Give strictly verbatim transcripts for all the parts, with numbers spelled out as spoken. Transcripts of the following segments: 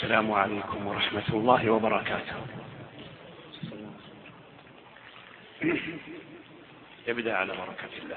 السلام عليكم ورحمة الله وبركاته. يبدأ على بركة الله.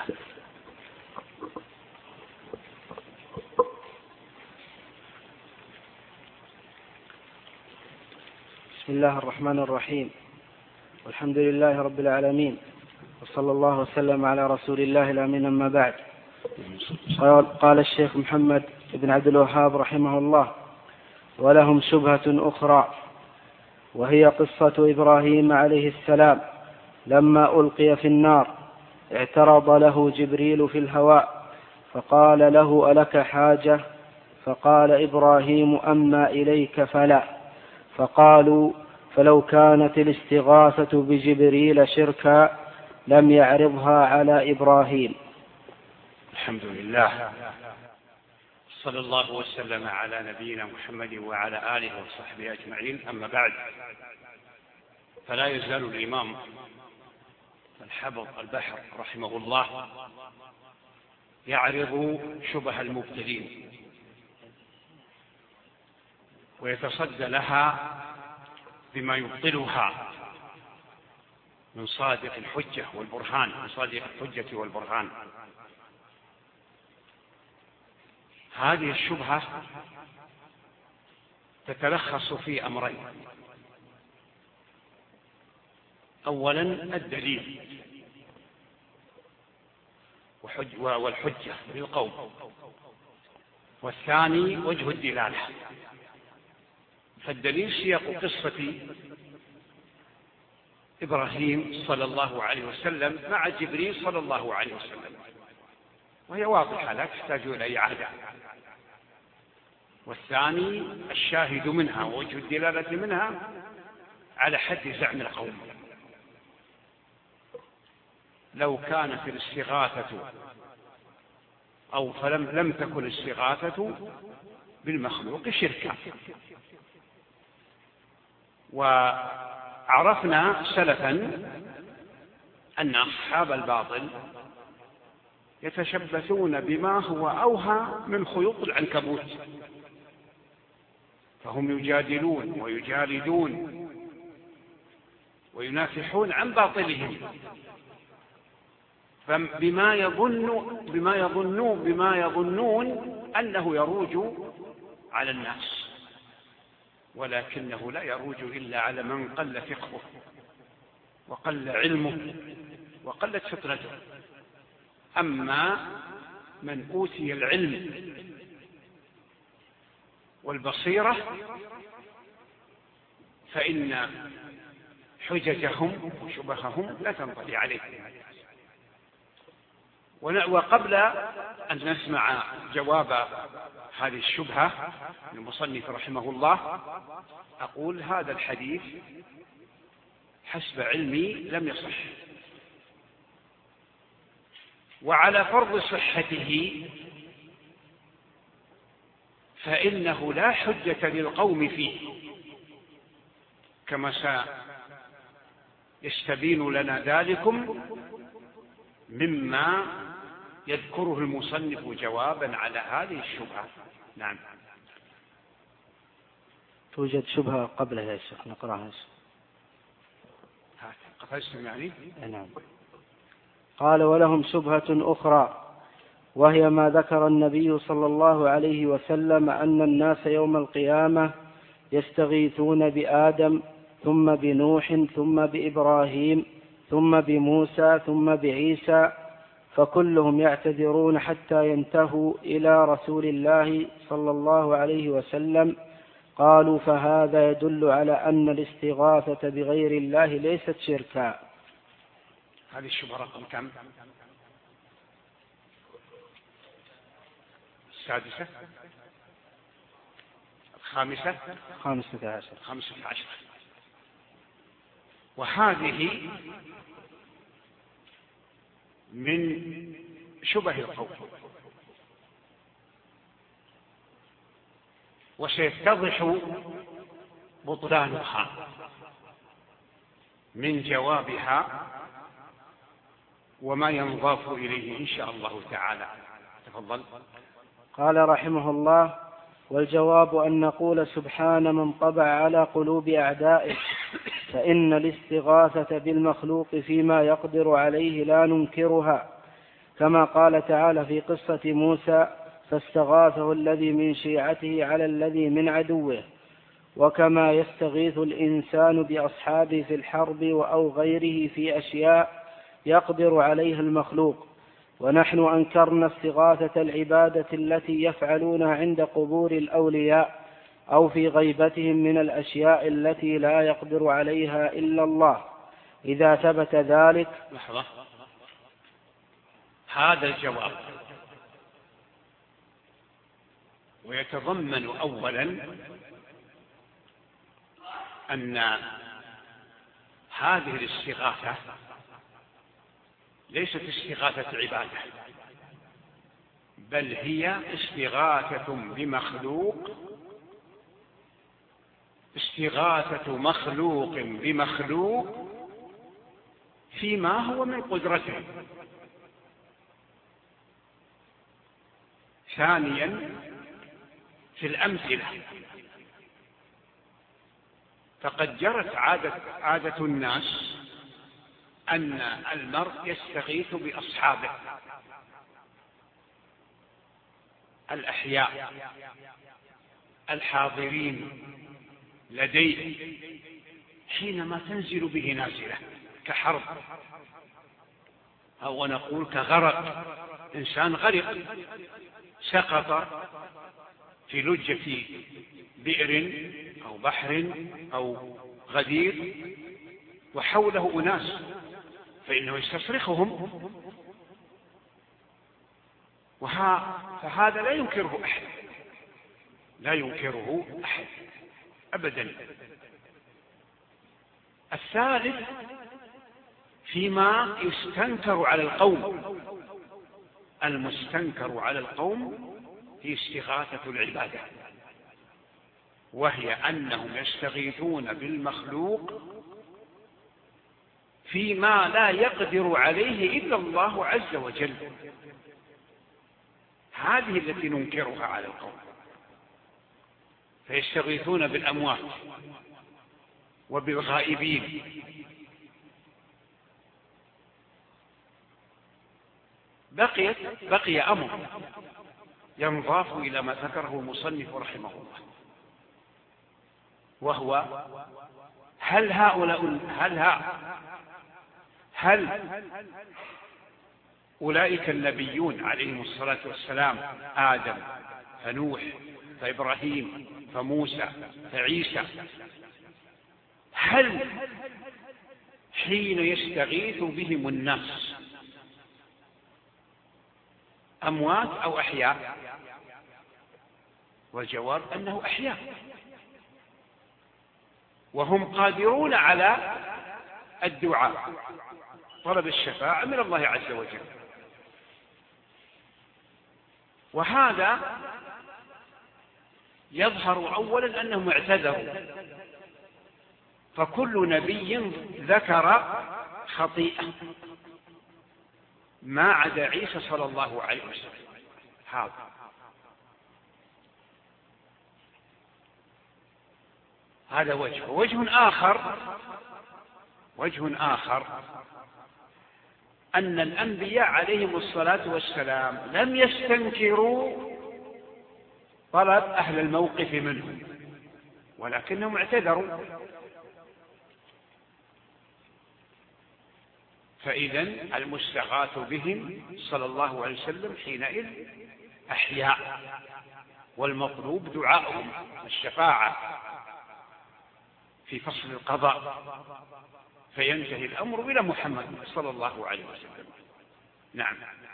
بسم الله الرحمن الرحيم، والحمد لله رب العالمين، وصلى الله وسلم على رسول الله الأمين. أما بعد، قال الشيخ محمد بن عبد الوهاب رحمه الله: ولهم شبهة أخرى، وهي قصة إبراهيم عليه السلام لما ألقي في النار اعترض له جبريل في الهواء فقال له: ألك حاجة؟ فقال إبراهيم: أما إليك فلا. فقالوا: فلو كانت الاستغاثة بجبريل شركا لم يعرضها على إبراهيم. الحمد لله، صلى الله وسلم على نبينا محمد وعلى آله وصحبه أجمعين. أما بعد، فلا يزال الإمام الحبر البحر رحمه الله يعرض شبه المبتدين ويتصدى لها بما يبطلها من صادق الحجة والبرهان من صادق الحجة والبرهان. هذه الشبهة تتلخص في أمرين: أولا الدليل والحجة للقوم، والثاني وجه الدلالة. فالدليل سياق قصة إبراهيم صلى الله عليه وسلم مع جبريل صلى الله عليه وسلم، وهي واضحة لا تحتاج إلى إعادة. والثاني الشاهد منها ووجه الدلالة منها على حد زعم القوم. لو كانت الاستغاثة أو فلم لم تكن الاستغاثة بالمخلوق شركا. وعرفنا سلفا أن أصحاب الباطل يتشبثون بما هو أوهى من خيوط العنكبوت، فهم يجادلون ويجالدون وينافحون عن باطلهم بما يظن بما يظنون بما يظنون أنه يروج على الناس، ولكنه لا يروج إلا على من قل فقهه وقل علمه وقلت فطنته. أما من أوتي العلم والبصيرة فإن حججهم وشبههم لا تنطلي عليه. وقبل أن نسمع جواب هذه الشبهة المصنف رحمه الله، أقول هذا الحديث حسب علمي لم يصح، وعلى فرض صحته فإنه لا حجة للقوم فيه، كما سيستبين لنا ذلكم مما يذكره المصنف جوابا على هذه الشبهة. نعم. توجد شبهة قبلها يا شيخ، نقرأها. قفزتم يعني؟ نعم. قال: ولهم شبهة أخرى، وهي ما ذكر النبي صلى الله عليه وسلم أن الناس يوم القيامة يستغيثون بآدم ثم بنوح ثم بإبراهيم ثم بموسى ثم بعيسى، فكلهم يعتذرون حتى ينتهوا إلى رسول الله صلى الله عليه وسلم. قالوا: فهذا يدل على أن الاستغاثة بغير الله ليست شركا. هذه الشبهة رقم كم؟ السادسة؟ الخامسة؟ خامسة عشر. خامسة عشر. وهذه من شبه القول، وسيتضح بطلانها من جوابها وما ينضاف إليه إن شاء الله تعالى. تفضل. قال رحمه الله: والجواب أن نقول سبحان من طبع على قلوب أعدائه، فإن الاستغاثة بالمخلوق فيما يقدر عليه لا ننكرها، كما قال تعالى في قصة موسى فاستغاثه الذي من شيعته على الذي من عدوه، وكما يستغيث الإنسان بأصحابه في الحرب أو غيره في أشياء يقدر عليها المخلوق. ونحن أنكرنا استغاثة العبادة التي يفعلونها عند قبور الأولياء أو في غيبتهم من الأشياء التي لا يقدر عليها إلا الله إذا ثبت ذلك. لحظة، هذا الجواب ويتضمن أولا أن هذه الاستغاثة ليست استغاثة عبادة، بل هي استغاثة بمخلوق استغاثة مخلوق بمخلوق فيما هو من قدرته. ثانيا في الأمثلة، فقد جرت عادة, عادة الناس أن المرء يستغيث بأصحابه الأحياء الحاضرين لديه حينما تنزل به نازلة كحرب، أو نقول كغرق، إنسان غرق سقط في لجة بئر أو بحر أو غدير وحوله أناس، فإنه يستصرخهم، فهذا لا ينكره أحد لا ينكره أحد أبدا. الثالث فيما يستنكر على القوم، المستنكر على القوم هي استغاثة العبادة، وهي أنهم يستغيثون بالمخلوق فيما لا يقدر عليه إلا الله عز وجل. هذه التي ننكرها على القوم، فيستغيثون بالأموات وبالغائبين. بقيت بقي أمر ينضاف إلى ما ذكره المصنف رحمه الله، وهو هل هؤلاء هل ها هل أولئك النبيون عليهم الصلاة والسلام، آدم فنوح فإبراهيم فموسى فعيسى، هل حين يستغيث بهم الناس أموات أو أحياء؟ والجواب أنه أحياء، وهم قادرون على الدعاء، طلب الشفاعة من الله عز وجل. وهذا يظهر أولا أنهم اعتذروا، فكل نبي ذكر خطيئة ما عدا عيسى صلى الله عليه وسلم. هذا هذا وجه. وجه آخر وجه آخر أن الأنبياء عليهم الصلاة والسلام لم يستنكروا طلب أهل الموقف منهم، ولكنهم اعتذروا. فإذن المستغاث بهم صلى الله عليه وسلم حينئذ أحياء، والمطلوب دعاءهم الشفاعة في فصل القضاء، فينتهي الأمر إلى محمد صلى الله عليه وسلم. نعم.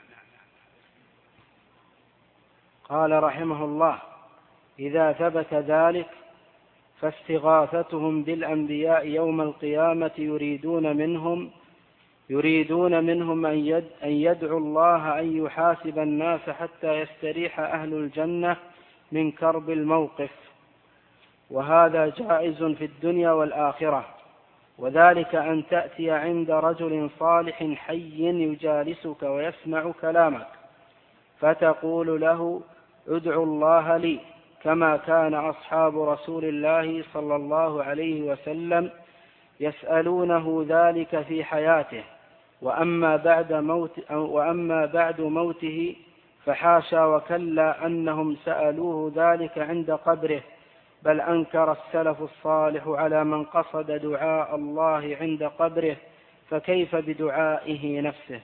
قال رحمه الله: إذا ثبت ذلك فاستغاثتهم بالأنبياء يوم القيامة يريدون منهم يريدون منهم أن يدعوا الله أن يحاسب الناس حتى يستريح أهل الجنة من كرب الموقف، وهذا جائز في الدنيا والآخرة، وذلك أن تأتي عند رجل صالح حي يجالسك ويسمع كلامك فتقول له: ادعوا الله لي، كما كان أصحاب رسول الله صلى الله عليه وسلم يسألونه ذلك في حياته، وأما بعد, موت وأما بعد موته فحاشا وكلا أنهم سألوه ذلك عند قبره، بل أنكر السلف الصالح على من قصد دعاء الله عند قبره، فكيف بدعائه نفسه؟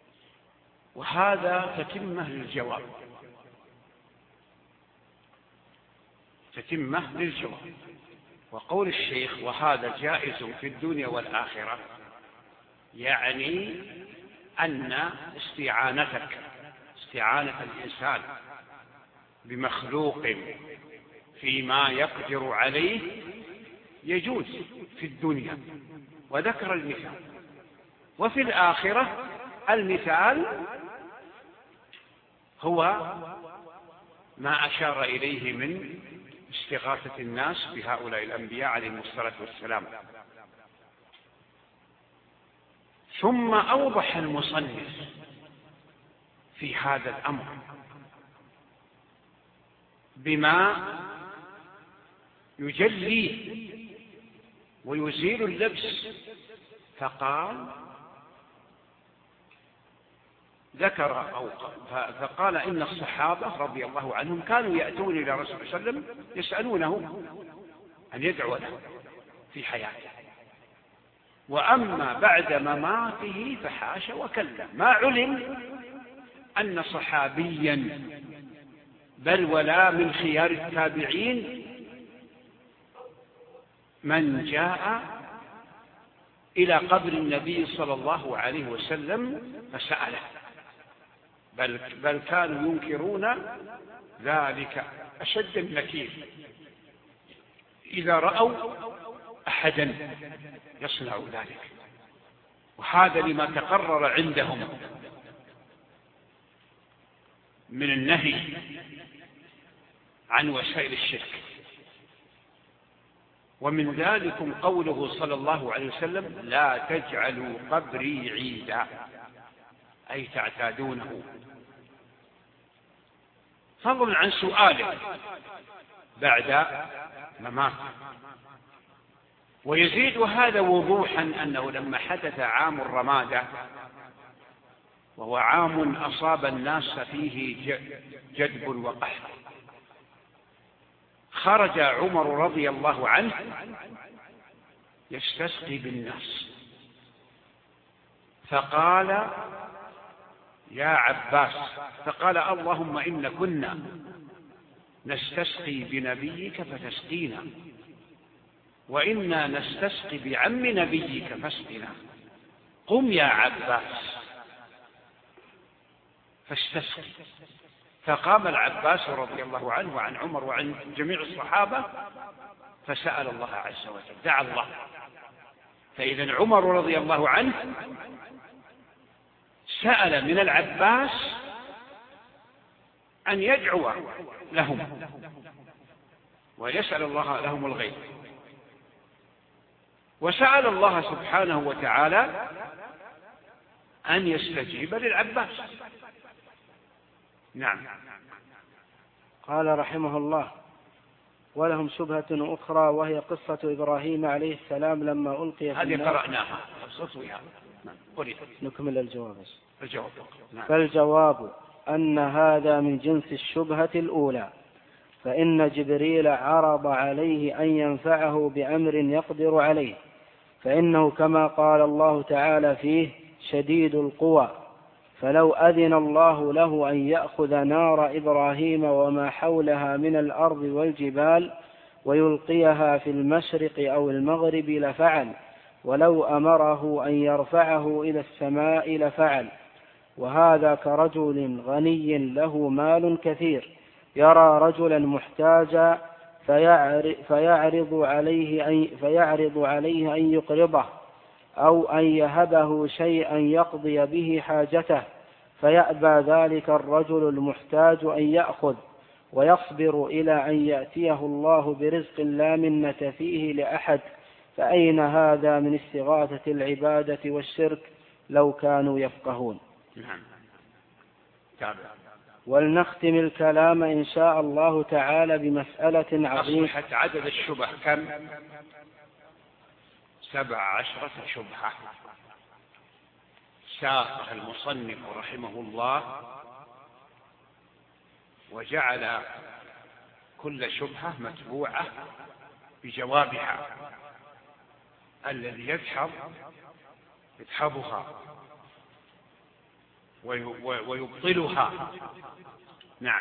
وهذا تتمة للجواب تتمة للجواب وقول الشيخ وهذا جائز في الدنيا والآخرة، يعني أن استعانتك استعانة الإنسان بمخلوق فيما يقدر عليه يجوز في الدنيا، وذكر المثال. وفي الآخرة المثال هو ما أشار إليه من استغاثة الناس بهؤلاء الأنبياء عليهم الصلاة والسلام. ثم أوضح المصنف في هذا الأمر بما يجلي ويزيل اللبس، فقال ذكر أو فقال إن الصحابة رضي الله عنهم كانوا يأتون إلى رسول الله صلى الله عليه وسلم يسألونه أن يدعو له في حياته، وأما بعد مماته فحاش وكلا. ما علم أن صحابيا بل ولا من خيار التابعين من جاء إلى قبر النبي صلى الله عليه وسلم فسأله، بل, بل كانوا ينكرون ذلك أشد النكير إذا رأوا أحدا يصنع ذلك. وهذا لما تقرر عندهم من النهي عن وسائل الشرك. ومن ذلكم قوله صلى الله عليه وسلم لا تجعلوا قبري عيدا، أي تعتادونه، فضلا عن سؤاله بعد مماته. ويزيد هذا وضوحا أنه لما حدث عام الرمادة، وهو عام أصاب الناس فيه جدب وقحط، خرج عمر رضي الله عنه يستسقي بالناس، فقال يا عباس، فقال اللهم إن كنا نستسقي بنبيك فتسقينا، وإنا نستسقي بعم نبيك فاسقنا، قم يا عباس فاستسقي. فقام العباس رضي الله عنه وعن عمر وعن جميع الصحابة فسأل الله عز وجل، دعا الله. فإذا عمر رضي الله عنه سأل من العباس أن يدعو لهم ويسأل الله لهم الغيب، وسأل الله سبحانه وتعالى أن يستجيب للعباس. نعم. قال رحمه الله: ولهم شبهة أخرى وهي قصة إبراهيم عليه السلام لما ألقي في هذه النار. قرأناها. نكمل الجواب. الجواب. نعم. فالجواب أن هذا من جنس الشبهة الأولى، فإن جبريل عرض عليه أن ينفعه بأمر يقدر عليه، فإنه كما قال الله تعالى فيه شديد القوى، فلو أذن الله له أن يأخذ نار إبراهيم وما حولها من الأرض والجبال ويلقيها في المشرق أو المغرب لفعل، ولو أمره أن يرفعه إلى السماء لفعل. وهذا كرجل غني له مال كثير يرى رجلا محتاجا فيعرض عليه أن, فيعرض عليه أن يقرضه أو أن يهبه شيئا يقضي به حاجته، فيأبى ذلك الرجل المحتاج أن يأخذ ويصبر إلى أن يأتيه الله برزق لا منة فيه لأحد، فأين هذا من استغاثة العبادة والشرك لو كانوا يفقهون؟ نعم. تابع. ولنختم الكلام إن شاء الله تعالى بمسألة عظيمة. أصبحت عدد الشبه كم؟ سبع عشرة شبهة ساقها المصنف رحمه الله، وجعل كل شبهة متبوعة بجوابها، الذي يدحض يدحضها ويبطلها. نعم.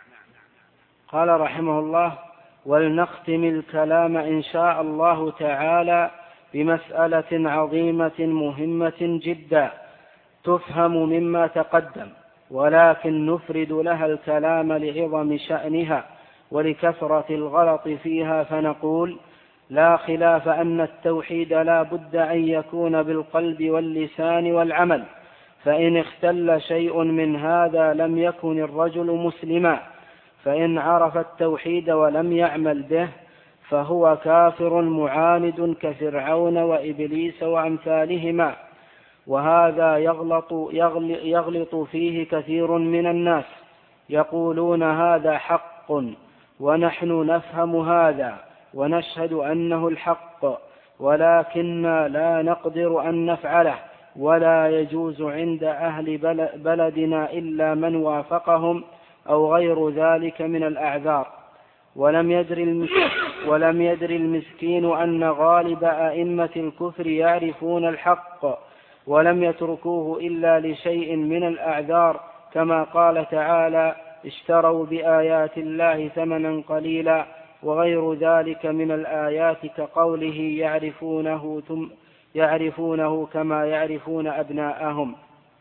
قال رحمه الله: ولنختم الكلام إن شاء الله تعالى بمسألة عظيمة مهمة جدا تفهم مما تقدم، ولكن نفرد لها الكلام لعظم شأنها ولكثرة الغلط فيها، فنقول: لا خلاف أن التوحيد لا بد أن يكون بالقلب واللسان والعمل، فإن اختل شيء من هذا لم يكن الرجل مسلما، فإن عرف التوحيد ولم يعمل به فهو كافر معاند كفرعون وإبليس وأمثالهما. وهذا يغلط, يغلط فيه كثير من الناس، يقولون هذا حق ونحن نفهم هذا ونشهد أنه الحق، ولكننا لا نقدر أن نفعله، ولا يجوز عند أهل بلدنا إلا من وافقهم أو غير ذلك من الأعذار. ولم يدر ولم يدر المسكين أن غالب أئمة الكفر يعرفون الحق ولم يتركوه إلا لشيء من الأعذار، كما قال تعالى: اشتروا بآيات الله ثمنا قليلا، وغير ذلك من الآيات كقوله يعرفونه, ثم يعرفونه كما يعرفون أبناءهم.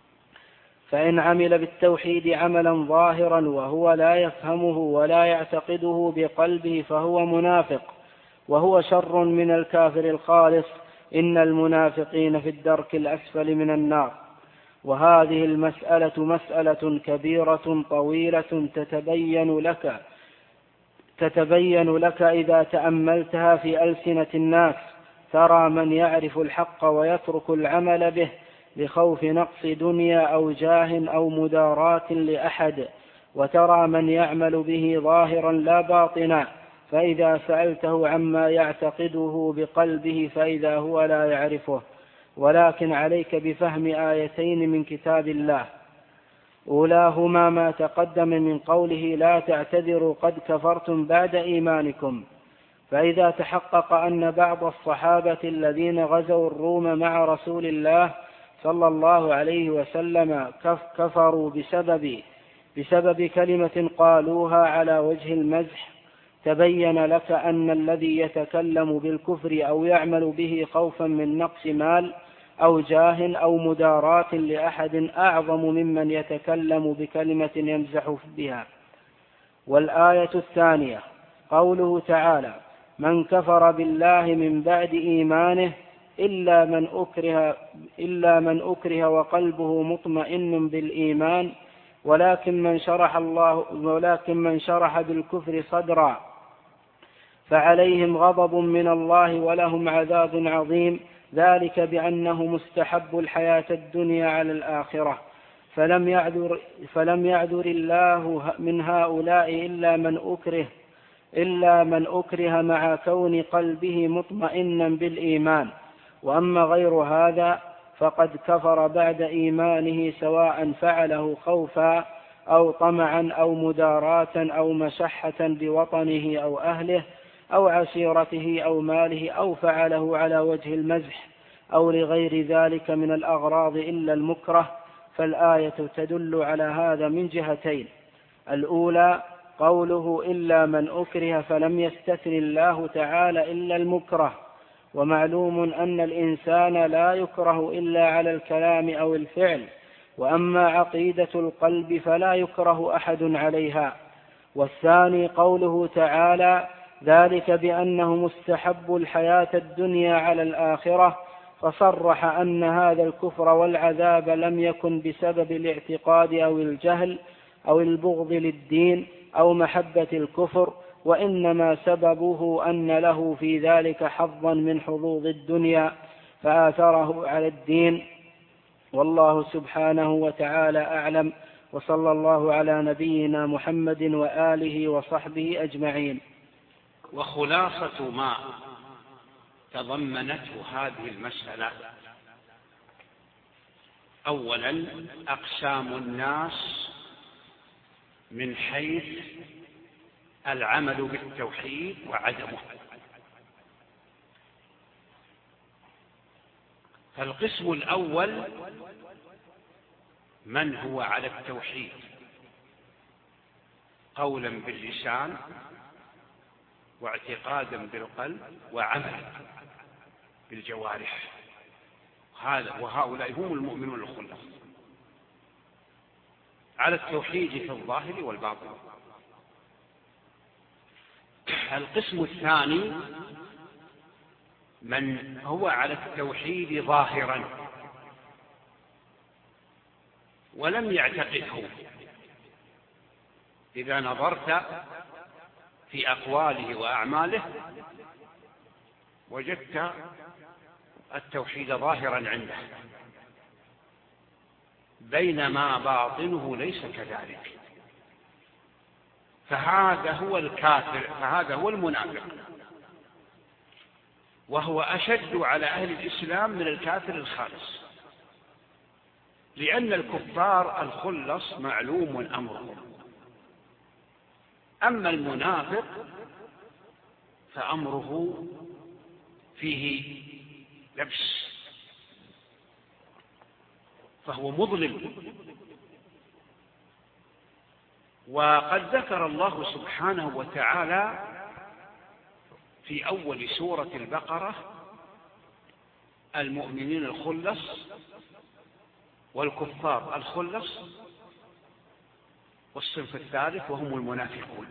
فإن عمل بالتوحيد عملا ظاهرا وهو لا يفهمه ولا يعتقده بقلبه فهو منافق، وهو شر من الكافر الخالص. إن المنافقين في الدرك الأسفل من النار. وهذه المسألة مسألة كبيرة طويلة تتبين لك تتبين لك إذا تأملتها في ألسنة الناس. ترى من يعرف الحق ويترك العمل به لخوف نقص دنيا أو جاه أو مداراة لأحد، وترى من يعمل به ظاهرا لا باطنا، فإذا سألته عما يعتقده بقلبه فإذا هو لا يعرفه. ولكن عليك بفهم آيتين من كتاب الله، أولاهما ما تقدم من قوله: لا تعتذروا قد كفرتم بعد إيمانكم. فإذا تحقق أن بعض الصحابة الذين غزوا الروم مع رسول الله صلى الله عليه وسلم كفروا بسبب, بسبب كلمة قالوها على وجه المزح، تبين لك أن الذي يتكلم بالكفر أو يعمل به خوفا من نقص مال أو جاه أو مداراة لأحد أعظم ممن يتكلم بكلمة يمزح بها. والآية الثانية قوله تعالى: من كفر بالله من بعد إيمانه إلا من أكره, إلا من أكره وقلبه مطمئن بالإيمان ولكن من شرح, الله ولكن من شرح بالكفر صدرا فعليهم غضب من الله ولهم عذاب عظيم، ذلك بأنه مستحب الحياة الدنيا على الآخرة. فلم يعذر, فلم يعذر الله من هؤلاء إلا من أكره إلا من أكره مع كون قلبه مطمئنا بالإيمان. وأما غير هذا فقد كفر بعد إيمانه سواء فعله خوفا أو طمعا أو مداراة أو مشحة بوطنه أو أهله أو عشيرته أو ماله أو فعله على وجه المزح أو لغير ذلك من الأغراض إلا المكره. فالآية تدل على هذا من جهتين: الأولى قوله إلا من أكره، فلم يستثن الله تعالى إلا المكره، ومعلوم أن الإنسان لا يكره إلا على الكلام أو الفعل، وأما عقيدة القلب فلا يكره أحد عليها. والثاني قوله تعالى: ذلك بأنه مستحب الحياة الدنيا على الآخرة، فصرح أن هذا الكفر والعذاب لم يكن بسبب الاعتقاد أو الجهل أو البغض للدين أو محبة الكفر، وإنما سببه أن له في ذلك حظا من حظوظ الدنيا فآثره على الدين. والله سبحانه وتعالى أعلم، وصلى الله على نبينا محمد وآله وصحبه أجمعين. وخلاصة ما تضمنته هذه المسألة: أولا أقسام الناس من حيث العمل بالتوحيد وعدمه. فالقسم الأول من هو على التوحيد قولا باللسان واعتقادا بالقلب وعملا بالجوارح، وهؤلاء هم المؤمنون الخلص على التوحيد في الظاهر والباطن. القسم الثاني من هو على التوحيد ظاهرا ولم يعتقده. إذا نظرت في أقواله وأعماله وجدت التوحيد ظاهرا عنده، بينما باطنه ليس كذلك، فهذا هو الكافر، فهذا هو المنافق، وهو أشد على أهل الإسلام من الكافر الخالص، لأن الكفار الخلص معلوم أمرهم، أما المنافق فأمره فيه لبس، فهو مظلم. وقد ذكر الله سبحانه وتعالى في أول سورة البقرة المؤمنين الخلص والكفار الخلص، والصنف الثالث وهم المنافقون.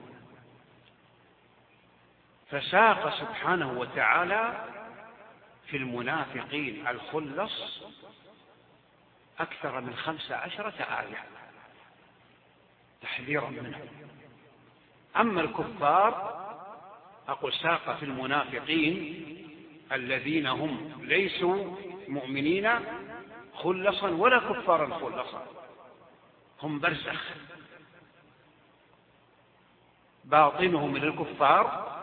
فساق سبحانه وتعالى في المنافقين الخلص أكثر من خمس عشرة آية تحذيرا منهم. أما الكفار أقول ساق في المنافقين الذين هم ليسوا مؤمنين خلصا ولا كفارا خلصا، هم برزخ، باطنهم من الكفار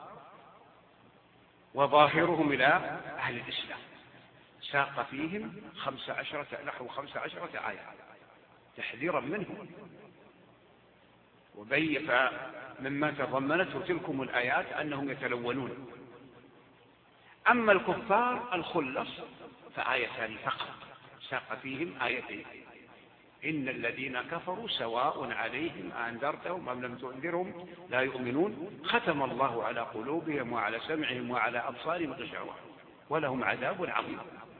وظاهرهم إلى أهل الإسلام. ساق فيهم خمس عشرة نحو خمس عشرة آية تحذيرا منهم، وبين مما تضمنته تلكم الآيات أنهم يتلونون. أما الكفار الخلص فآيتان فقط، ساق فيهم آيتين: إن الذين كفروا سواء عليهم أنذرتهم أم لم تنذرهم لا يؤمنون، ختم الله على قلوبهم وعلى سمعهم وعلى أبصارهم غشاوة ولهم عذاب عظيم.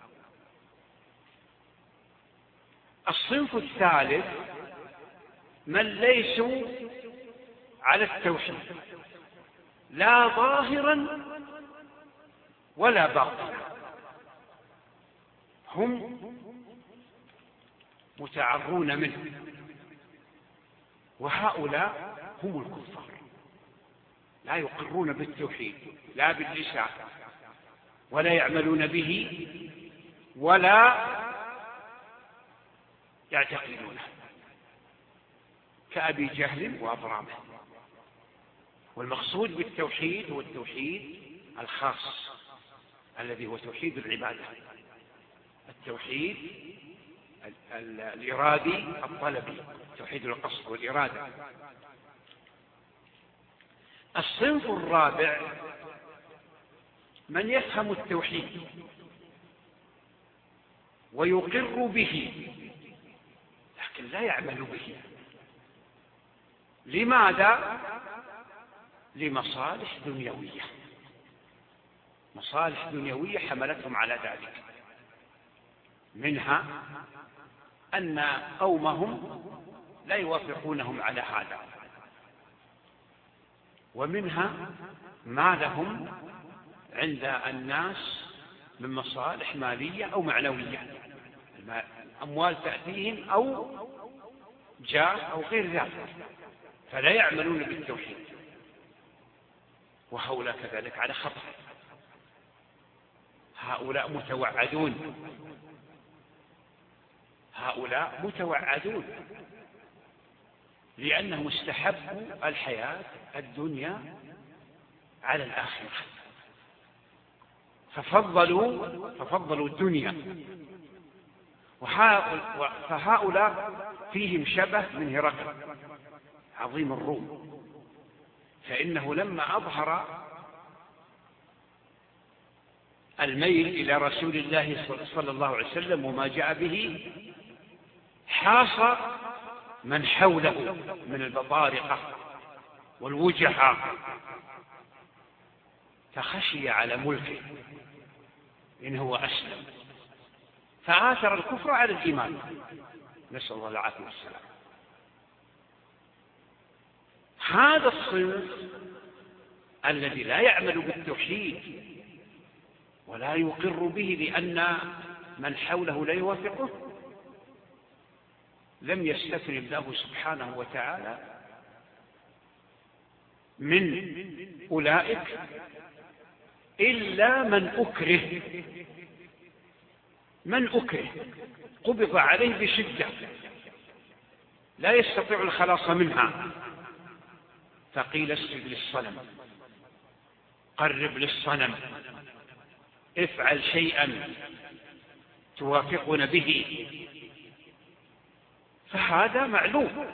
الصنف الثالث من ليسوا على التوحيد لا ظاهرا ولا باطنا، هم متعرون منه، وهؤلاء هم الكفار، لا يقرون بالتوحيد لا باللسان ولا يعملون به ولا يعتقدونه، كأبي جهل وأضرابه. والمقصود بالتوحيد هو التوحيد الخاص الذي هو توحيد العبادة، التوحيد الإرادي الطلبي، توحيد القصد والإرادة. الصنف الرابع من يفهم التوحيد ويقر به لكن لا يعمل به. لماذا؟ لمصالح دنيوية، مصالح دنيوية حملتهم على ذلك، منها أن قومهم لا يوافقونهم على هذا، ومنها ما لهم عند الناس من مصالح مالية أو معنوية، أموال تأتيهم أو جاه أو غير ذلك، فلا يعملون بالتوحيد، وهؤلاء كذلك على خطر. هؤلاء متوعدون، هؤلاء متوعدون لأنهم استحبوا الحياة الدنيا على الآخرة، ففضلوا ففضلوا الدنيا. فهؤلاء فيهم شبه من هرقل عظيم الروم، فإنه لما أظهر الميل إلى رسول الله صلى الله عليه وسلم وما جاء به، حاص من حوله من البطارقة والوجهاء، فخشي على ملكه إن هو أسلم، فآثر الكفر على الإيمان، نسأل الله العافية والسلام. هذا الصنف الذي لا يعمل بالتوحيد ولا يقر به لأن من حوله لا يوافقه، لم يستثني الله سبحانه وتعالى من أولئك إلا من أكره، من أكره قبض عليه بشدة لا يستطيع الخلاص منها، فقيل اسجد للصنم، قرب للصنم، افعل شيئا توافقنا به، فهذا معلوم،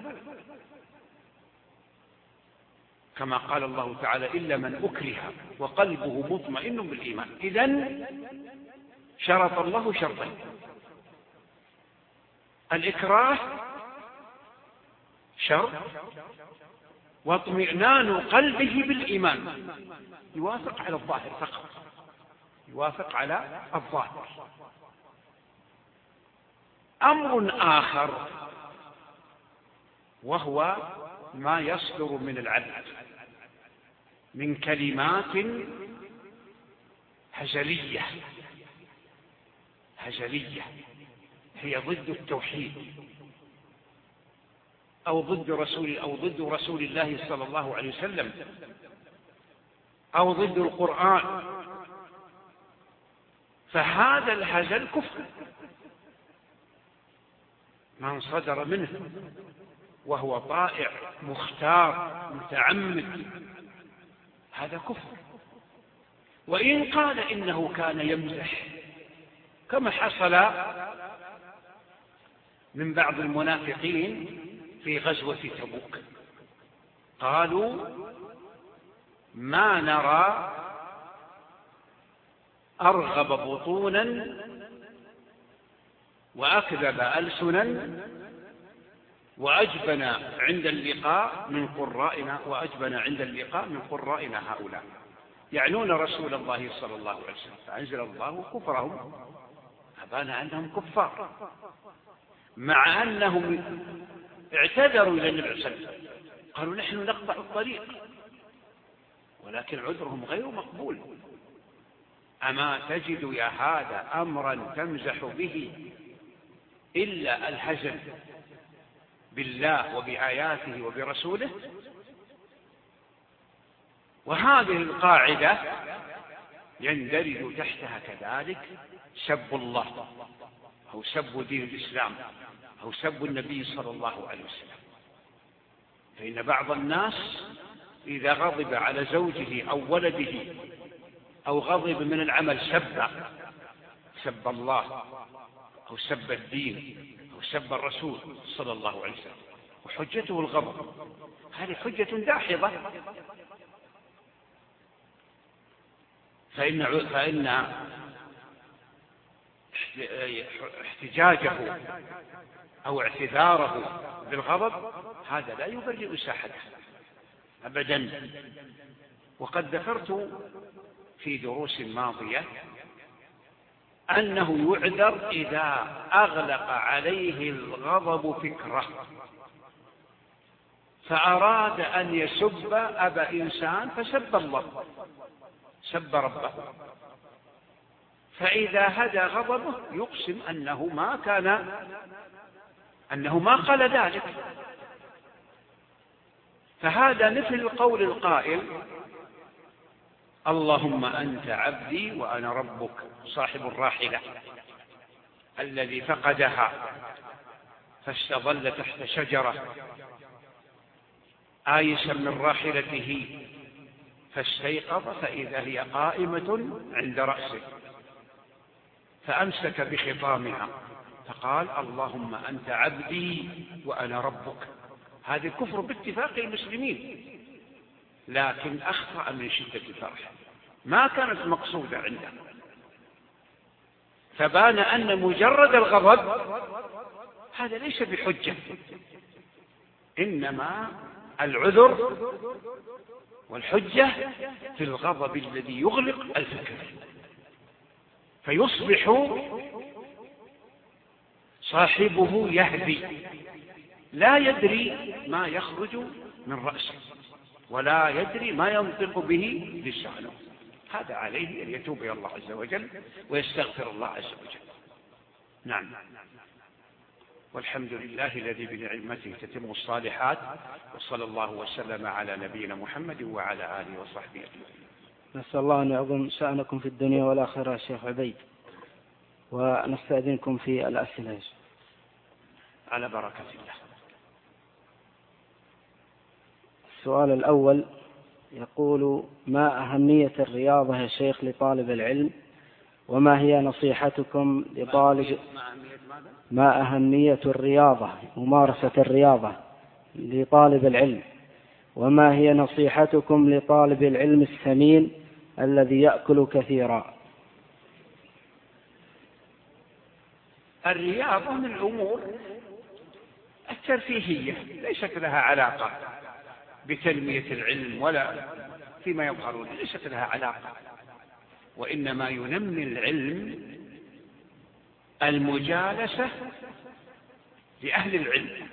كما قال الله تعالى إلا من أكره وقلبه مطمئن بالإيمان. إذن شرط الله شرطين: الإكراه شرط، واطمئنان قلبه بالإيمان، يوافق على الظاهر فقط، يوافق على الظاهر. أمر آخر وهو ما يصدر من العبد من كلمات هزلية، هزلية هي ضد التوحيد أو ضد رسول أو ضد رسول الله صلى الله عليه وسلم أو ضد القرآن، فهذا الهزل كفر. من صدر منه وهو طائع مختار متعمد هذا كفر. وإن قال إنه كان يمزح كما حصل من بعض المنافقين في غزوة تبوك، قالوا ما نرى أرغب بطونا وأكذب ألسنا وأجبن عند اللقاء من قرائنا وأجبن عند اللقاء من قرائنا هؤلاء، يعنون رسول الله صلى الله عليه وسلم، فأنزل الله كفرهم، أبان أنهم كفار، مع أنهم اعتذروا إلى النبي صلى الله عليه وسلم، قالوا نحن نقطع الطريق، ولكن عذرهم غير مقبول. أما تجد يا هذا أمرا تمزح به إلا الهزل بالله وبآياته وبرسوله؟ وهذه القاعدة يندرج تحتها كذلك سب الله أو سب دين الإسلام أو سب النبي صلى الله عليه وسلم. فإن بعض الناس إذا غضب على زوجه أو ولده أو غضب من العمل سب سب الله أو سب الدين أو سب الرسول صلى الله عليه وسلم، وحجته الغضب، هذه حجة داحضة. فإن فإن احتجاجه أو اعتذاره بالغضب هذا لا يبرئ ساحته أبدا. وقد ذكرت في دروس ماضية أنه يعذر إذا أغلق عليه الغضب فكره، فأراد أن يسب أبا إنسان فسب الله، سب ربه، فإذا هدى غضبه يقسم أنه ما كان أنه ما قال ذلك. فهذا مثل قول القائل اللهم أنت عبدي وأنا ربك، صاحب الراحلة الذي فقدها فاستظل تحت شجرة آيسا من راحلته فاستيقظ فإذا هي قائمة عند رأسه، فأمسك بخطامها فقال اللهم أنت عبدي وأنا ربك. هذا الكفر باتفاق المسلمين، لكن أخطأ من شدة الفرح، ما كانت مقصودة عنده، فبان أن مجرد الغضب هذا ليس بحجة، إنما العذر والحجة في الغضب الذي يغلق الفكر، فيصبح صاحبه يهدي لا يدري ما يخرج من رأسه ولا يدري ما ينطق به لسانه. هذا عليه أن يتوب إلى الله عز وجل ويستغفر الله عز وجل. نعم. والحمد لله الذي بنعمته تتم الصالحات، وصلى الله وسلم على نبينا محمد وعلى آله وصحبه أجمعين. نسأل الله أن يعظم شأنكم في الدنيا والآخرة يا شيخ عبيد، ونستأذنكم في الأسئلة على بركة الله. السؤال الأول يقول: ما أهمية الرياضة يا شيخ لطالب العلم؟ وما هي نصيحتكم لطالب ما أهمية الرياضة ممارسة الرياضة لطالب العلم؟ وما هي نصيحتكم لطالب العلم السمين الذي يأكل كثيرا؟ الرياضة من الأمور الترفيهية ليست لها علاقة بتنمية العلم ولا فيما يظهرون، ليست لها علاقة، وإنما ينمي العلم المجالسة لأهل العلم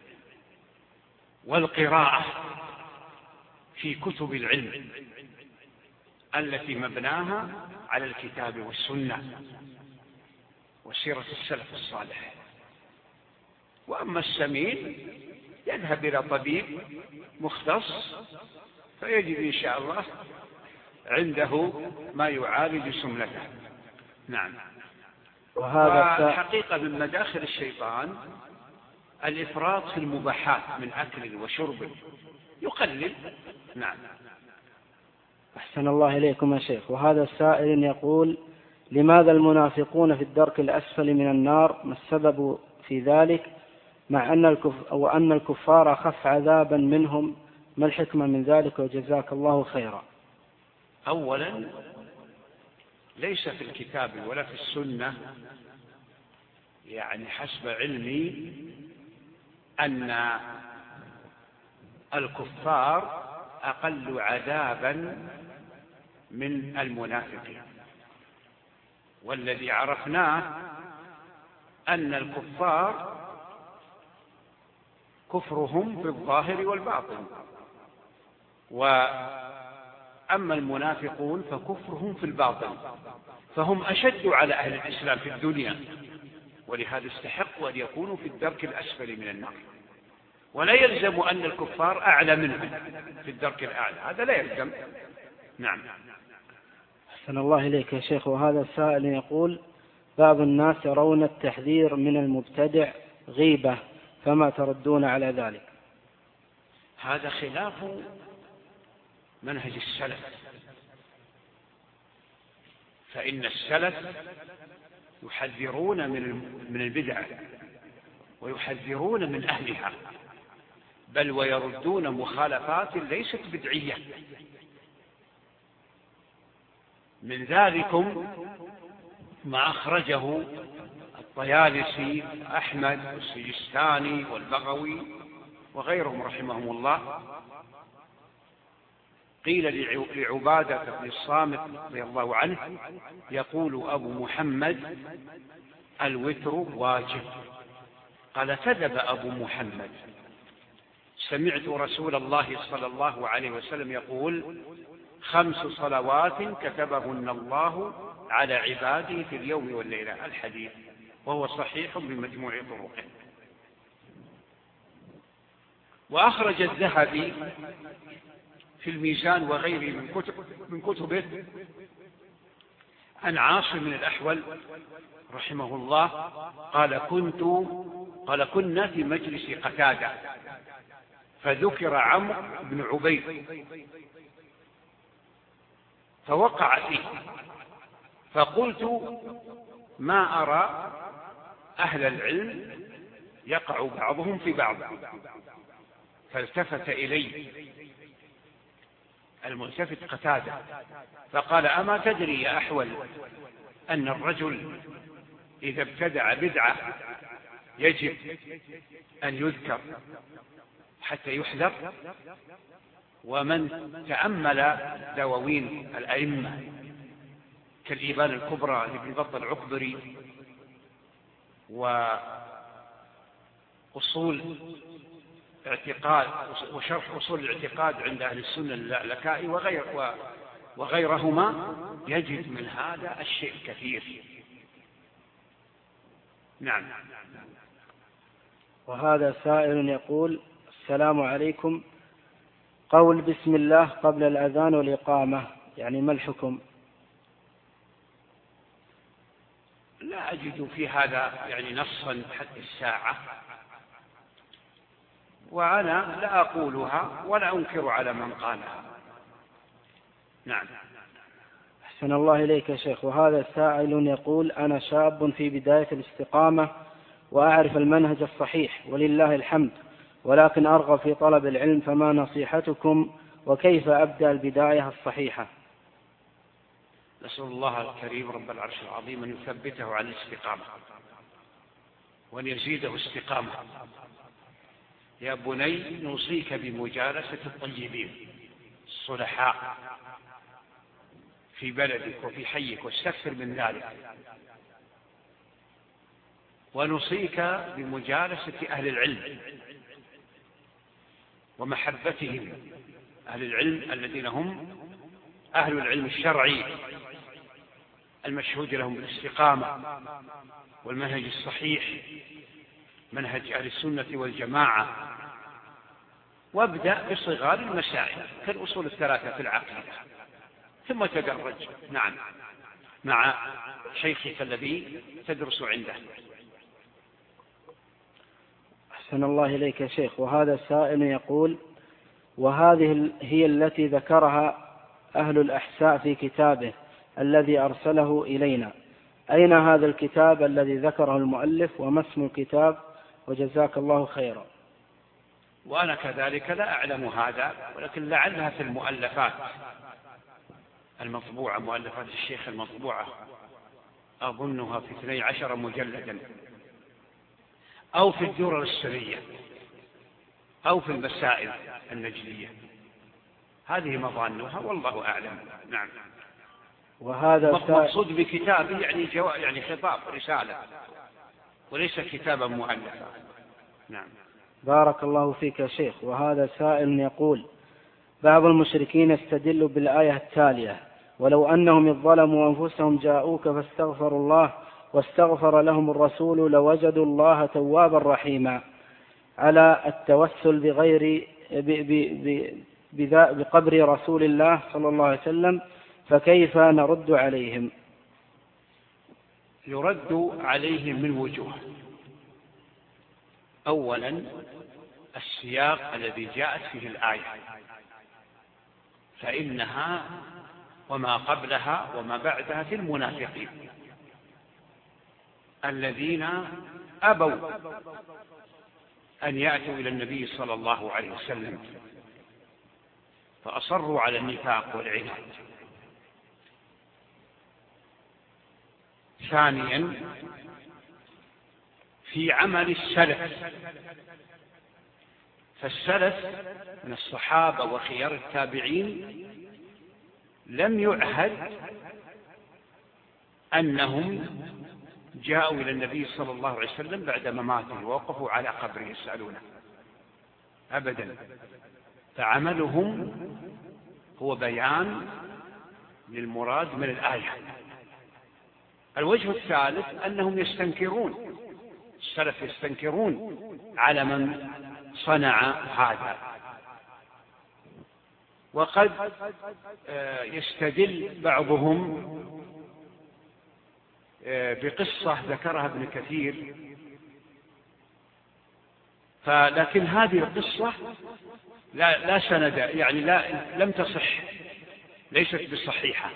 والقراءة في كتب العلم التي مبناها على الكتاب والسنة وسيرة السلف الصالح. وأما السمين يذهب إلى طبيب مختص فيجد إن شاء الله عنده ما يعالج سمنته. نعم. وهذا حقيقة من مداخل الشيطان الإفراط في المباحات من أكل وشرب يقلل. نعم. أحسن الله إليكم يا شيخ. وهذا السائل يقول: لماذا المنافقون في الدرك الأسفل من النار؟ ما السبب في ذلك مع أن الكف أو أن الكفار أخف عذابا منهم؟ ما الحكمة من ذلك؟ وجزاك الله خيرا. أولا ليس في الكتاب ولا في السنة يعني حسب علمي أن الكفار أقل عذابا من المنافقين، والذي عرفناه أن الكفار كفرهم في الظاهر والباطن، وأما المنافقون فكفرهم في الباطن، فهم أشد على أهل الإسلام في الدنيا، ولهذا استحقوا أن يكونوا في الدرك الأسفل من النار، ولا يلزم أن الكفار أعلى منهم في الدرك الأعلى، هذا لا يلزم. نعم. أحسن الله إليك يا شيخ. وهذا السائل يقول: بعض الناس يرون التحذير من المبتدع غيبة، فما تردون على ذلك؟ هذا خلاف منهج السلف، فإن السلف يحذرون من البدع ويحذرون من أهلها، بل ويردون مخالفات ليست بدعية. من ذلكم ما أخرجه الطيالسي أحمد والسجستاني والبغوي وغيرهم رحمهم الله. قيل لعبادة بن الصامت رضي الله عنه: يقول أبو محمد الوتر واجب. قال: كذب أبو محمد، سمعت رسول الله صلى الله عليه وسلم يقول: خمس صلوات كتبهن الله على عباده في اليوم والليلة. الحديث وهو صحيح بمجموع طرقه. وأخرج الذهبي في الميزان وغيره من كتب من كتبه عن عاصم بن الأحول رحمه الله قال: كنت قال كنا في مجلس قتادة فذكر عمرو بن عبيد فوقع فيه، فقلت ما أرى أهل العلم يقع بعضهم في بعض، فالتفت إلي الملتفت قتادة فقال أما تدري يا أحول أن الرجل إذا ابتدع بدعة يجب أن يذكر حتى يحذر؟ ومن تأمل دواوين الأئمة كالإبانة الكبرى لابن بطة العقبري وأصول اعتقاد وشرح أصول الاعتقاد عند أهل السنة اللالكائي وغير وغيرهما يجد من هذا الشيء كثير. نعم. وهذا سائل يقول: السلام عليكم، قول بسم الله قبل الأذان والإقامة يعني ما الحكم؟ لا أجد في هذا يعني نصا حتى الساعة، وأنا لا أقولها ولا أنكر على من قالها. نعم. أحسن الله إليك يا شيخ. وهذا سائل يقول: أنا شاب في بداية الاستقامة وأعرف المنهج الصحيح ولله الحمد، ولكن أرغب في طلب العلم، فما نصيحتكم وكيف أبدأ البداية الصحيحة؟ نسأل الله الكريم رب العرش العظيم أن يثبته على الاستقامة وأن يزيده استقامة. يا بني نوصيك بمجالسة الطيبين الصلحاء في بلدك وفي حيك واستكثر من ذلك، ونوصيك بمجالسة أهل العلم ومحبتهم، أهل العلم الذين هم أهل العلم الشرعي المشهود لهم بالاستقامة والمنهج الصحيح، منهج أهل السنة والجماعة. وابدأ بصغار المسائل كالأصول الثلاثة في العقيدة، ثم تدرج نعم مع شيخك الذي تدرس عنده. أحسن الله إليك يا شيخ. وهذا السائل يقول: وهذه هي التي ذكرها أهل الأحساء في كتابه الذي أرسله إلينا، أين هذا الكتاب الذي ذكره المؤلف وما اسم الكتاب؟ وجزاك الله خيرا. وأنا كذلك لا أعلم هذا، ولكن لعلها في المؤلفات المطبوعة، مؤلفات الشيخ المطبوعة أظنها في اثني عشر مجلدا، أو في الدرر السرية، أو في المسائل النجدية. هذه مظانها والله أعلم. نعم. وهذا مقصود بكتابه يعني جوا... يعني خطاب رسالة وليس كتابا مؤلفا. نعم. بارك الله فيك يا شيخ. وهذا سائل يقول: بعض المشركين يستدل بالآية التالية: ولو أنهم إذ ظلموا أنفسهم جاءوك فاستغفروا الله واستغفر لهم الرسول لوجدوا الله توابا رحيما، على التوسل بغير ب... ب... ب... بقبر رسول الله صلى الله عليه وسلم، فكيف نرد عليهم؟ يرد عليهم من وجوه. أولا السياق الذي جاءت فيه الآية، فإنها وما قبلها وما بعدها في المنافقين الذين أبوا أن يأتوا إلى النبي صلى الله عليه وسلم فأصروا على النفاق والعناد. ثانيا في عمل السلف، فالسلف من الصحابة وخيار التابعين لم يعهد أنهم جاءوا إلى النبي صلى الله عليه وسلم بعد مماته ووقفوا على قبره يسألونه أبدا، فعملهم هو بيان للمراد من الآية. الوجه الثالث أنهم يستنكرون، السلف يستنكرون على من صنع هذا، وقد يستدل بعضهم بقصة ذكرها ابن كثير فلكن هذه القصة لا, لا سند، يعني لا لم تصح، ليست بصحيحة.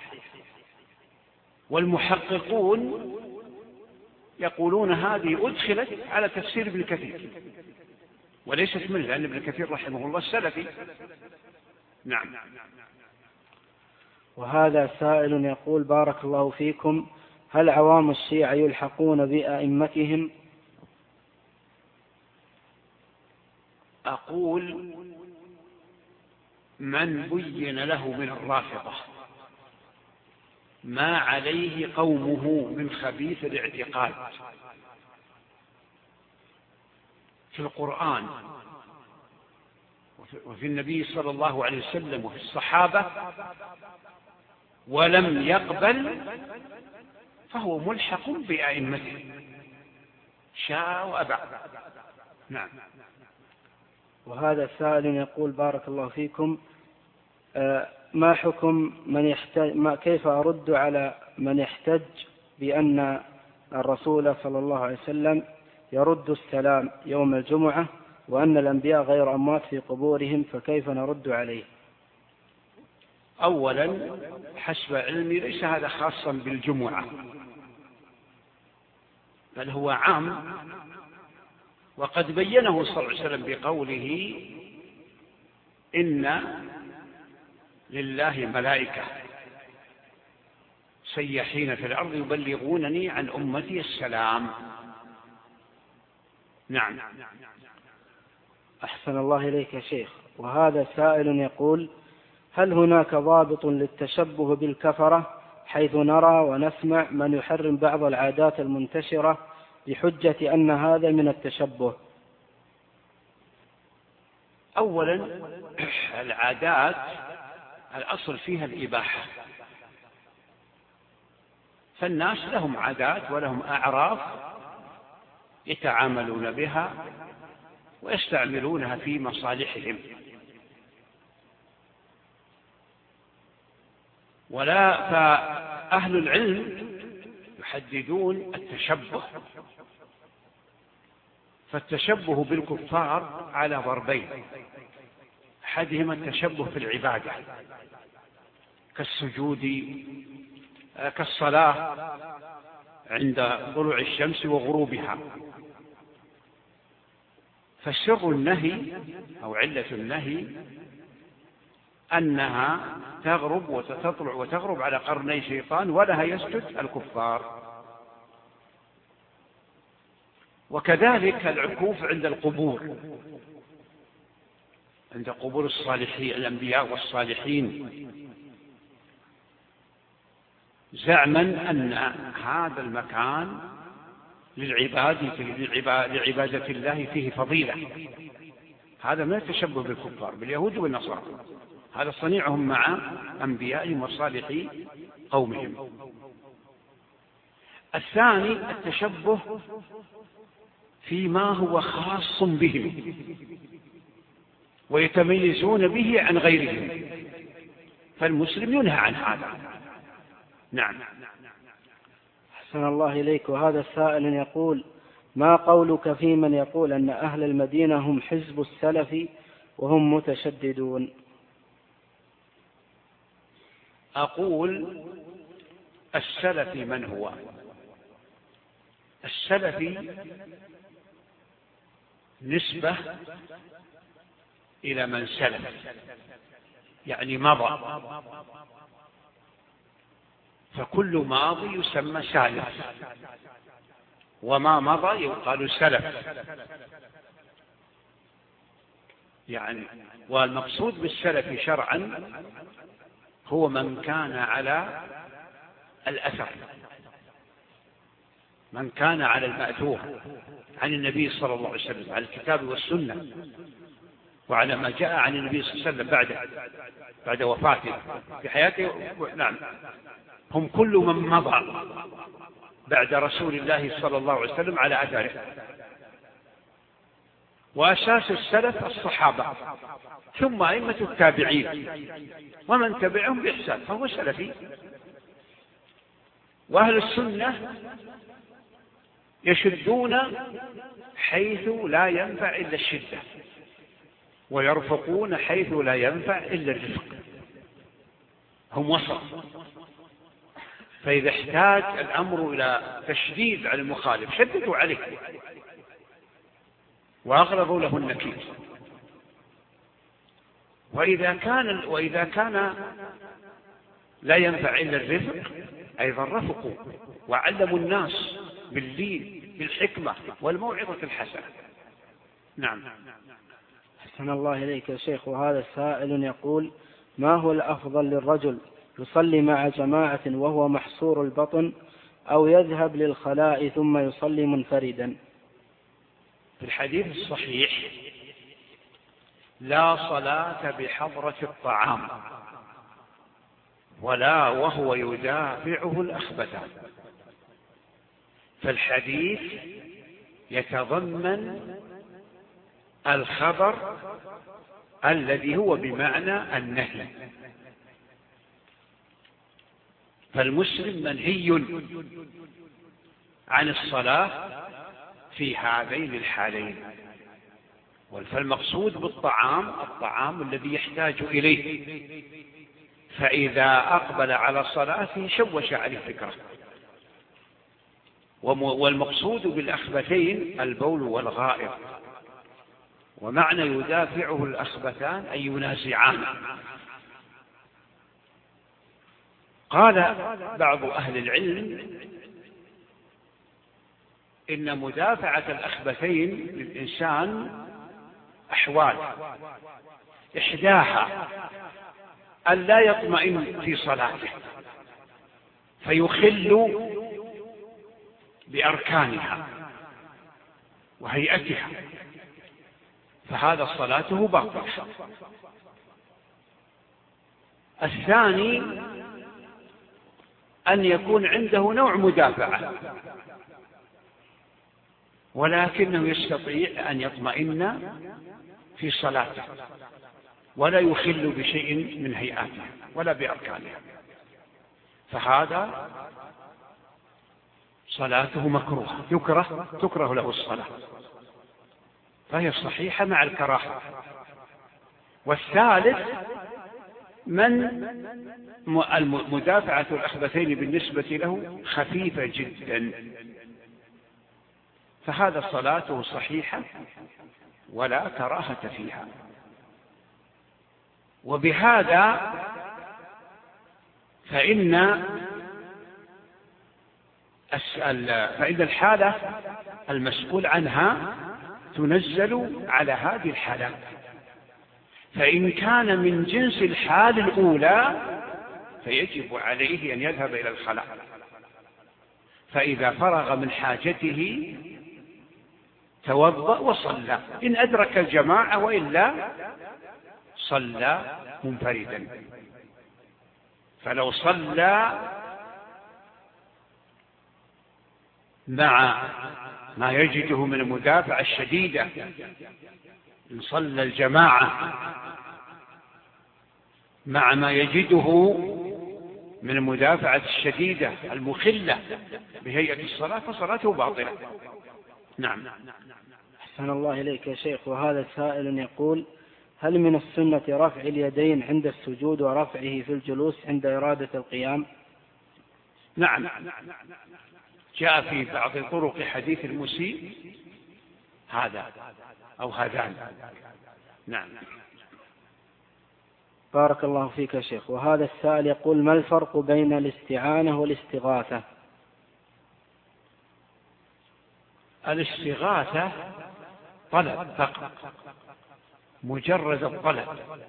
والمحققون يقولون هذه أدخلت على تفسير ابن كثير وليست منه، لأن ابن كثير رحمه الله السلفي. نعم. وهذا سائل يقول: بارك الله فيكم، هل عوام الشيعة يلحقون بأئمتهم؟ أقول: من بين له من الرافضة ما عليه قومه من خبيث الاعتقاد في القرآن وفي النبي صلى الله عليه وسلم وفي الصحابة ولم يقبل، فهو ملحق بأئمته شاء وأبى. نعم. وهذا السائل يقول: بارك الله فيكم، ما حكم من يحتج ما كيف أرد على من يحتج بأن الرسول صلى الله عليه وسلم يرد السلام يوم الجمعة وأن الأنبياء غير أموات في قبورهم، فكيف نرد عليه؟ أولا، حسب علمي ليس هذا خاصا بالجمعة، بل هو عام، وقد بينه صلى الله عليه وسلم بقوله: إن لله ملائكة سيحين في الأرض يبلغونني عن أمتي السلام. نعم. أحسن الله إليك يا شيخ. وهذا سائل يقول: هل هناك ضابط للتشبه بالكفرة، حيث نرى ونسمع من يحرم بعض العادات المنتشرة بحجة أن هذا من التشبه؟ أولا، العادات الأصل فيها الإباحة، فالناس لهم عادات ولهم أعراف يتعاملون بها ويستعملونها في مصالحهم، ولا فأهل العلم يحددون التشبه، فالتشبه بالكفار على ضربين: أحدهما التشبه في العبادة كالسجود، كالصلاة عند طلوع الشمس وغروبها، فسر النهي أو علة النهي أنها تغرب وتطلع وتغرب على قرني شيطان ولها يسجد الكفار. وكذلك العكوف عند القبور، عند قبور الصالحين الأنبياء والصالحين، زعما أن هذا المكان لعبادة الله فيه فضيلة. هذا ما يتشبه بالكفار باليهود والنصارى، هذا صنيعهم مع أنبيائهم وصالحي قومهم. الثاني التشبه فيما هو خاص بهم ويتميزون به عن غيرهم، فالمسلم ينهى عن هذا. نعم. أحسن الله إليك. وهذا السائل يقول: ما قولك في من يقول أن أهل المدينة هم حزب السلف وهم متشددون؟ أقول: السلفي من هو؟ السلفي نسبة إلى من سلف، يعني مضى، فكل ماضي يسمى سالف، وما مضى يقال سلف يعني. والمقصود بالسلف شرعا هو من كان على الأثر، من كان على المأثور عن النبي صلى الله عليه وسلم، على الكتاب والسنة، وعلى ما جاء عن النبي صلى الله عليه وسلم بعد بعد وفاته في حياته. نعم، هم كل من مضى بعد رسول الله صلى الله عليه وسلم على أثره. وأساس السلف الصحابة، ثم أئمة التابعين ومن تبعهم بإحسان، فهو سلفي. وأهل السنة يشدون حيث لا ينفع إلا الشدة، ويرفقون حيث لا ينفع إلا الرفق، هم وسط. فإذا احتاج الأمر إلى تشديد على المخالف شددوا عليه وأغلظوا له النكير. وإذا كان وإذا كان لا ينفع إلا الرفق أيضا رفقوا وعلموا الناس باللين بالحكمة والموعظة الحسنة. نعم. أحسن الله إليك يا شيخ. وهذا سائل يقول: ما هو الأفضل للرجل، يصلي مع جماعة وهو محصور البطن، أو يذهب للخلاء ثم يصلي منفردا؟ في الحديث الصحيح: لا صلاة بحضرة الطعام ولا وهو يدافعه الأخبثان. فالحديث يتضمن الخبر الذي هو بمعنى النهي، فالمسلم منهي عن الصلاة في هذين الحالين. فالمقصود بالطعام الطعام الذي يحتاج إليه، فإذا أقبل على صلاته شوش عليه فكره. والمقصود بالأخبثين البول والغائط، ومعنى يدافعه الأخبثان أي ينازعان. قال بعض أهل العلم إن مدافعة الأخبثين للإنسان أحوال، إحداها أن لا يطمئن في صلاته فيخل بأركانها وهيئتها، فهذا صلاته باطلة. الثاني أن يكون عنده نوع مدافعة ولكنه يستطيع أن يطمئن في صلاته ولا يخل بشيء من هيئاتها ولا بأركانها، فهذا صلاته مكروهة، يكره تكره له الصلاة، فهي صحيحة مع الكراهة. والثالث من مدافعة الأخبثين بالنسبة له خفيفة جدا، فهذا صلاته صحيحة ولا كراهة فيها. وبهذا فإن فإن الحالة المسؤول عنها تنزل على هذه الحالات، فإن كان من جنس الحال الأولى فيجب عليه أن يذهب إلى الخلاء، فإذا فرغ من حاجته توضأ وصلى، إن أدرك الجماعة، وإلا صلى منفردا. فلو صلى مع ما يجده من المدافعة الشديدة، إن صلى الجماعة مع ما يجده من المدافعة الشديدة المخلة بهيئة الصلاة فصلاته باطلة. نعم. أحسن الله إليك يا شيخ. وهذا سائل يقول: هل من السنة رفع اليدين عند السجود ورفعه في الجلوس عند إرادة القيام؟ نعم، جاء في بعض طرق حديث المسيء هذا أو هذان. نعم. بارك الله فيك يا شيخ. وهذا السائل يقول: ما الفرق بين الاستعانة والاستغاثة؟ الاستغاثة طلب فقط، مجرد الطلب،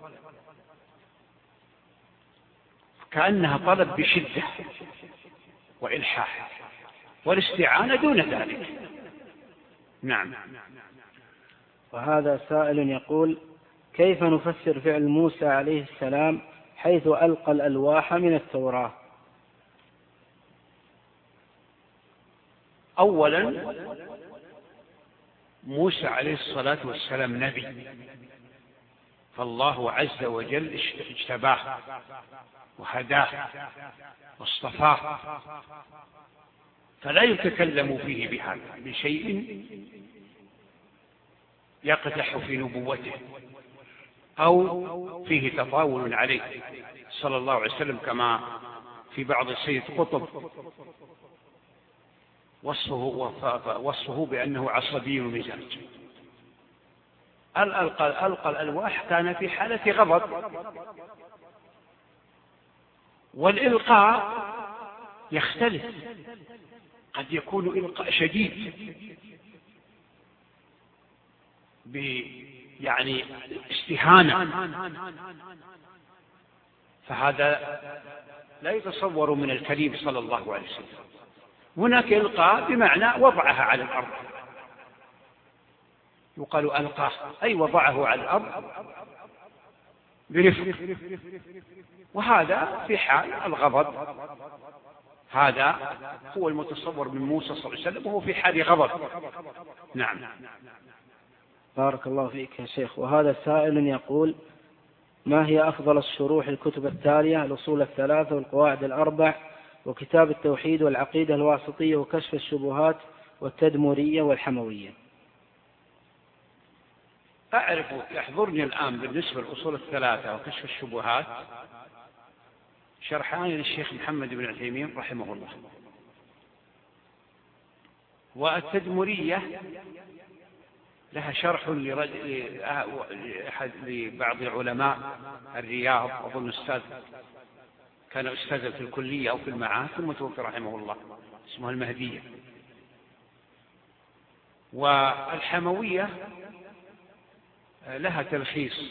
كأنها طلب بشدة وإلحاح، والاستعانة دون ذلك. نعم. وهذا سائل يقول: كيف نفسر فعل موسى عليه السلام حيث ألقى الألواح من التوراة؟ أولا موسى عليه الصلاة والسلام نبي، فالله عز وجل اجتباه وهداه واصطفاه، فلا يتكلم فيه بهذا بشيء يقدح في نبوته أو فيه تطاول عليه صلى الله عليه وسلم، كما في بعض السيد قطب وصفه, وصفه بأنه عصبي المزاج. ألقى, ألقى الألواح كان في حالة غضب، والإلقاء يختلف، قد يكون إلقاء شديد يعني استهانة، فهذا لا يتصور من الكريم صلى الله عليه وسلم. هناك إلقاء بمعنى وضعها على الأرض، يقال ألقاه أي وضعه على الأرض برفق، وهذا في حال الغضب. هذا هو المتصور من موسى صلى الله عليه وسلم وهو في حال غضب. نعم. بارك الله فيك يا شيخ. وهذا سائل يقول: ما هي أفضل الشروح الكتب التالية: الأصول الثلاثة والقواعد الأربع وكتاب التوحيد والعقيدة الواسطية وكشف الشبهات والتدمرية والحموية؟ أعرف يحضرني الآن بالنسبة للأصول الثلاثة وكشف الشبهات شرحان للشيخ محمد بن عثيمين رحمه الله، والتدمرية لها شرح لبعض العلماء الرياض، أظن أستاذ كان أستاذا في الكلية أو في المعاهد ثم توفي رحمه الله، اسمها المهدية. والحموية لها تلخيص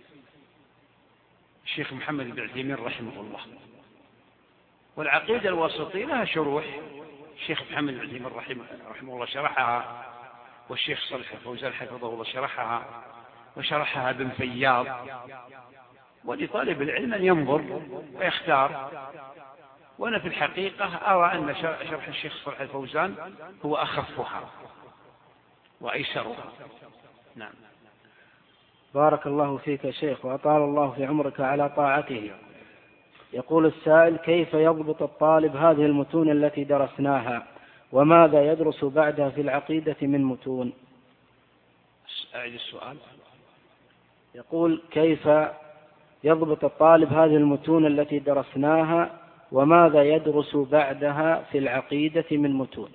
الشيخ محمد بن عثيمين رحمه الله. والعقيدة الواسطية لها شروح الشيخ محمد بن عثيمين رحمه, رحمه الله شرحها، والشيخ صالح الفوزان حفظه الله شرحها، وشرحها ابن فياض. ولطالب العلم أن ينظر ويختار، وأنا في الحقيقة أرى أن شرح الشيخ صالح الفوزان هو أخفها وأيسرها. نعم. بارك الله فيك يا شيخ وأطال الله في عمرك على طاعته. يقول السائل: كيف يضبط الطالب هذه المتون التي درسناها، وماذا يدرس بعدها في العقيدة من متون؟ أعيد السؤال. يقول: كيف يضبط الطالب هذه المتون التي درسناها، وماذا يدرس بعدها في العقيدة من متون؟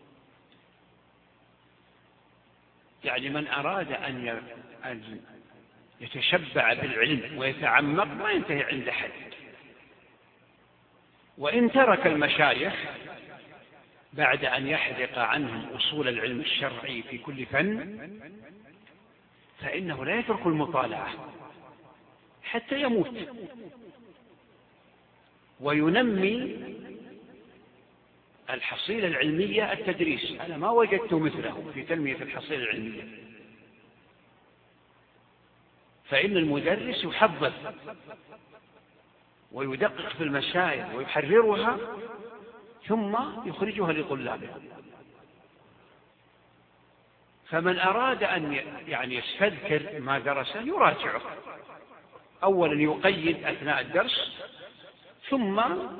يعني من أراد أن يتشبع بالعلم ويتعمق ما ينتهي عند حد، وإن ترك المشايخ بعد أن يحرق عنهم أصول العلم الشرعي في كل فن فإنه لا يترك المطالعة حتى يموت، وينمي الحصيلة العلمية التدريس. أنا ما وجدت مثله في تنمية الحصيلة العلمية، فإن المدرس يحضر ويدقق في المسائل ويحررها ثم يخرجها لطلابه. فمن أراد أن يعني يستذكر ما درسه يراجعه، أولا يقيد أثناء الدرس ثم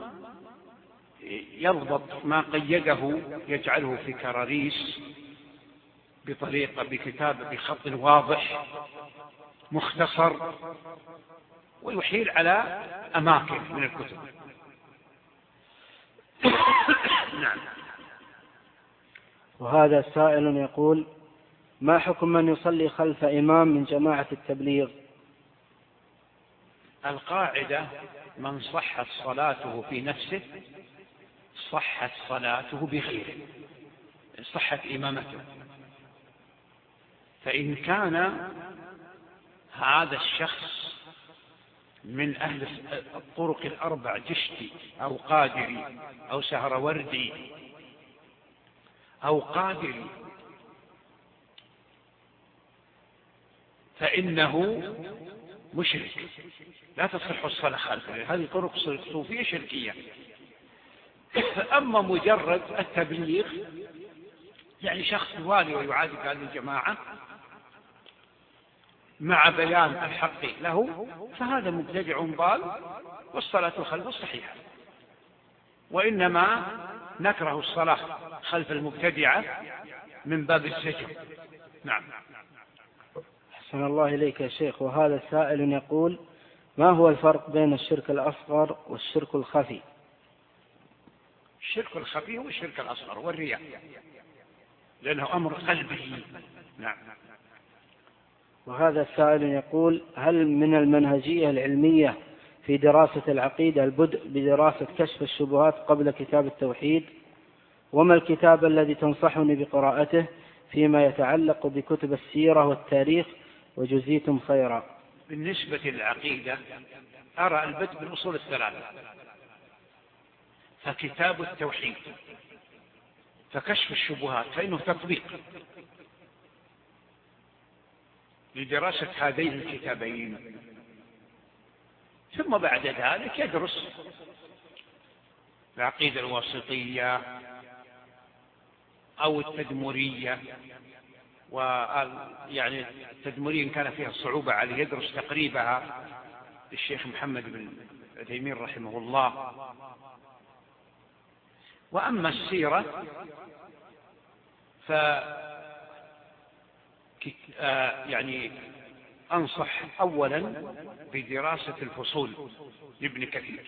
يضبط ما قيده يجعله في كراريس بطريقة بكتابة بخط واضح مختصر، ويحيل على أماكن من الكتب. نعم. وهذا سائل يقول: ما حكم من يصلي خلف إمام من جماعة التبليغ؟ القاعدة: من صحت صلاته في نفسه صحت صلاته بغيره، صحت إمامته. فإن كان هذا الشخص من أهل الطرق الأربع، جشتي أو قادري أو سهروردي أو قادري، فإنه مشرك لا تصح الصلاة خلفه. هذه طرق صوفية شركية. أما مجرد التبليغ يعني شخص يوالي ويعادي هذه الجماعة مع بيان الحق له، فهذا مبتدع ضال والصلاة خلفه صحيحة. وإنما نكره الصلاة خلف المبتدعة من باب الزجر. نعم. أحسن الله إليك يا شيخ. وهذا سائل يقول: ما هو الفرق بين الشرك الأصغر والشرك الخفي؟ الشرك الخفي هو الشرك الأصغر والرياء، لأنه أمر قلبي. نعم. وهذا السائل يقول: هل من المنهجية العلمية في دراسة العقيدة البدء بدراسة كشف الشبهات قبل كتاب التوحيد؟ وما الكتاب الذي تنصحني بقراءته فيما يتعلق بكتب السيرة والتاريخ؟ وجزيتم خيرا. بالنسبة للعقيدة أرى البدء بالأصول الثلاثة، فكتاب التوحيد، فكشف الشبهات فإنه تطبيق لدراسة هذين الكتابين، ثم بعد ذلك يدرس العقيدة الواسطية أو التدمرية، ويعني التدمرية إن كان فيها صعوبة عليه يدرس تقريبها للشيخ محمد بن عثيمين رحمه الله. وأما السيرة ف يعني أنصح أولا بدراسة الفصول لابن كثير،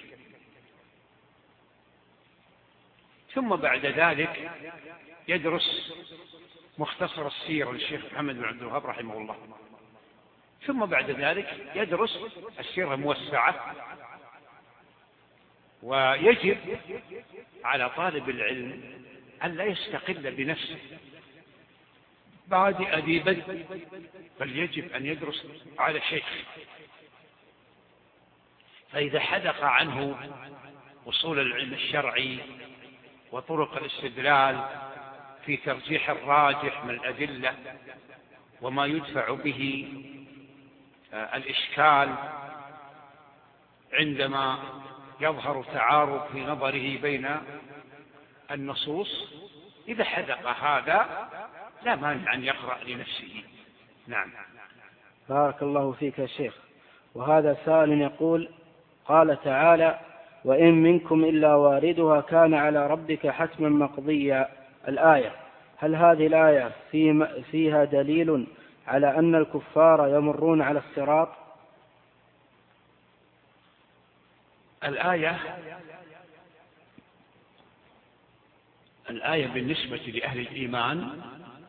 ثم بعد ذلك يدرس مختصر السيرة للشيخ محمد بن عبد الوهاب رحمه الله، ثم بعد ذلك يدرس السيرة الموسعة. ويجب على طالب العلم أن لا يستقل بنفسه بادئ ذي بدء، بل يجب أن يدرس على شيخ، فإذا حدق عنه وصول العلم الشرعي وطرق الاستدلال في ترجيح الراجح من الأدلة وما يدفع به الإشكال عندما يظهر تعارض في نظره بين النصوص، إذا حدق هذا لا مانع أن يقرأ لنفسه. نعم. بارك الله فيك يا شيخ. وهذا سائل يقول: قال تعالى: وإن منكم إلا واردها كان على ربك حتما مقضيا، الآية، هل هذه الآية فيها دليل على أن الكفار يمرون على الصراط؟ الآية الآية بالنسبة لأهل الإيمان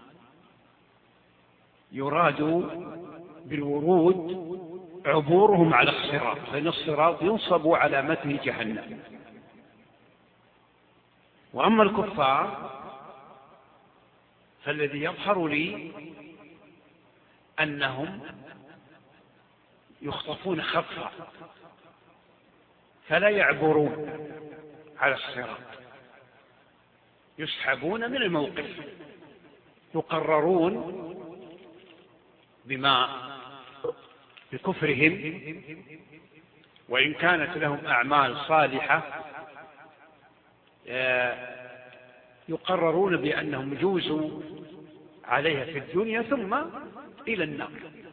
يراد بالورود عبورهم على الصراط، فإن الصراط ينصب على متن جهنم. وأما الكفار فالذي يظهر لي أنهم يخطفون خطفا فلا يعبرون على الصراط، يسحبون من الموقف، يقررون بما بكفرهم، وإن كانت لهم أعمال صالحة يقررون بأنهم جوزوا عليها في الدنيا ثم إلى النار.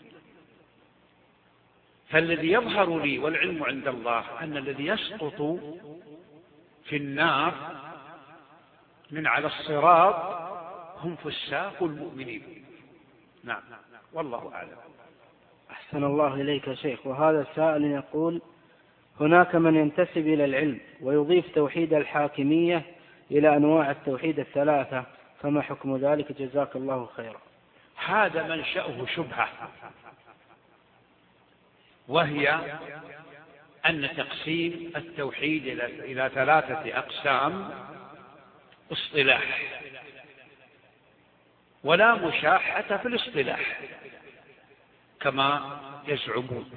فالذي يظهر لي والعلم عند الله أن الذي يسقط في النار من على الصراط هم فساق المؤمنين. نعم، والله أعلم. أحسن الله إليك يا شيخ. وهذا السائل يقول: هناك من ينتسب إلى العلم ويضيف توحيد الحاكمية إلى أنواع التوحيد الثلاثة، فما حكم ذلك؟ جزاك الله خيرا. هذا منشأه شبهة، وهي أن تقسيم التوحيد إلى ثلاثة أقسام اصطلاح، ولا مشاحة في الاصطلاح كما يزعمون،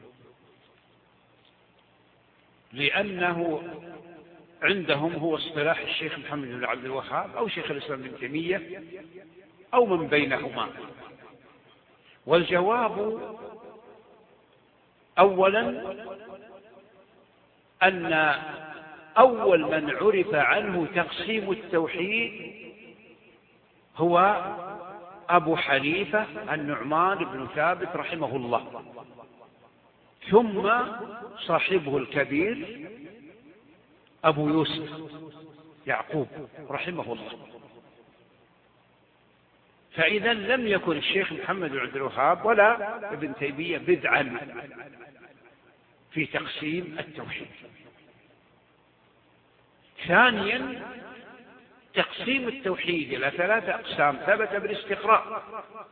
لأنه عندهم هو اصطلاح الشيخ محمد بن عبد الوهاب أو شيخ الإسلام ابن تيمية أو من بينهما. والجواب أولا أن أول من عرف عنه تقسيم التوحيد هو أبو حنيفة النعمان بن ثابت رحمه الله، ثم صاحبه الكبير أبو يوسف يعقوب رحمه الله. فإذا لم يكن الشيخ محمد بن عبد الوهاب ولا ابن تيمية بدعا في تقسيم التوحيد. ثانيا، تقسيم التوحيد إلى ثلاثة أقسام ثبت بالاستقراء،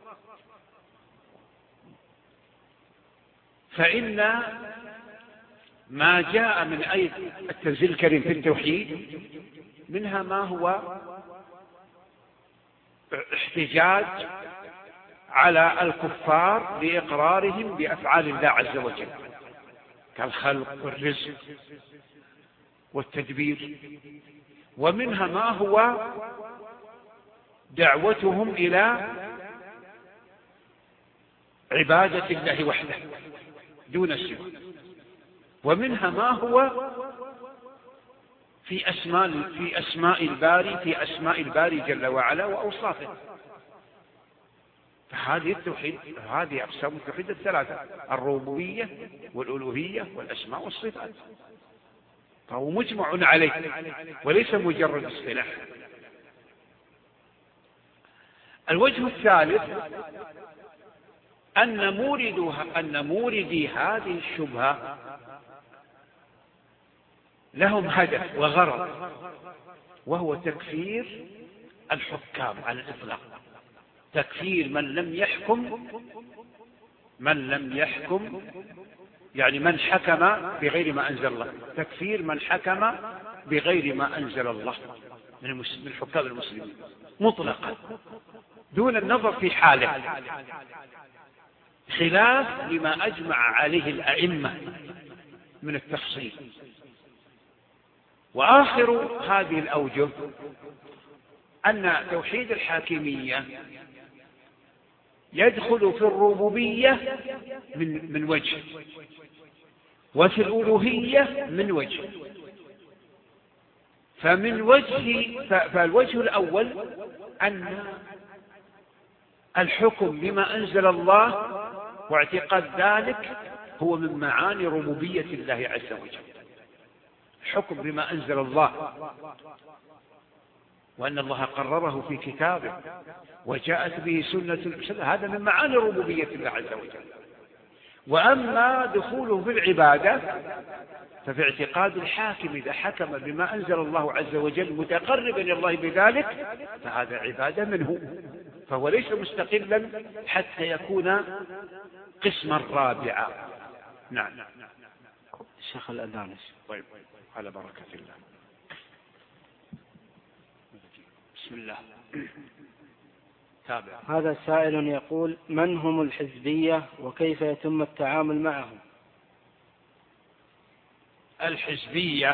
فإن ما جاء من آية التنزيل الكريم في التوحيد منها ما هو احتجاج على الكفار لإقرارهم بأفعال الله عز وجل كالخلق والرزق والتدبير، ومنها ما هو دعوتهم إلى عبادة الله وحده دون سوى، ومنها ما هو في أسماء في أسماء الباري في أسماء الباري جل وعلا وأوصافه. فهذه التوحيد هذه أقسام التوحيد الثلاثة: الربوبية والألوهية والأسماء والصفات، فهو مجمع عليه وليس مجرد اصطلاح. الوجه الثالث أن موردها أن موردي هذه الشبهة لهم هدف وغرض، وهو تكفير الحكام على الإطلاق، تكفير من لم يحكم من لم يحكم يعني من حكم بغير ما أنزل الله، تكفير من حكم بغير ما أنزل الله من حكام المسلمين مطلقا دون النظر في حاله، خلاف لما أجمع عليه الأئمة من التفصيل. وآخر هذه الأوجه أن توحيد الحاكمية يدخل في الربوبية من من وجه، وفي الألوهية من وجه. فمن وجه فالوجه الأول أن الحكم بما أنزل الله واعتقاد ذلك هو من معاني ربوبية الله عز وجل، الحكم بما أنزل الله، وأن الله قرره في كتابه وجاءت به سنة، هذا من معاني ربوبية الله عز وجل. وأما دخوله في العبادة ففي اعتقاد الحاكم إذا حكم بما أنزل الله عز وجل متقربا إلى الله بذلك فهذا عبادة منه، فهو ليس مستقلا حتى يكون قسما رابعا. نعم. الشيخ الأذاني. طيب، على بركة الله. بسم الله. تابع. هذا سائل يقول: من هم الحزبية وكيف يتم التعامل معهم؟ الحزبية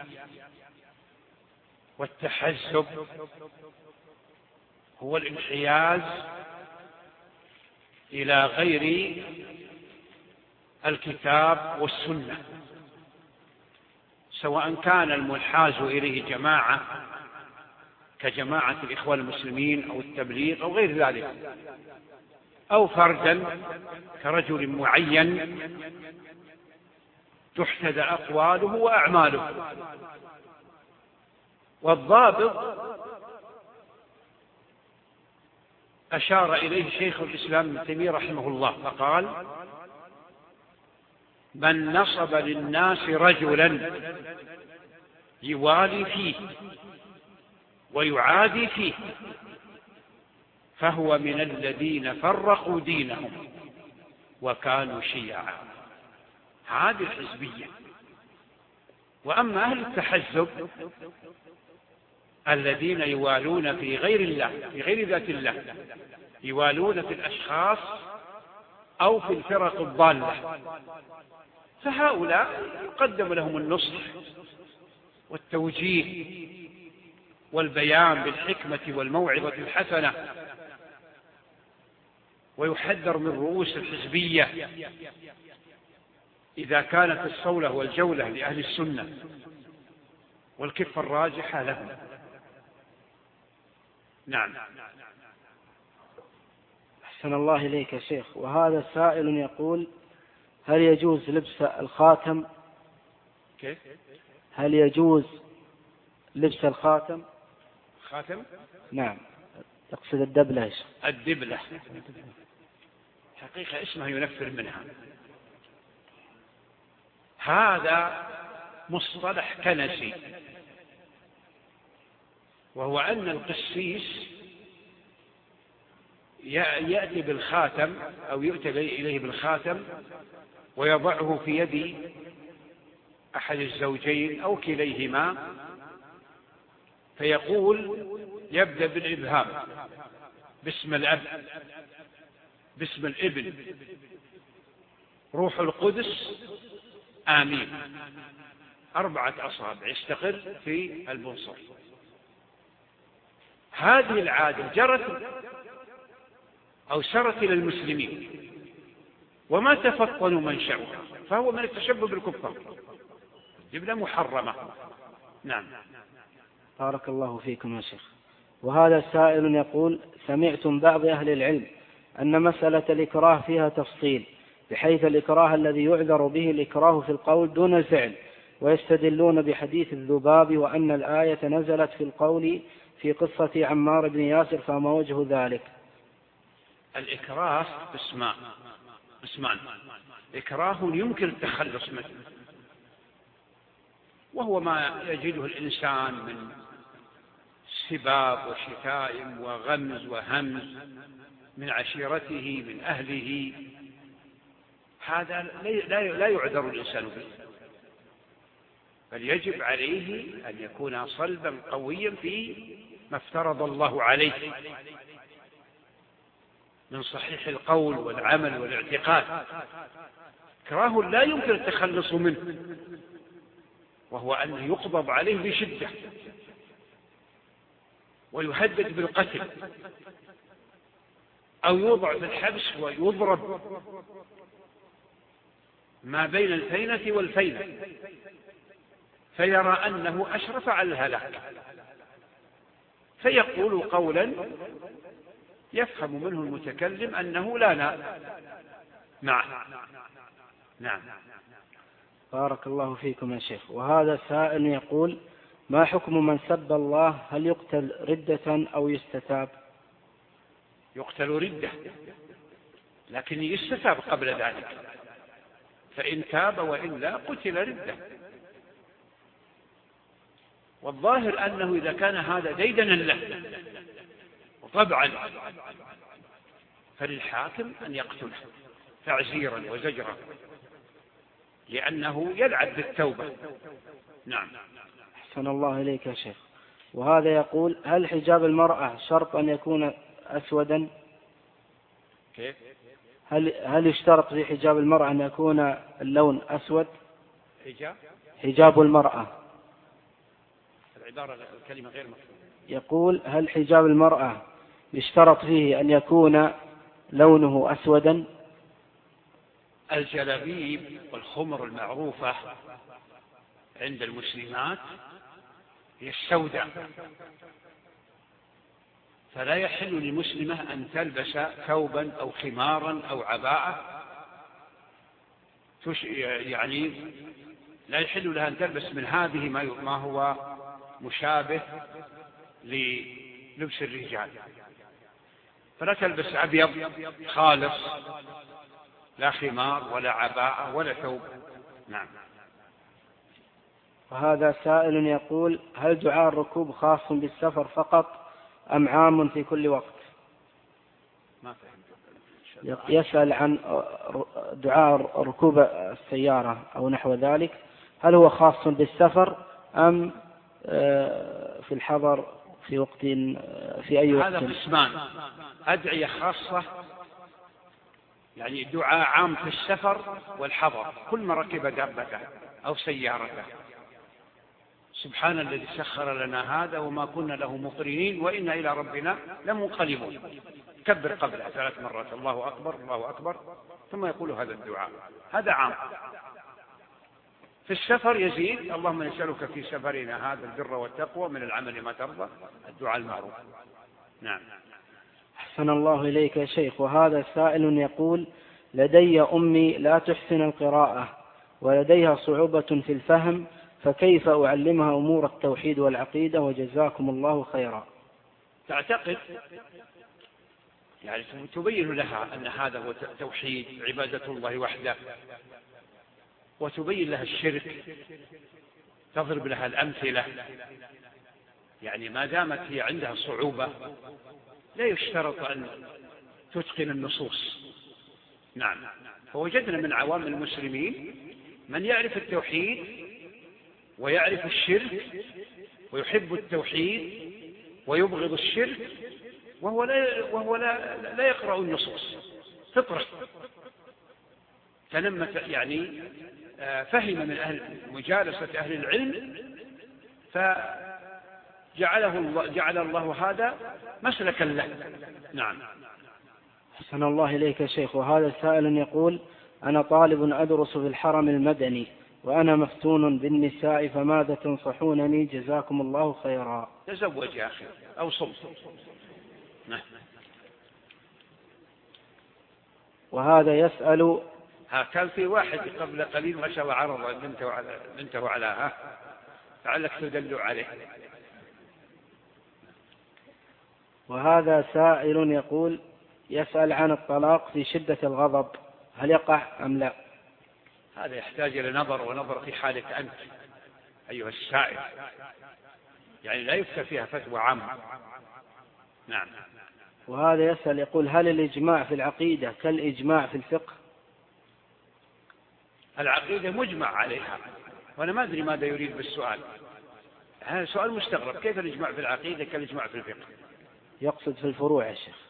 والتحزب هو الانحياز إلى غير الكتاب والسنة، سواء كان المنحاز إليه جماعة كجماعة الإخوان المسلمين أو التبليغ أو غير ذلك، أو فردا كرجل معين تحتذى أقواله وأعماله. والضابط أشار إليه شيخ الإسلام ابن تيمية رحمه الله فقال: من نصب للناس رجلا يوالي فيه ويعادي فيه فهو من الذين فرقوا دينهم وكانوا شيعا. هذه الحزبية. وأما أهل التحزب الذين يوالون في غير الله في غير ذات الله، يوالون في الأشخاص أو في الفرق الضالة، فهؤلاء يقدم لهم النصح والتوجيه والبيان بالحكمة والموعظة الحسنة، ويحذر من رؤوس الحزبية إذا كانت الصولة والجولة لأهل السنة والكفة الراجحة لهم. نعم. أحسن الله إليك يا شيخ. وهذا سائل يقول: هل يجوز لبس الخاتم؟ كيف؟ هل يجوز لبس الخاتم. خاتم؟ نعم، تقصد الدبلة. الدبلة حقيقة اسمها ينفر منها. هذا مصطلح كنسي، وهو أن القسيس يأتي بالخاتم أو يؤتى إليه بالخاتم ويضعه في يد أحد الزوجين أو كليهما، فيقول يبدأ بالإبهام باسم الأب، باسم الابن، روح القدس، آمين، أربعة أصابع يستقر في البنصر. هذه العادة جرت أو سرت إلى المسلمين وما تفطنوا منشأها، فهو من التشبه بالكفار، جبلة محرمة. نعم. بارك الله فيكم يا شيخ. وهذا سائل يقول: سمعت من بعض أهل العلم أن مسألة الإكراه فيها تفصيل، بحيث الإكراه الذي يعذر به الإكراه في القول دون الفعل، ويستدلون بحديث الذباب وأن الآية نزلت في القول في قصة عمار بن ياسر، فما وجه ذلك؟ الإكراه اسمان اسمان إكراه يمكن التخلص منه، وهو ما يجده الإنسان من سباب وشتائم وغمز وهمز من عشيرته من أهله، هذا لا يعذر الإنسان به، بل يجب عليه أن يكون صلبا قويا في ما افترض الله عليه من صحيح القول والعمل والاعتقاد. إكراه لا يمكن التخلص منه، وهو أن يقبض عليه بشدة ويهدد بالقتل أو يوضع في الحبس ويضرب ما بين الفينة والفينة، فيرى أنه أشرف على الهلاك، فيقول قولا يفهم منه المتكلم أنه لا لا معه. نعم. بارك الله فيكم يا شيخ. وهذا سائل يقول: ما حكم من سب الله؟ هل يقتل ردة أو يستتاب؟ يقتل ردة، لكن يستتاب قبل ذلك، فإن تاب وإلا قتل ردة. والظاهر أنه إذا كان هذا ديدنا له طبعا فللحاكم أن يقتله تعزيرا وزجرا، لأنه يلعب بالتوبة. نعم. أحسن الله إليك يا شيخ. وهذا يقول: هل حجاب المرأة شرط أن يكون أسودا؟ كيف؟ هل هل يشترط في حجاب المرأة أن يكون اللون أسود؟ حجاب حجاب المرأة، العبارة الكلمة غير مفهومة. يقول: هل حجاب المرأة يشترط فيه أن يكون لونه أسودا؟ الجلابيب والخمر المعروفة عند المسلمات هي السوداء، فلا يحل للمسلمة أن تلبس ثوبا أو خمارا أو عباءة، يعني لا يحل لها أن تلبس من هذه ما هو مشابه للبس الرجال، فلا تلبس أبيض خالص، لا خمار ولا عباءة ولا ثوب. نعم. وهذا سائل يقول: هل دعاء الركوب خاص بالسفر فقط أم عام في كل وقت؟ ما فهمت. يسأل عن دعاء ركوب السيارة أو نحو ذلك، هل هو خاص بالسفر أم في الحضر في وقت في أي وقت؟ هذا قسمان: أدعية خاصة يعني دعاء عام في السفر والحضر، كل ما ركب دابته أو سيارته. سبحان الذي سخر لنا هذا وما كنا له مقرنين وإنا إلى ربنا لمنقلبون. كبر قبلها ثلاث مرات: الله أكبر الله أكبر، ثم يقول هذا الدعاء. هذا عام. في السفر يزيد: اللهم نسألك في سفرنا هذا البر والتقوى من العمل ما ترضى، الدعاء المعروف. نعم. أحسن الله إليك يا شيخ. وهذا سائل يقول: لدي أمي لا تحسن القراءة ولديها صعوبة في الفهم، فكيف أعلمها أمور التوحيد والعقيدة وجزاكم الله خيرا. تعتقد يعني تبين لها أن هذا هو توحيد عبادة الله وحده، وتبين لها الشرك، تضرب لها الأمثلة. يعني ما دامت هي عندها صعوبة لا يشترط أن تتقن النصوص. نعم، فوجدنا من عوام المسلمين من يعرف التوحيد ويعرف الشرك ويحب التوحيد ويبغض الشرك، وهو لا, وهو لا, لا يقرأ النصوص فطرة. فلما يعني فهم من أهل مجالسة أهل العلم فجعله الله جعل الله هذا مسلكا له. نعم. أحسن الله إليك يا شيخ. وهذا سائل يقول: أنا طالب أدرس في الحرم المدني وأنا مفتون بالنساء، فماذا تنصحونني جزاكم الله خيرا؟ تزوج يا أخي أو صم. نعم. وهذا يسأل: ها كان في واحد قبل قليل ما شاء الله عرض بنته على بنته على ها لعلك تدل عليه. وهذا سائل يقول يسأل عن الطلاق في شدة الغضب، هل يقع أم لا؟ هذا يحتاج إلى نظر ونظر في حالك أنت أيها السائل، يعني لا يفتى فيها فتوى عامة. نعم. وهذا يسأل يقول: هل الإجماع في العقيدة كالإجماع في الفقه؟ العقيدة مجمع عليها، وأنا ما أدري ماذا يريد بالسؤال. هذا سؤال مستغرب، كيف الإجماع في العقيدة كالإجماع في الفقه؟ يقصد في الفروع يا شيخ.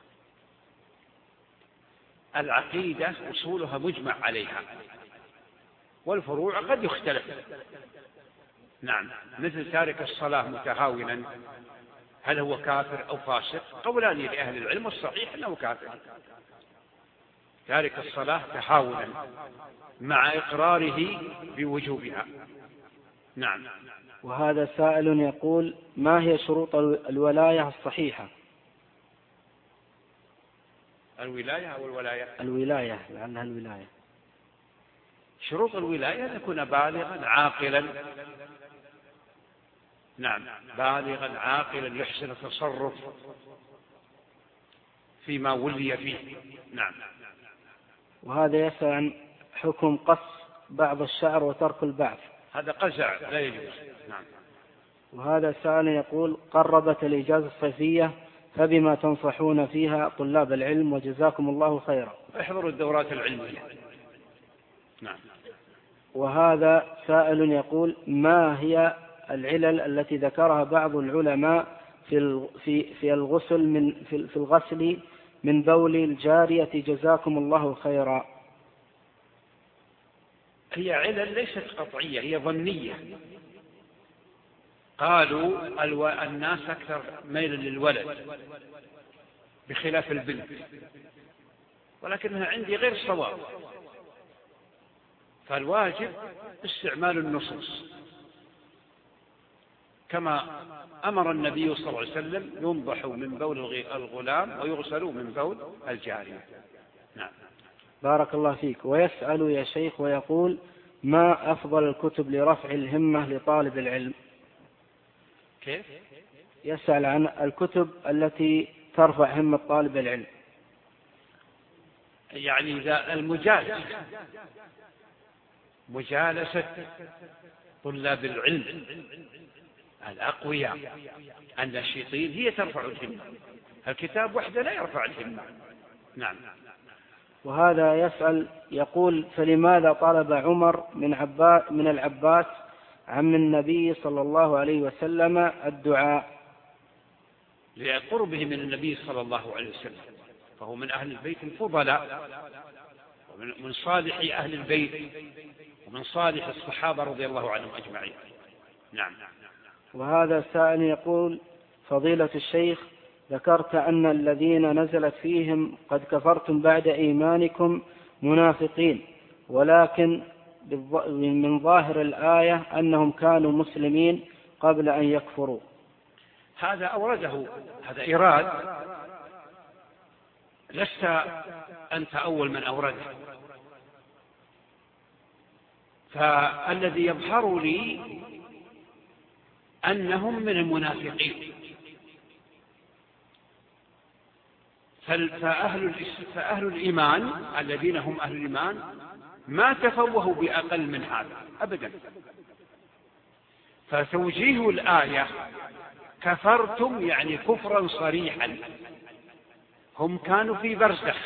العقيدة أصولها مجمع عليها، والفروع قد يختلف. نعم، مثل تارك الصلاة متهاونا هل هو كافر أو فاسق؟ قولان لأهل العلم، والصحيح أنه كافر. تارك الصلاة تهاونا مع إقراره بوجوبها. نعم. وهذا سائل يقول: ما هي شروط الولاية الصحيحة؟ الولاية أو الولاية؟ الولاية، لأنها الولاية. شروط الولاية أن يكون بالغا عاقلا. نعم، بالغا عاقلا يحسن التصرف فيما ولي فيه. نعم. وهذا يسأل عن حكم قص بعض الشعر وترك البعض. هذا قزع لا يجوز. نعم. وهذا سائل يقول: قربت الإجازة الصيفية، فبما تنصحون فيها طلاب العلم وجزاكم الله خيرا؟ احضروا الدورات العلمية. نعم. وهذا سائل يقول: ما هي العلل التي ذكرها بعض العلماء في في في الغسل من في, في الغسل من بول الجارية جزاكم الله خيرا؟ هي علل ليست قطعية، هي ظنية. قالوا الو... الناس أكثر ميلا للولد بخلاف البنت، ولكنها عندي غير صواب. فالواجب استعمال النصوص كما أمر النبي صلى الله عليه وسلم: ينضح من بول الغلام ويغسل من بول الجارية. نعم. بارك الله فيك. ويسأل يا شيخ ويقول: ما أفضل الكتب لرفع الهمة لطالب العلم؟ كيف؟ يسأل عن الكتب التي ترفع همة طالب العلم. يعني إذا المجالسة مجالسة طلاب العلم الأقوياء النشيطين هي ترفع الهمة، الكتاب وحده لا يرفع الهمة. نعم. وهذا يسأل يقول: فلماذا طلب عمر من عباس من العباس عم النبي صلى الله عليه وسلم الدعاء؟ لقربه من النبي صلى الله عليه وسلم، فهو من أهل البيت الفضلاء ومن صالح أهل البيت ومن صالح الصحابة رضي الله عنهم أجمعين. نعم. وهذا سائل يقول: فضيلة الشيخ، ذكرت أن الذين نزلت فيهم قد كفرتم بعد إيمانكم منافقين، ولكن من ظاهر الآية أنهم كانوا مسلمين قبل أن يكفروا. هذا أورده، هذا إيراد، لست أنت أول من أورده. فالذي يظهر لي أنهم من المنافقين. فأهل, فأهل الإيمان الذين هم أهل الإيمان ما تفوهوا بأقل من هذا أبدا. فتوجيه الآية كفرتم يعني كفرا صريحا. هم كانوا في برزخ،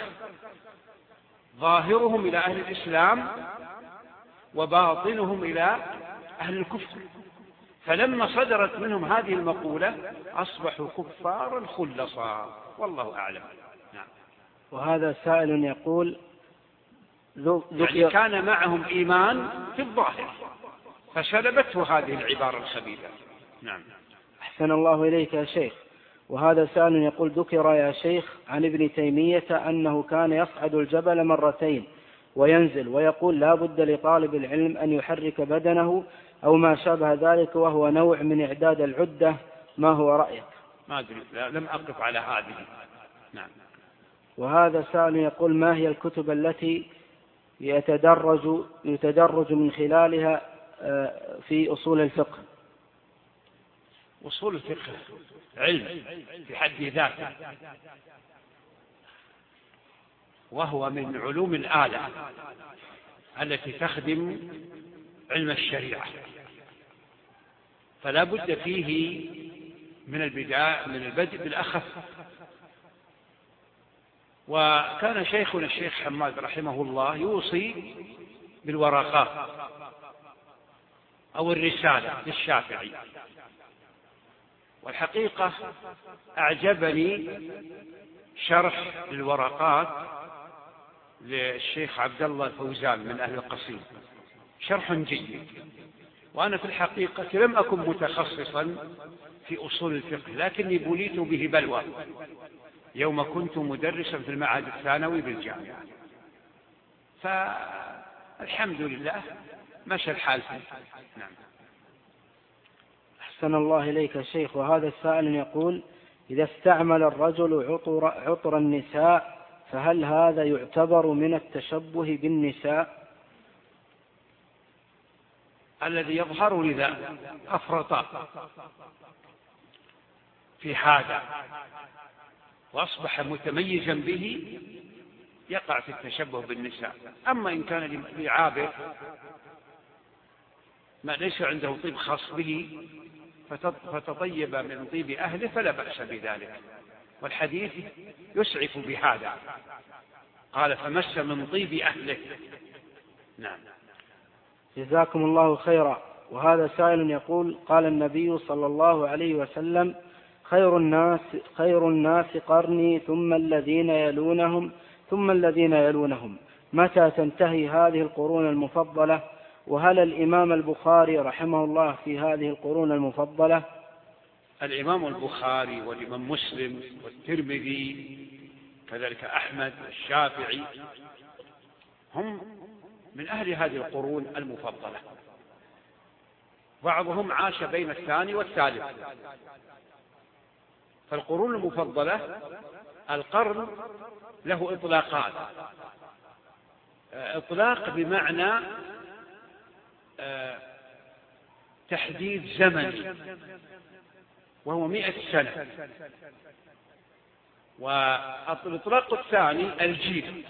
ظاهرهم إلى أهل الإسلام وباطنهم إلى أهل الكفر، فلما صدرت منهم هذه المقولة أصبحوا كفارا خلصا، والله أعلم. نعم. وهذا سائل يقول يعني كان معهم إيمان في الظاهر فسلبته هذه العبارة الخبيثة. نعم. أحسن الله إليك يا شيخ. وهذا سائل يقول ذكر يا شيخ عن ابن تيمية أنه كان يصعد الجبل مرتين وينزل، ويقول لا بد لطالب العلم أن يحرك بدنه أو ما شابه ذلك، وهو نوع من إعداد العدة. ما هو رأيك؟ ما أدري، لم أقف على هذه. نعم. وهذا سائل يقول ما هي الكتب التي يتدرج, يتدرج من خلالها في أصول الفقه؟ أصول الفقه علم في حد ذاته، وهو من علوم الآلة التي تخدم علم الشريعة، فلا بد فيه من البداية من البدء بالأخف. وكان شيخنا الشيخ حماد رحمه الله يوصي بالورقات أو الرسالة للشافعي، والحقيقة أعجبني شرح للورقات للشيخ عبد الله الفوزان من أهل القصيم، شرح جيد. وأنا في الحقيقة لم أكن متخصصا في أصول الفقه، لكني بليت به بلوى يوم كنت مدرسا في المعهد الثانوي بالجامعة، فالحمد لله مشى الحال فيه. نعم. أحسن الله إليك يا شيخ. وهذا السائل يقول إذا استعمل الرجل عطر, عطر النساء فهل هذا يعتبر من التشبه بالنساء؟ الذي يظهر إذا أفرط في هذا وأصبح متميزا به يقع في التشبه بالنساء. أما إن كان لعابر ما ليس عنده طيب خاص به فتطيب من طيب أهله فلا بأس بذلك، والحديث يسعف بهذا، قال فمس من طيب أهله. نعم. جزاكم الله خيرا. وهذا سائل يقول قال النبي صلى الله عليه وسلم خير الناس خير الناس قرني ثم الذين يلونهم ثم الذين يلونهم، متى تنتهي هذه القرون المفضلة؟ وهل الإمام البخاري رحمه الله في هذه القرون المفضلة؟ الإمام البخاري والإمام مسلم والترمذي كذلك أحمد والشافعي هم من أهل هذه القرون المفضلة، بعضهم عاش بين الثاني والثالث. فالقرون المفضلة القرن له إطلاقات، إطلاق بمعنى تحديد زمني وهو مئة سنة، والإطلاق الثاني الجيل.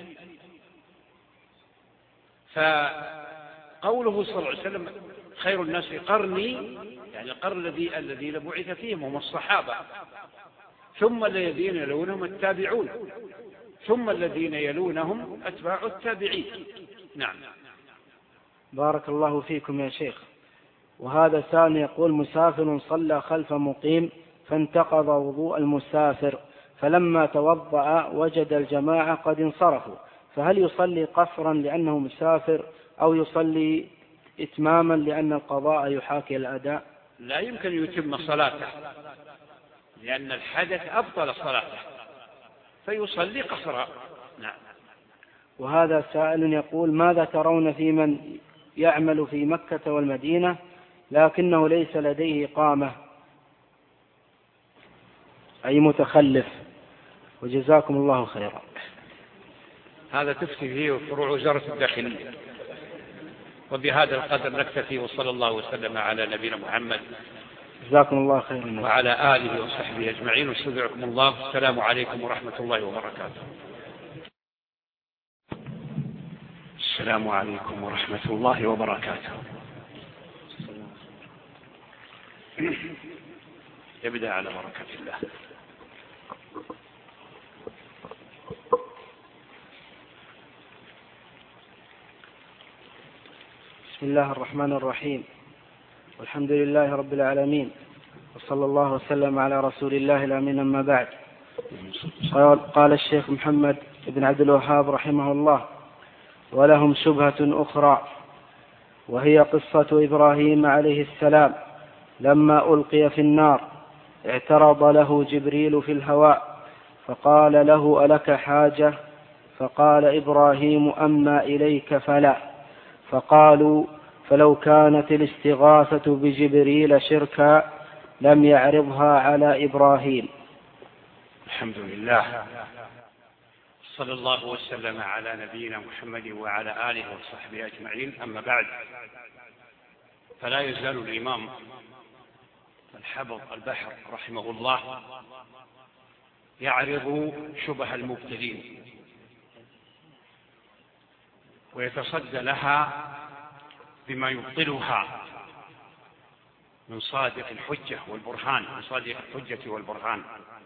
فقوله صلى الله عليه وسلم خير الناس قرني يعني القرن الذي الذي بعث فيهم هم الصحابة، ثم الذين يلونهم التابعون، ثم الذين يلونهم أتباع التابعين. نعم. بارك الله فيكم يا شيخ. وهذا سائل يقول مسافر صلى خلف مقيم فانتقض وضوء المسافر، فلما توضأ وجد الجماعة قد انصرفوا، فهل يصلي قصرا لأنه مسافر أو يصلي إتماما لأن القضاء يحاكي الأداء؟ لا يمكن يتم صلاته لأن الحدث أبطل صلاته، فيصلي قصرا. نعم. وهذا سائل يقول ماذا ترون في من يعمل في مكة والمدينة لكنه ليس لديه إقامة أي متخلف؟ وجزاكم الله خيرا. هذا تفتي فيه فروع وزارة الداخلية. وبهذا القدر نكتفي، وصلى الله وسلم على نبينا محمد جزاكم الله خيرا. وعلى آله وصحبه أجمعين، واستودعكم الله. السلام عليكم ورحمة الله وبركاته. السلام عليكم ورحمة الله وبركاته. يبدأ على بركة الله. بسم الله الرحمن الرحيم، والحمد لله رب العالمين، وصلى الله وسلم على رسول الله الأمين. أما بعد، قال الشيخ محمد بن عبد الوهاب رحمه الله: ولهم شبهة أخرى، وهي قصة إبراهيم عليه السلام لما ألقي في النار اعترض له جبريل في الهواء فقال له: ألك حاجة؟ فقال إبراهيم: أما إليك فلا. فقالوا: فلو كانت الاستغاثة بجبريل شركا لم يعرضها على إبراهيم. الحمد لله، صلى الله وسلم على نبينا محمد وعلى آله وصحبه أجمعين. أما بعد، فلا يزال الإمام الحافظ البحر رحمه الله يعرض شبه المبتدين ويتصدى لها بما يبطلها من صادق الحجة والبرهان من صادق الحجة والبرهان.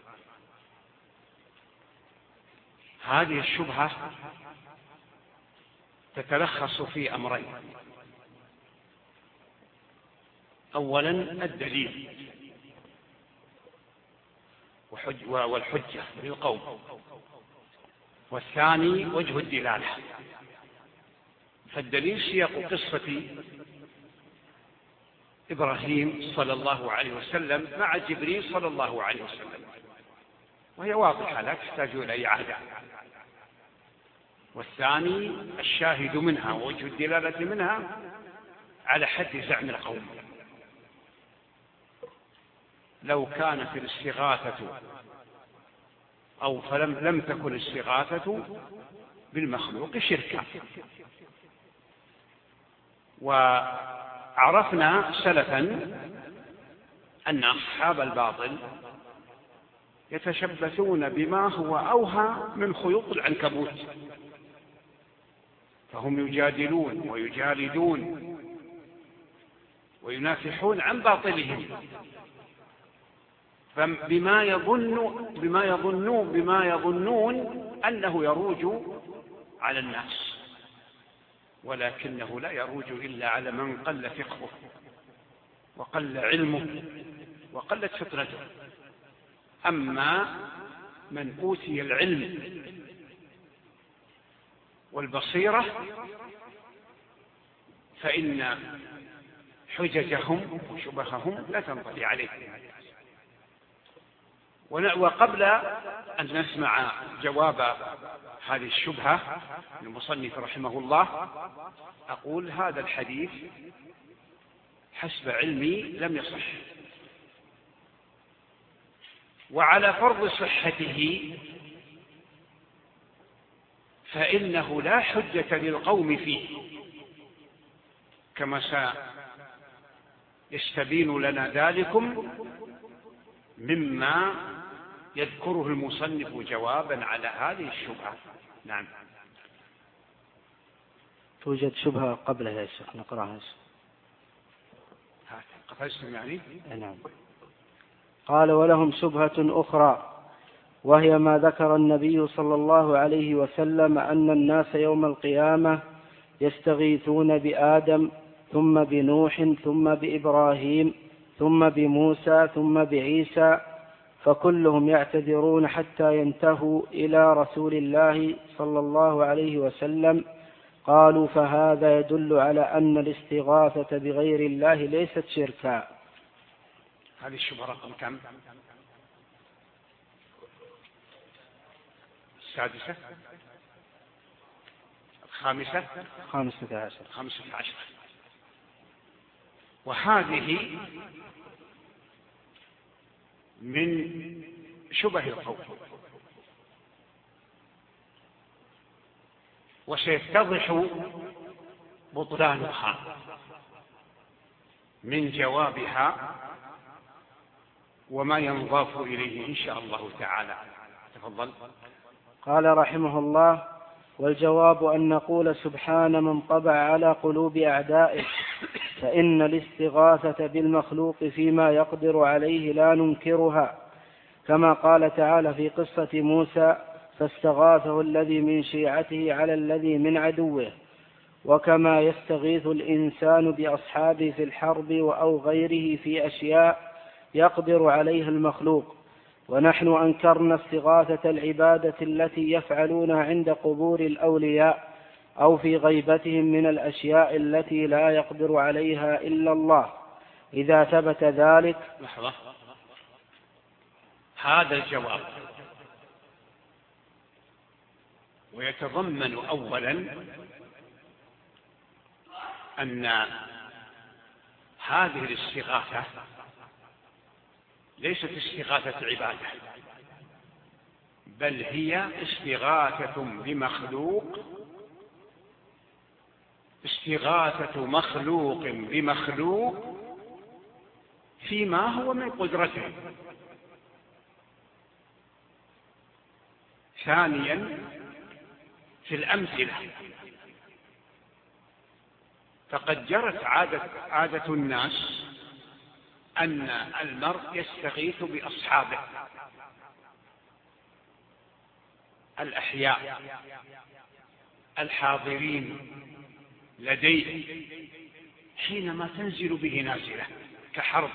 هذه الشبهة تتلخص في أمرين: أولا الدليل والحجة للقوم، والثاني وجه الدلالة. فالدليل سياق قصة إبراهيم صلى الله عليه وسلم مع جبريل صلى الله عليه وسلم، وهي واضحة لا تحتاج إلى إعادة. والثاني الشاهد منها ووجه الدلالة منها على حد زعم القوم. لو كانت الاستغاثة أو فلم لم تكن الاستغاثة بالمخلوق شركا. وعرفنا سلفا أن أصحاب الباطل يتشبثون بما هو أوهى من خيوط العنكبوت، فهم يجادلون ويجالدون وينافحون عن باطلهم بما يظن بما يظنون بما يظنون أنه يروج على الناس، ولكنه لا يروج إلا على من قل فقهه وقل علمه وقلت فطرته. أما من أوتي العلم والبصيرة فإن حججهم وشبههم لا تنطلي عليه. وقبل أن نسمع جواب هذه الشبهة المصنف رحمه الله، أقول هذا الحديث حسب علمي لم يصح، وعلى فرض صحته فإنه لا حجة للقوم فيه، كما سيستبين لنا ذلكم مما يذكره المصنف جوابا على هذه الشبهة. نعم. توجد شبهة قبلها يا شيخ، نقرأها. قفزتم يعني؟ نعم. قال: ولهم شبهة أخرى، وهي ما ذكر النبي صلى الله عليه وسلم أن الناس يوم القيامة يستغيثون بآدم ثم بنوح ثم بإبراهيم ثم بموسى ثم بعيسى، فكلهم يعتذرون حتى ينتهوا إلى رسول الله صلى الله عليه وسلم. قالوا: فهذا يدل على أن الاستغاثة بغير الله ليست شركا. هذه الشبهة رقم كم؟ السادسة؟ الخامسة؟ خامسة عشر. خامسة عشر. وهذه من شبه القول، وسيتضح بطلانها من جوابها وما ينضاف إليه إن شاء الله تعالى. تفضل. قال رحمه الله: والجواب أن نقول سبحان من طبع على قلوب أعدائه، فإن الاستغاثة بالمخلوق فيما يقدر عليه لا ننكرها، كما قال تعالى في قصة موسى: فاستغاثه الذي من شيعته على الذي من عدوه، وكما يستغيث الإنسان بأصحابه في الحرب أو غيره في أشياء يقدر عليها المخلوق. ونحن أنكرنا استغاثة العبادة التي يفعلونها عند قبور الأولياء أو في غيبتهم من الأشياء التي لا يقدر عليها إلا الله، إذا ثبت ذلك. لحظة. هذا الجواب ويتضمن أولا أن هذه الاستغاثة ليست استغاثة عبادة، بل هي استغاثة بمخلوق استغاثة مخلوق بمخلوق فيما هو من قدرته. ثانيا في الأمثلة، فقد جرت عادة, عادة الناس أن المرء يستغيث بأصحابه الأحياء الحاضرين لديه حينما تنزل به نازلة كحرب،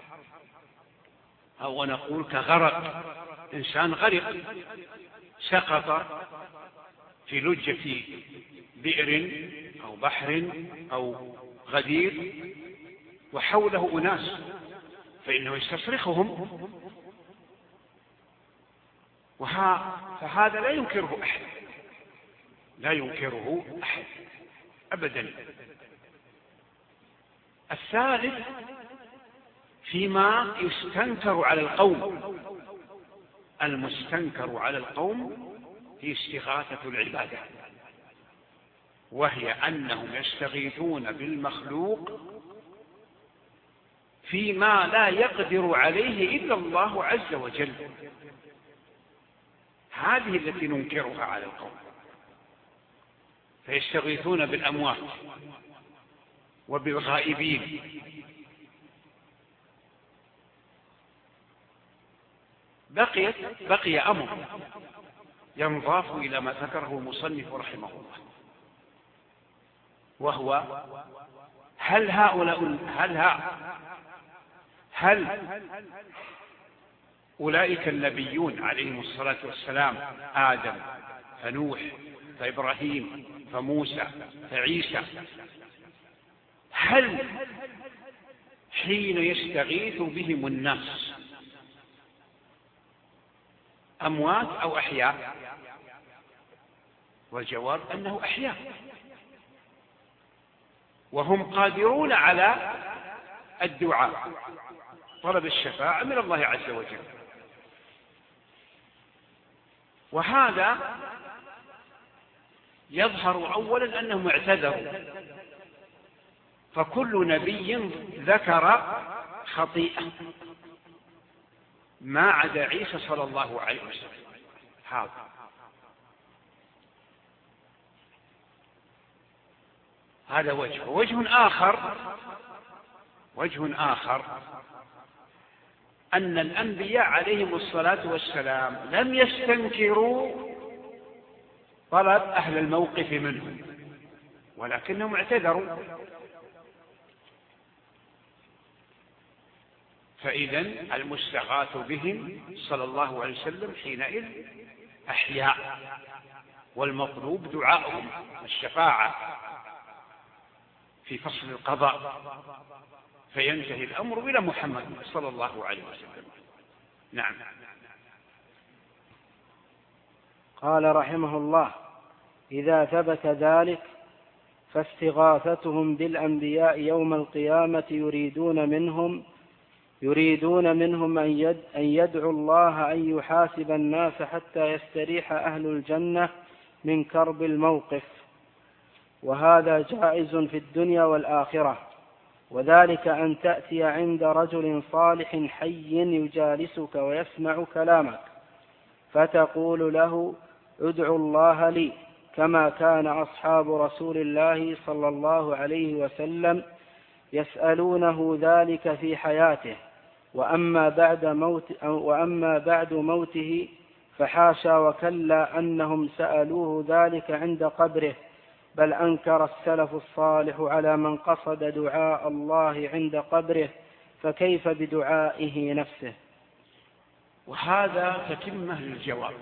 أو نقول كغرق، إنسان غرق سقط في لجة بئر أو بحر أو غدير وحوله أناس، فإنه يستصرخهم، فهذا لا ينكره أحد، لا ينكره أحد أبدا. الثالث فيما يستنكر على القوم، المستنكر على القوم هي استغاثة العبادة، وهي أنهم يستغيثون بالمخلوق فيما لا يقدر عليه إلا الله عز وجل. هذه التي ننكرها على القوم، فيستغيثون بالأموات وبالغائبين. بقيت بقي أمر ينضاف إلى ما ذكره المصنف رحمه الله، وهو هل هؤلاء هل ها هل أولئك النبيون عليهم الصلاة والسلام، آدم فنوح فإبراهيم فموسى فعيسى، هل حين يستغيث بهم الناس أموات أو أحياء؟ والجواب أنه أحياء، وهم قادرون على الدعاء، طلب الشفاعة من الله عز وجل. وهذا يظهر أولا أنهم اعتذروا، فكل نبي ذكر خطيئة ما عدا عيسى صلى الله عليه وسلم. هذا هذا وجه. وجه آخر وجه آخر أن الأنبياء عليهم الصلاة والسلام لم يستنكروا طلب أهل الموقف منهم، ولكنهم اعتذروا. فإذن المستغاث بهم صلى الله عليه وسلم حينئذ أحياء، والمطلوب دعاءهم الشفاعة في فصل القضاء، فينتهي الأمر إلى محمد صلى الله عليه وسلم. نعم. قال رحمه الله: إذا ثبت ذلك فاستغاثتهم بالأنبياء يوم القيامة يريدون منهم يريدون منهم أن يدعوا الله أن يحاسب الناس حتى يستريح أهل الجنة من كرب الموقف، وهذا جائز في الدنيا والآخرة، وذلك أن تأتي عند رجل صالح حي يجالسك ويسمع كلامك فتقول له ادعو الله لي، كما كان أصحاب رسول الله صلى الله عليه وسلم يسألونه ذلك في حياته، وأما بعد, موت وأما بعد موته فحاشا وكلا أنهم سألوه ذلك عند قبره، بل أنكر السلف الصالح على من قصد دعاء الله عند قبره، فكيف بدعائه نفسه؟ وهذا تتمة للجواب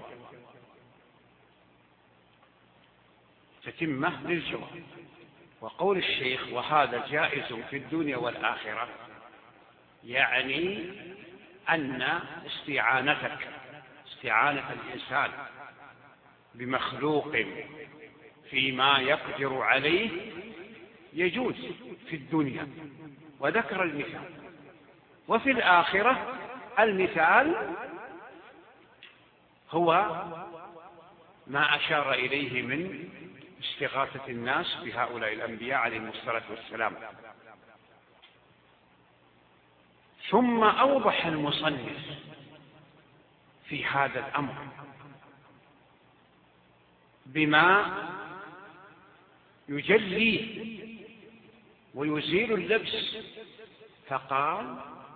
تتمة للجواب وقول الشيخ وهذا جائز في الدنيا والآخرة، يعني أن استعانتك استعانة الإنسان بمخلوق فيما يقدر عليه يجوز في الدنيا، وذكر المثال، وفي الآخرة المثال هو ما أشار إليه من استغاثة الناس بهؤلاء الأنبياء عليهم الصلاة والسلام. ثم أوضح المصنف في هذا الأمر بما يجلي ويزيل اللبس، فقال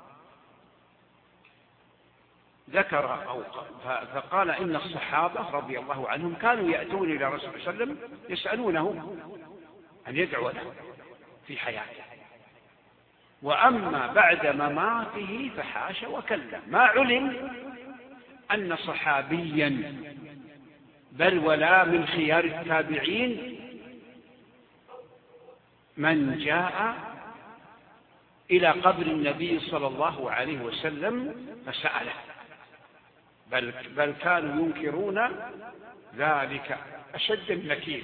ذكر أو فقال إن الصحابة رضي الله عنهم كانوا يأتون إلى رسول الله صلى الله عليه وسلم يسألونه أن يدعو له في حياته، وأما بعد مماته فحاش وكلا. ما علم أن صحابيا بل ولا من خيار التابعين من جاء إلى قبر النبي صلى الله عليه وسلم فسأله، بل, بل كانوا ينكرون ذلك أشد النكير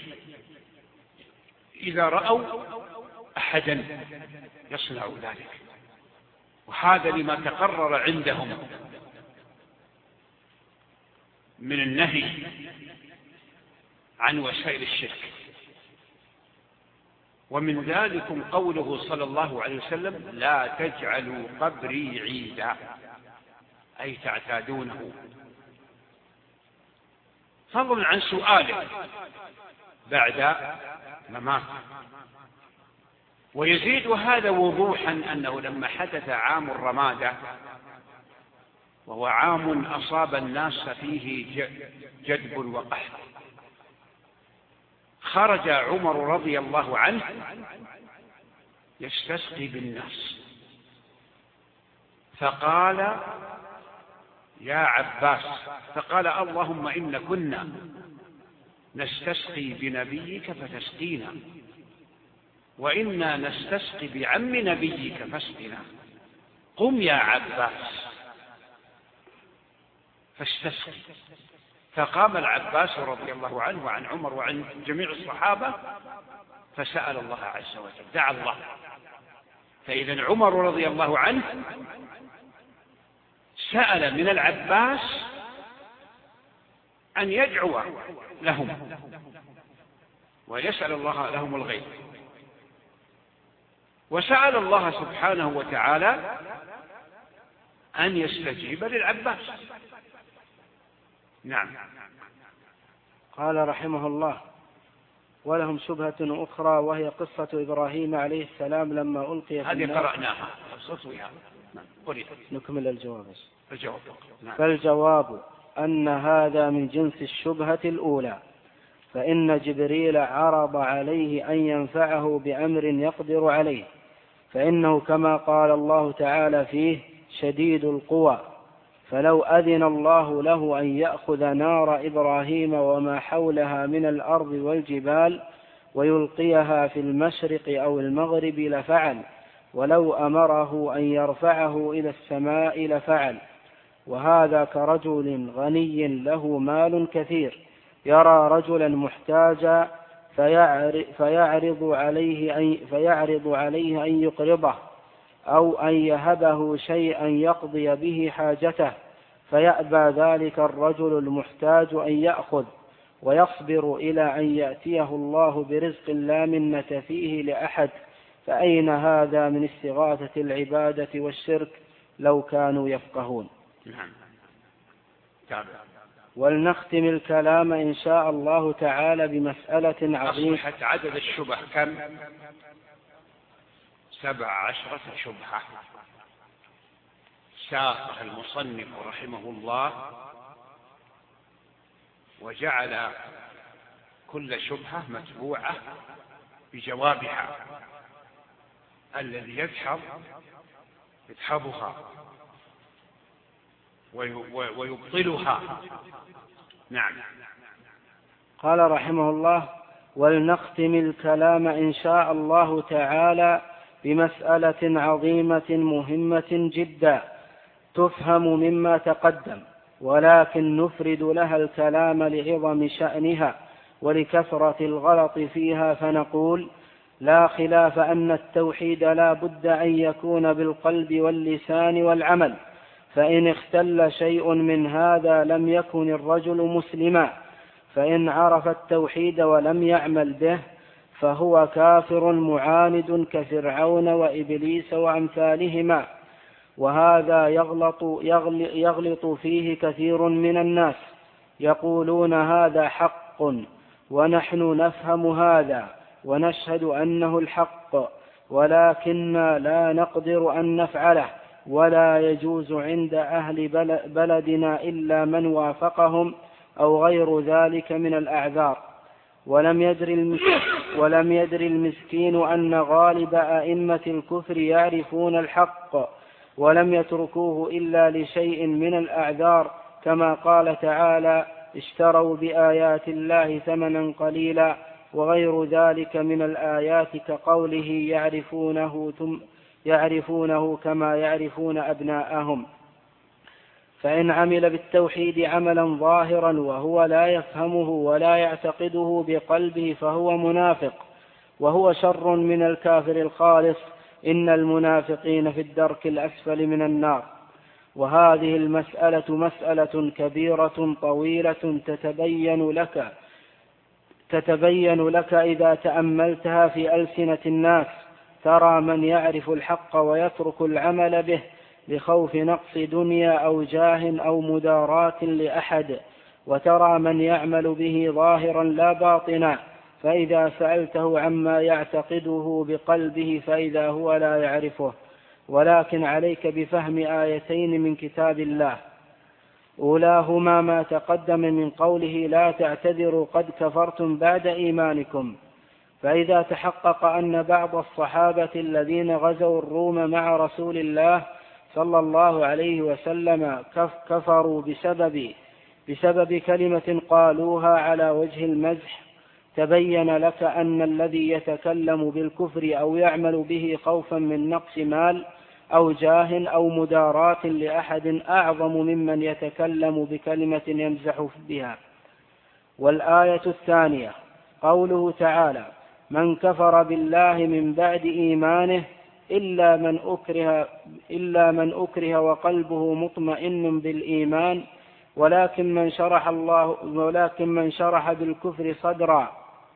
إذا رأوا أحدا يصنع ذلك، وهذا لما تقرر عندهم من النهي عن وسائل الشرك. ومن ذلكم قوله صلى الله عليه وسلم لا تجعلوا قبري عيدا، أي تعتادونه، فضلا عن سؤاله بعد مماته. ويزيد هذا وضوحا أنه لما حدث عام الرمادة، وهو عام أصاب الناس فيه جدب وقحط، خرج عمر رضي الله عنه يستسقي بالناس، فقال يا عباس، فقال اللهم إن كنا نستسقي بنبيك فتسقينا، وإنا نستسقي بعم نبيك فاسقنا، قم يا عباس فاستسقي. فقام العباس رضي الله عنه وعن عمر وعن جميع الصحابة فسأل الله عز وجل، دعا الله. فإذا عمر رضي الله عنه سأل من العباس أن يدعو لهم ويسأل الله لهم الغيب، وسأل الله سبحانه وتعالى أن يستجيب للعباس. نعم. قال رحمه الله ولهم شبهة أخرى وهي قصة إبراهيم عليه السلام لما ألقي في هذه قرأناها. نكمل الجواب. الجواب. نعم. فالجواب أن هذا من جنس الشبهة الأولى، فإن جبريل عرض عليه أن ينفعه بأمر يقدر عليه، فإنه كما قال الله تعالى فيه شديد القوى، فلو أذن الله له أن يأخذ نار إبراهيم وما حولها من الأرض والجبال ويلقيها في المشرق أو المغرب لفعل، ولو أمره أن يرفعه إلى السماء لفعل. وهذا كرجل غني له مال كثير يرى رجلا محتاجا فيعرض عليه أن, فيعرض عليه أن يقرضه أو أن يهبه شيئا يقضي به حاجته، فيأبى ذلك الرجل المحتاج أن يأخذ ويصبر إلى أن يأتيه الله برزق لا منة فيه لأحد فأين هذا من استغاثة العبادة والشرك لو كانوا يفقهون. نعم. تابع. ولنختم الكلام إن شاء الله تعالى بمسألة عظيمة. أصبحت عدد الشبه كم؟ سبع عشرة شبهة ساقها المصنف رحمه الله، وجعل كل شبهة متبوعة بجوابها، الذي يدحض يدحضها ويبطلها. نعم. قال رحمه الله: ولنختم الكلام إن شاء الله تعالى بمسألة عظيمة مهمة جدا تفهم مما تقدم، ولكن نفرد لها الكلام لعظم شأنها ولكثرة الغلط فيها، فنقول: لا خلاف أن التوحيد لا بد أن يكون بالقلب واللسان والعمل، فإن اختل شيء من هذا لم يكن الرجل مسلما، فإن عرف التوحيد ولم يعمل به فهو كافر معاند كفرعون وإبليس وأمثالهما. وهذا يغلط, يغلط فيه كثير من الناس، يقولون هذا حق ونحن نفهم هذا ونشهد أنه الحق، ولكننا لا نقدر أن نفعله، ولا يجوز عند أهل بلدنا إلا من وافقهم أو غير ذلك من الأعذار. ولم يدر ولم يدر المسكين أن غالب أئمة الكفر يعرفون الحق ولم يتركوه إلا لشيء من الأعذار، كما قال تعالى: اشتروا بآيات الله ثمنا قليلا، وغير ذلك من الآيات كقوله يعرفونه, ثم يعرفونه كما يعرفون أبناءهم. فإن عمل بالتوحيد عملا ظاهرا وهو لا يفهمه ولا يعتقده بقلبه فهو منافق، وهو شر من الكافر الخالص. إن المنافقين في الدرك الأسفل من النار. وهذه المسألة مسألة كبيرة طويلة تتبين لك تتبين لك إذا تأملتها في ألسنة الناس. ترى من يعرف الحق ويترك العمل به لخوف نقص دنيا أو جاه أو مداراة لأحد، وترى من يعمل به ظاهرا لا باطنا، فإذا سألته عما يعتقده بقلبه فإذا هو لا يعرفه. ولكن عليك بفهم آيتين من كتاب الله، أولاهما ما تقدم من قوله: لا تعتذروا قد كفرتم بعد إيمانكم. فإذا تحقق أن بعض الصحابة الذين غزوا الروم مع رسول الله صلى الله عليه وسلم كفروا بسبب, بسبب كلمة قالوها على وجه المزح، تبين لك أن الذي يتكلم بالكفر أو يعمل به خوفا من نقص مال أو جاه أو مداراة لأحد أعظم ممن يتكلم بكلمة يمزح بها. والآية الثانية قوله تعالى: من كفر بالله من بعد إيمانه إلا من أكره, إلا من أكره وقلبه مطمئن بالإيمان، ولكن من شرح الله ولكن من شرح بالكفر صدرا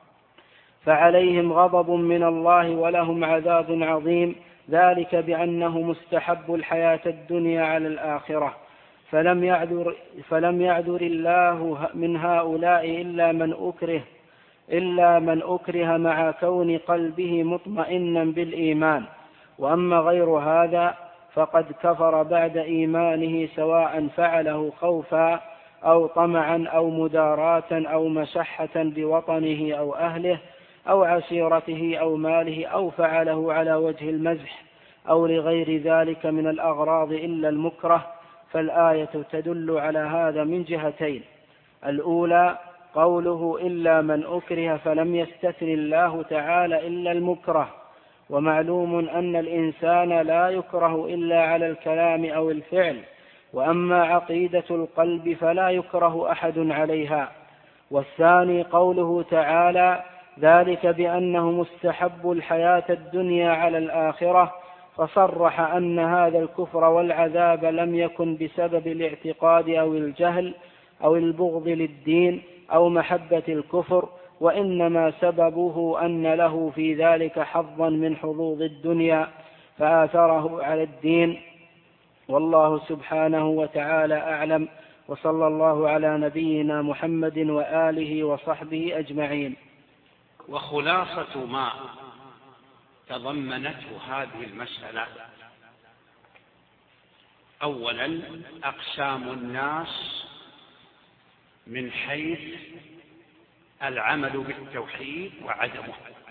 فعليهم غضب من الله ولهم عذاب عظيم، ذلك بأنه مستحب الحياة الدنيا على الآخرة. فلم يعذر, فلم يعذر الله من هؤلاء إلا من أكره إلا من أكره مع كون قلبه مطمئنا بالإيمان. وأما غير هذا فقد كفر بعد إيمانه، سواء فعله خوفا أو طمعا أو مداراة أو مشحة بوطنه أو أهله أو عشيرته أو ماله، أو فعله على وجه المزح أو لغير ذلك من الأغراض إلا المكره. فالآية تدل على هذا من جهتين: الأولى قوله إلا من أكره، فلم يستثن الله تعالى إلا المكره، ومعلوم أن الإنسان لا يكره إلا على الكلام أو الفعل، وأما عقيدة القلب فلا يكره أحد عليها. والثاني قوله تعالى: ذلك بأنه مستحب الحياة الدنيا على الآخرة، فصرح أن هذا الكفر والعذاب لم يكن بسبب الاعتقاد أو الجهل أو البغض للدين أو محبة الكفر، وإنما سببه أن له في ذلك حظا من حظوظ الدنيا فآثره على الدين. والله سبحانه وتعالى أعلم، وصلى الله على نبينا محمد وآله وصحبه أجمعين. وخلاصة ما تضمنته هذه المسألة: أولا أقسام الناس من حيث العمل بالتوحيد وعدمه.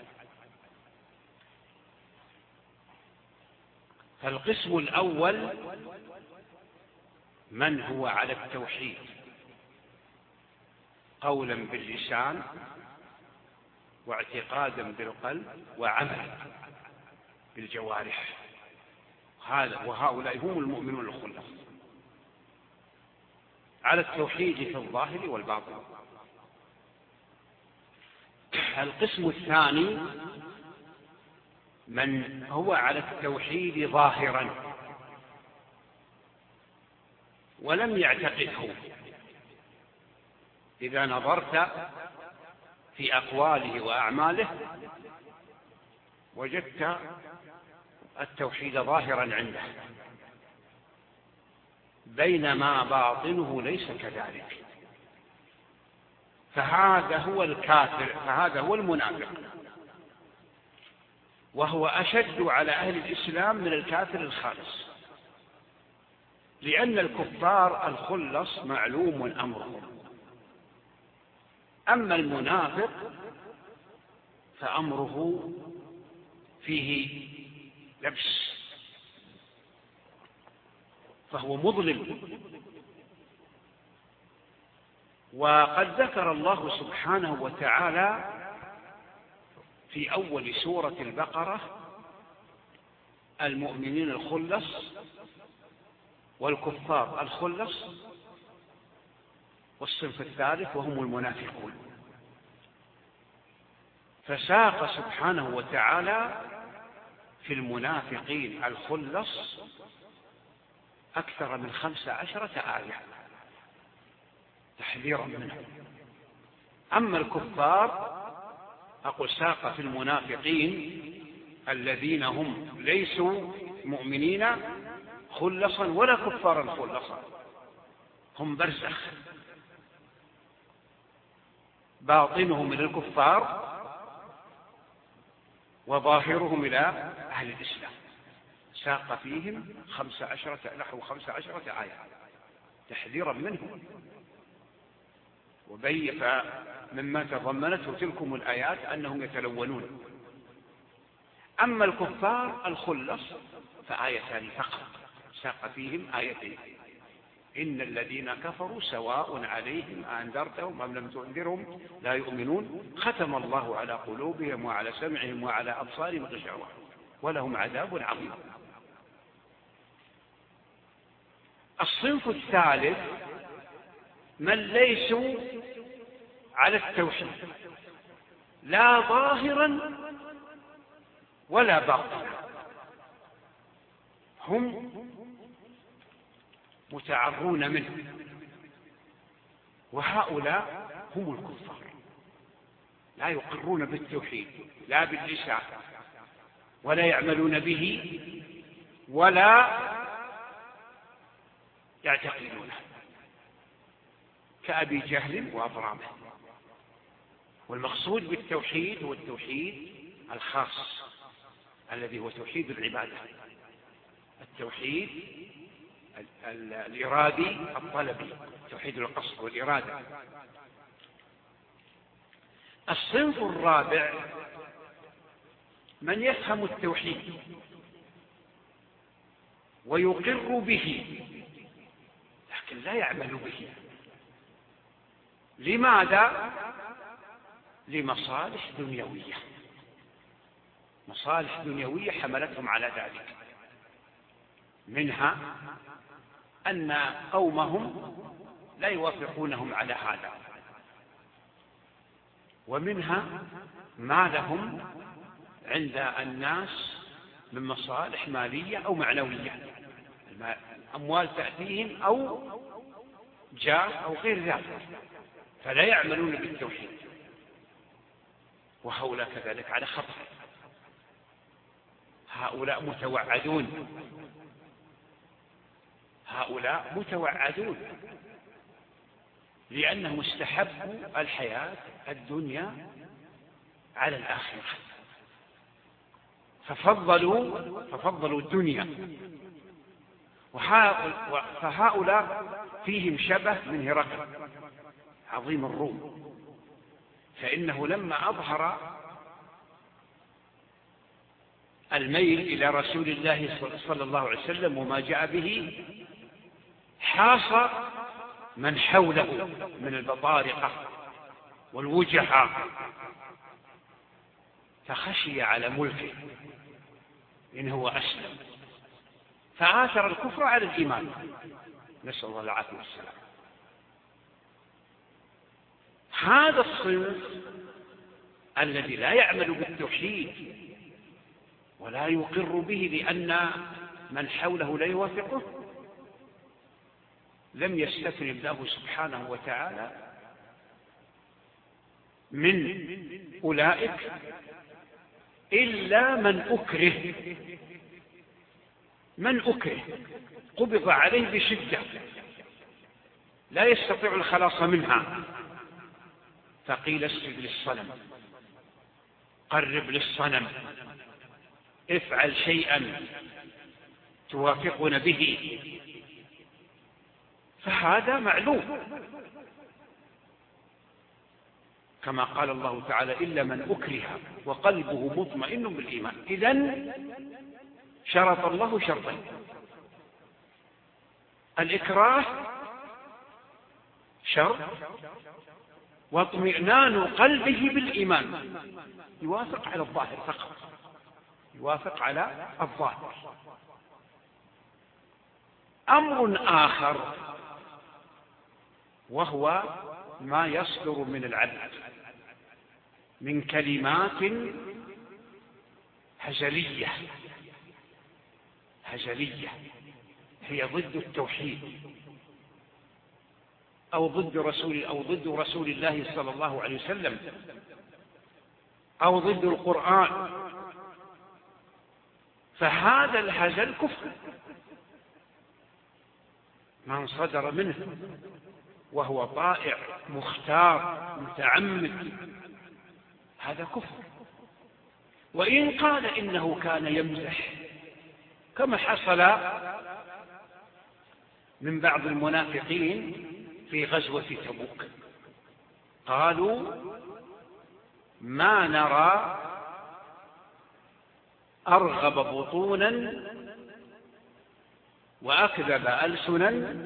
فالقسم الأول من هو على التوحيد قولا باللسان واعتقادا بالقلب وعملا بالجوارح، وهؤلاء هم المؤمنون الخلص على التوحيد في الظاهر والباطن. القسم الثاني من هو على التوحيد ظاهرا ولم يعتقده. إذا نظرت في أقواله وأعماله وجدت التوحيد ظاهرا عنده، بينما باطنه ليس كذلك، فهذا هو الكافر، فهذا هو المنافق، وهو أشد على أهل الإسلام من الكافر الخالص، لأن الكفار الخلص معلوم أمرهم، أما المنافق فأمره فيه لبس، فهو مظلم. وقد ذكر الله سبحانه وتعالى في أول سورة البقرة المؤمنين الخلص والكفار الخلص، والصنف الثالث وهم المنافقون. فساق سبحانه وتعالى في المنافقين الخلص أكثر من خمس عشرة آية تحذيرا منهم. أما الكفار أقول ساق في المنافقين الذين هم ليسوا مؤمنين خلصا ولا كفارا خلصا، هم برزخ، باطنهم من الكفار وظاهرهم إلى أهل الإسلام. ساق فيهم خمس عشرة نحو خمس عشرة آية تحذيرا منهم، وبين مما تضمنته تلكم الآيات أنهم يتلونون. أما الكفار الخلص فآيتان فقط، ساق فيهم آيتين: إن الذين كفروا سواء عليهم أنذرتهم أم لم تنذرهم لا يؤمنون، ختم الله على قلوبهم وعلى سمعهم وعلى أبصارهم غشاوة ولهم عذاب عظيم. الصنف الثالث من ليسوا على التوحيد لا ظاهرا ولا باطنا، هم متعرون منه، وهؤلاء هم الكفار، لا يقرون بالتوحيد لا باللسان ولا يعملون به ولا يعتقدونه، كأبي جهل وأضرابه. والمقصود بالتوحيد هو التوحيد الخاص الذي هو توحيد العبادة، التوحيد الإرادي الطلبي، توحيد القصد والإرادة. الصنف الرابع من يفهم التوحيد ويقر به لكن لا يعمل به. لماذا؟ لمصالح دنيوية، مصالح دنيوية حملتهم على ذلك، منها أن قومهم لا يوافقونهم على هذا، ومنها ما لهم عند الناس من مصالح مالية أو معنوية، أموال تأتيهم أو جاه أو غير ذلك، فلا يعملون بالتوحيد. وهؤلاء كذلك على خطر. هؤلاء متوعدون، هؤلاء متوعدون لأنهم استحبوا الحياة الدنيا على الآخرة، ففضلوا ففضلوا الدنيا. فهؤلاء فيهم شبه من هرقل عظيم الروم، فإنه لما أظهر الميل إلى رسول الله صلى الله عليه وسلم وما جاء به، حاص من حوله من البطارقة والوجهاء، فخشي على ملكه إن هو أسلم، فآثر الكفر على الإيمان، نسأل الله العافية والسلام. هذا الصنف الذي لا يعمل بالتوحيد ولا يقر به لأن من حوله لا يوافقه، لم يستثني الله سبحانه وتعالى من أولئك إلا من أكره، من أكره قبض عليه بشدة لا يستطيع الخلاص منها، فقيل اسجد للصنم، قرب للصنم، افعل شيئا توافقنا به، فهذا معلوم كما قال الله تعالى إلا من أكره وقلبه مطمئن بالإيمان. إذن شرط الله شرطين: الإكراه شرط، واطمئنان قلبه بالإيمان، يوافق على الظاهر فقط، يوافق على الظاهر. أمر آخر وهو ما يصدر من العبد من كلمات هزلية، هزلية هي ضد التوحيد أو ضد رسول أو ضد رسول الله صلى الله عليه وسلم أو ضد القرآن، فهذا الهزل كفر. من صدر منه وهو طائع مختار متعمد هذا كفر. وإن قال إنه كان يمزح كما حصل من بعض المنافقين في غزوة تبوك، قالوا ما نرى أرغب بطونا وأكذب ألسنا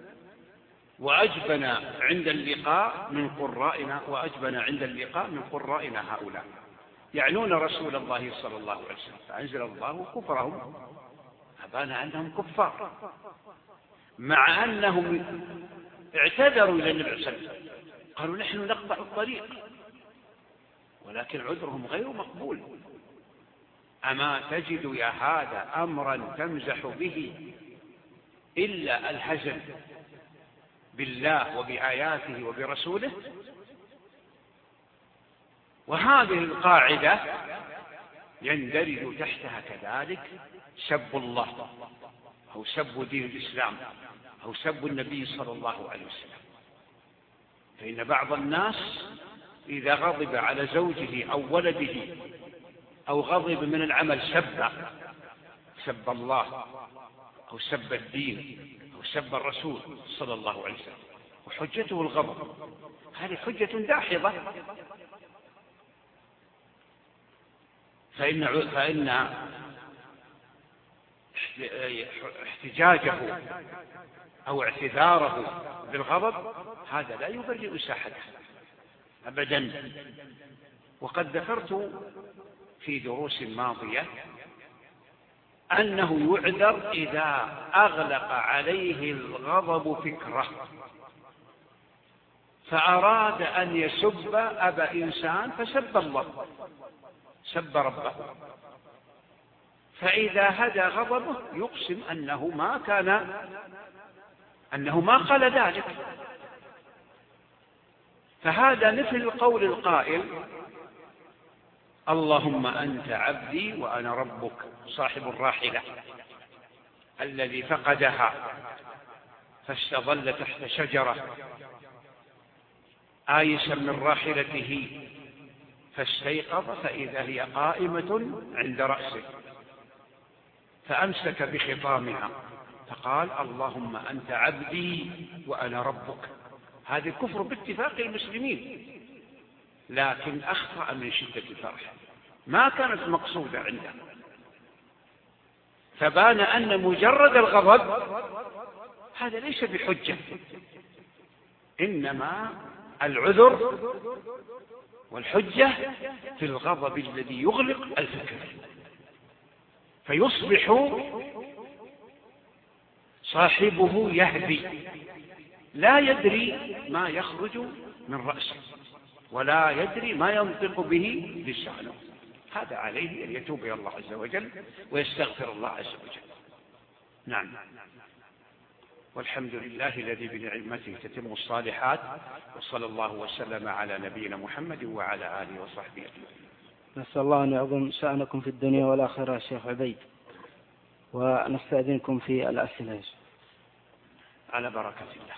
وأجبن عند اللقاء من قرائنا وأجبن عند اللقاء من قرائنا هؤلاء، يعنون رسول الله صلى الله عليه وسلم، فأنزل الله كفرهم، أبان أنهم كفار، مع أنهم اعتذروا إلى النبي صلى الله عليه وسلم، قالوا نحن نقطع الطريق، ولكن عذرهم غير مقبول. أما تجد يا هذا أمرا تمزح به إلا الهزل بالله وبآياته وبرسوله؟ وهذه القاعدة يندرج تحتها كذلك سب الله أو سب دين الإسلام أو سب النبي صلى الله عليه وسلم. فإن بعض الناس إذا غضب على زوجه أو ولده أو غضب من العمل سب سب الله أو سب الدين أو سب الرسول صلى الله عليه وسلم، وحجته الغضب، هذه حجة داحضة. فإن فإن احتجاجه أو اعتذاره بالغضب هذا لا يبرئ ساحته أبدا. وقد ذكرت في دروس ماضية أنه يعذر إذا أغلق عليه الغضب فكره، فأراد أن يسب أبا إنسان فسب الله، سب ربه، فإذا هدى غضبه يقسم أنه ما كان أنه ما قال ذلك. فهذا مثل قول القائل اللهم أنت عبدي وأنا ربك، صاحب الراحلة الذي فقدها فاستظل تحت شجرة آيسا من راحلته فاستيقظ فإذا هي قائمة عند رأسه، فأمسك بخطامها فقال اللهم أنت عبدي وأنا ربك. هذا الكفر باتفاق المسلمين، لكن أخطأ من شدة الفرح، ما كانت مقصودة عنده، فبان أن مجرد الغضب هذا ليس بحجة، إنما العذر والحجة في الغضب الذي يغلق الفكر، فيصبح صاحبه يهدي لا يدري ما يخرج من رأسه ولا يدري ما ينطق به لسانه. هذا عليه أن يتوب إلى الله عز وجل ويستغفر الله عز وجل. نعم. والحمد لله الذي بنعمته تتم الصالحات، وصلى الله وسلم على نبينا محمد وعلى آله وصحبه أجمعين. نسأل الله أن يعظم شأنكم في الدنيا والآخرة شيخ عبيد، ونستأذنكم في الأسئلة على بركة الله.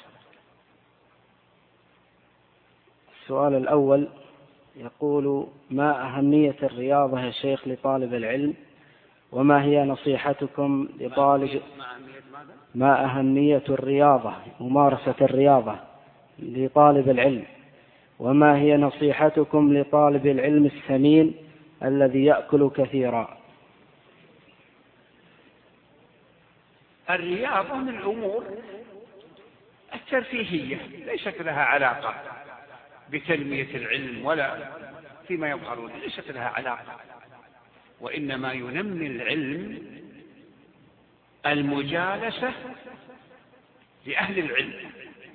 السؤال الأول يقول: ما أهمية الرياضة يا شيخ لطالب العلم؟ وما هي نصيحتكم لطالب ما أهمية الرياضة ممارسة الرياضة لطالب العلم؟ وما هي نصيحتكم لطالب العلم السمين الذي يأكل كثيرا؟ الرياضة من الأمور الترفيهية ليست لها علاقة بتنمية العلم ولا فيما يظهرون، ليست لها علاقة، وإنما ينمي العلم المجالسة لأهل العلم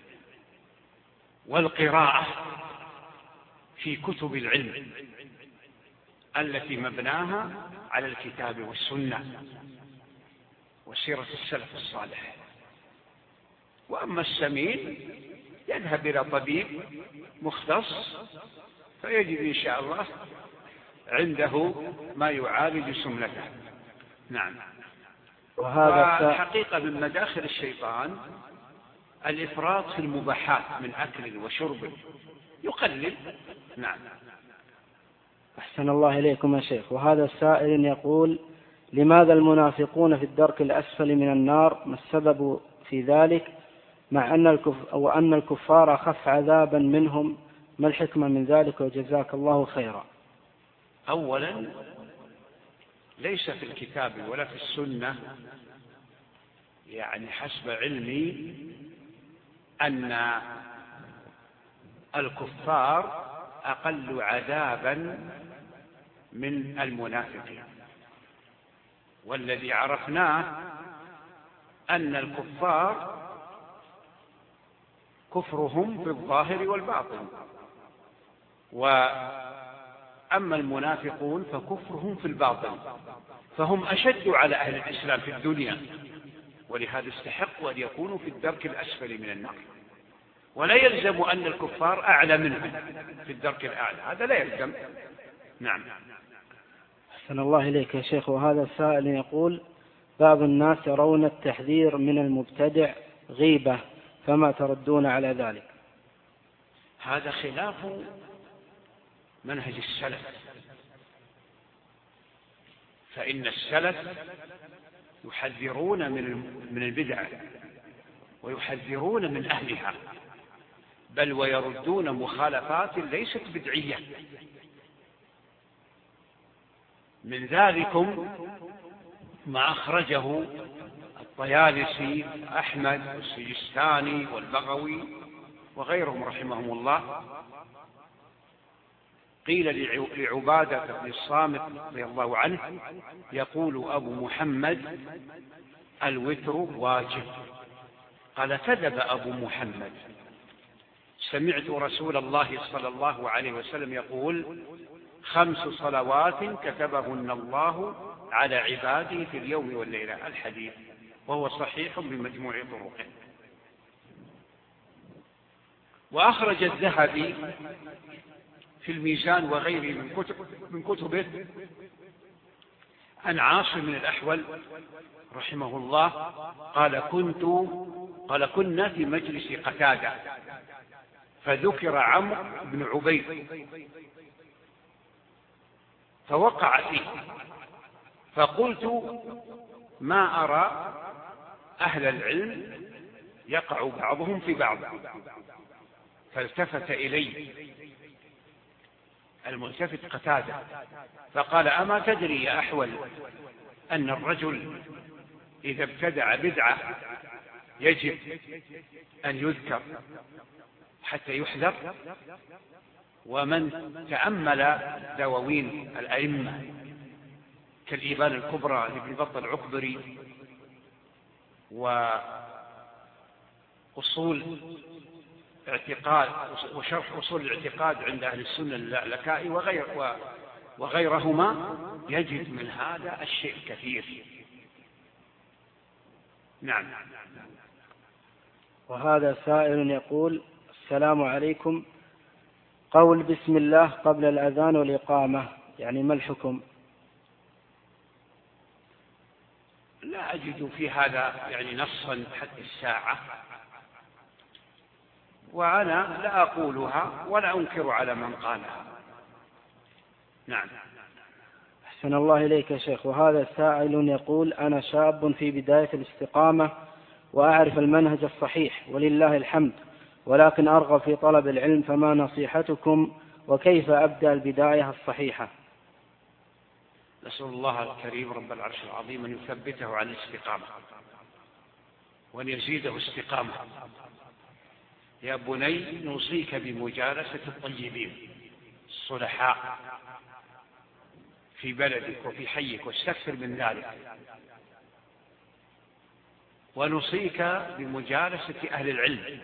والقراءة في كتب العلم التي مبناها على الكتاب والسنة وسيرة السلف الصالح. وأما السمين يذهب إلى طبيب مختص فيجد إن شاء الله عنده ما يعالج سمنته. نعم. وهذا حقيقة من مداخل الشيطان الإفراط في المباحات من أكل وشرب، يقلل. نعم. أحسن الله إليكم يا شيخ. وهذا السائل يقول: لماذا المنافقون في الدرك الأسفل من النار؟ ما السبب في ذلك مع أن الكف... أو أن الكفار أخف عذابا منهم؟ ما الحكمة من ذلك؟ وجزاك الله خيرا. أولا ليس في الكتاب ولا في السنة يعني حسب علمي أن الكفار أقل عذابا من المنافقين، والذي عرفناه أن الكفار كفرهم في الظاهر والباطن، وأما المنافقون فكفرهم في الباطن، فهم أشد على أهل الإسلام في الدنيا، ولهذا استحقوا أن يكونوا في الدرك الأسفل من النار، ولا يلزم أن الكفار أعلى منهم في الدرك الأعلى، هذا لا يلزم. نعم. أحسن الله إليك يا شيخ. وهذا السائل يقول: بعض الناس يرون التحذير من المبتدع غيبة، فما تردون على ذلك؟ هذا خلاف منهج السلف، فإن السلف يحذرون من البدع ويحذرون من أهلها، بل ويردون مخالفات ليست بدعية. من ذلكم ما أخرجه الطيالسي أحمد والسجستاني والبغوي وغيرهم رحمهم الله. قيل لعبادة بن الصامت رضي الله عنه يقول أبو محمد: الوتر واجب. قال: كذب أبو محمد، سمعت رسول الله صلى الله عليه وسلم يقول: خمس صلوات كتبهن الله على عباده في اليوم والليلة. الحديث، وهو صحيح بمجموع طرقه. وأخرج الذهبي في الميزان وغيره من كتب من كتبه عن عاصم من الأحول رحمه الله قال كنت قال كنا في مجلس قتادة فذكر عمرو بن عبيد فوقع فيه، فقلت ما أرى أهل العلم يقع بعضهم في بعض، فالتفت إلي الملتفت قتادة فقال أما تدري يا أحول أن الرجل إذا ابتدع بدعة يجب أن يذكر حتى يحذر؟ ومن تأمل دواوين الأئمة كالإيبان الكبرى لابن بطة العكبري وأصول اعتقاد وشرح أصول الاعتقاد عند أهل السنة اللالكائي وغير وغيرهما يجد من هذا الشيء كثير. نعم. وهذا سائل يقول السلام عليكم، قول بسم الله قبل الأذان والإقامة يعني ما الحكم؟ لا أجد في هذا يعني نصا حتى الساعة، وأنا لا أقولها ولا أنكر على من قالها. نعم. أحسن الله إليك يا شيخ. وهذا سائل يقول أنا شاب في بداية الاستقامة وأعرف المنهج الصحيح ولله الحمد، ولكن أرغب في طلب العلم، فما نصيحتكم وكيف أبدأ البداية الصحيحة؟ نسأل الله الكريم رب العرش العظيم أن يثبته على الاستقامة وأن يزيده استقامة. يا بني نوصيك بمجالسة الطيبين الصلحاء في بلدك وفي حيك واستكثر من ذلك، ونوصيك بمجالسة أهل العلم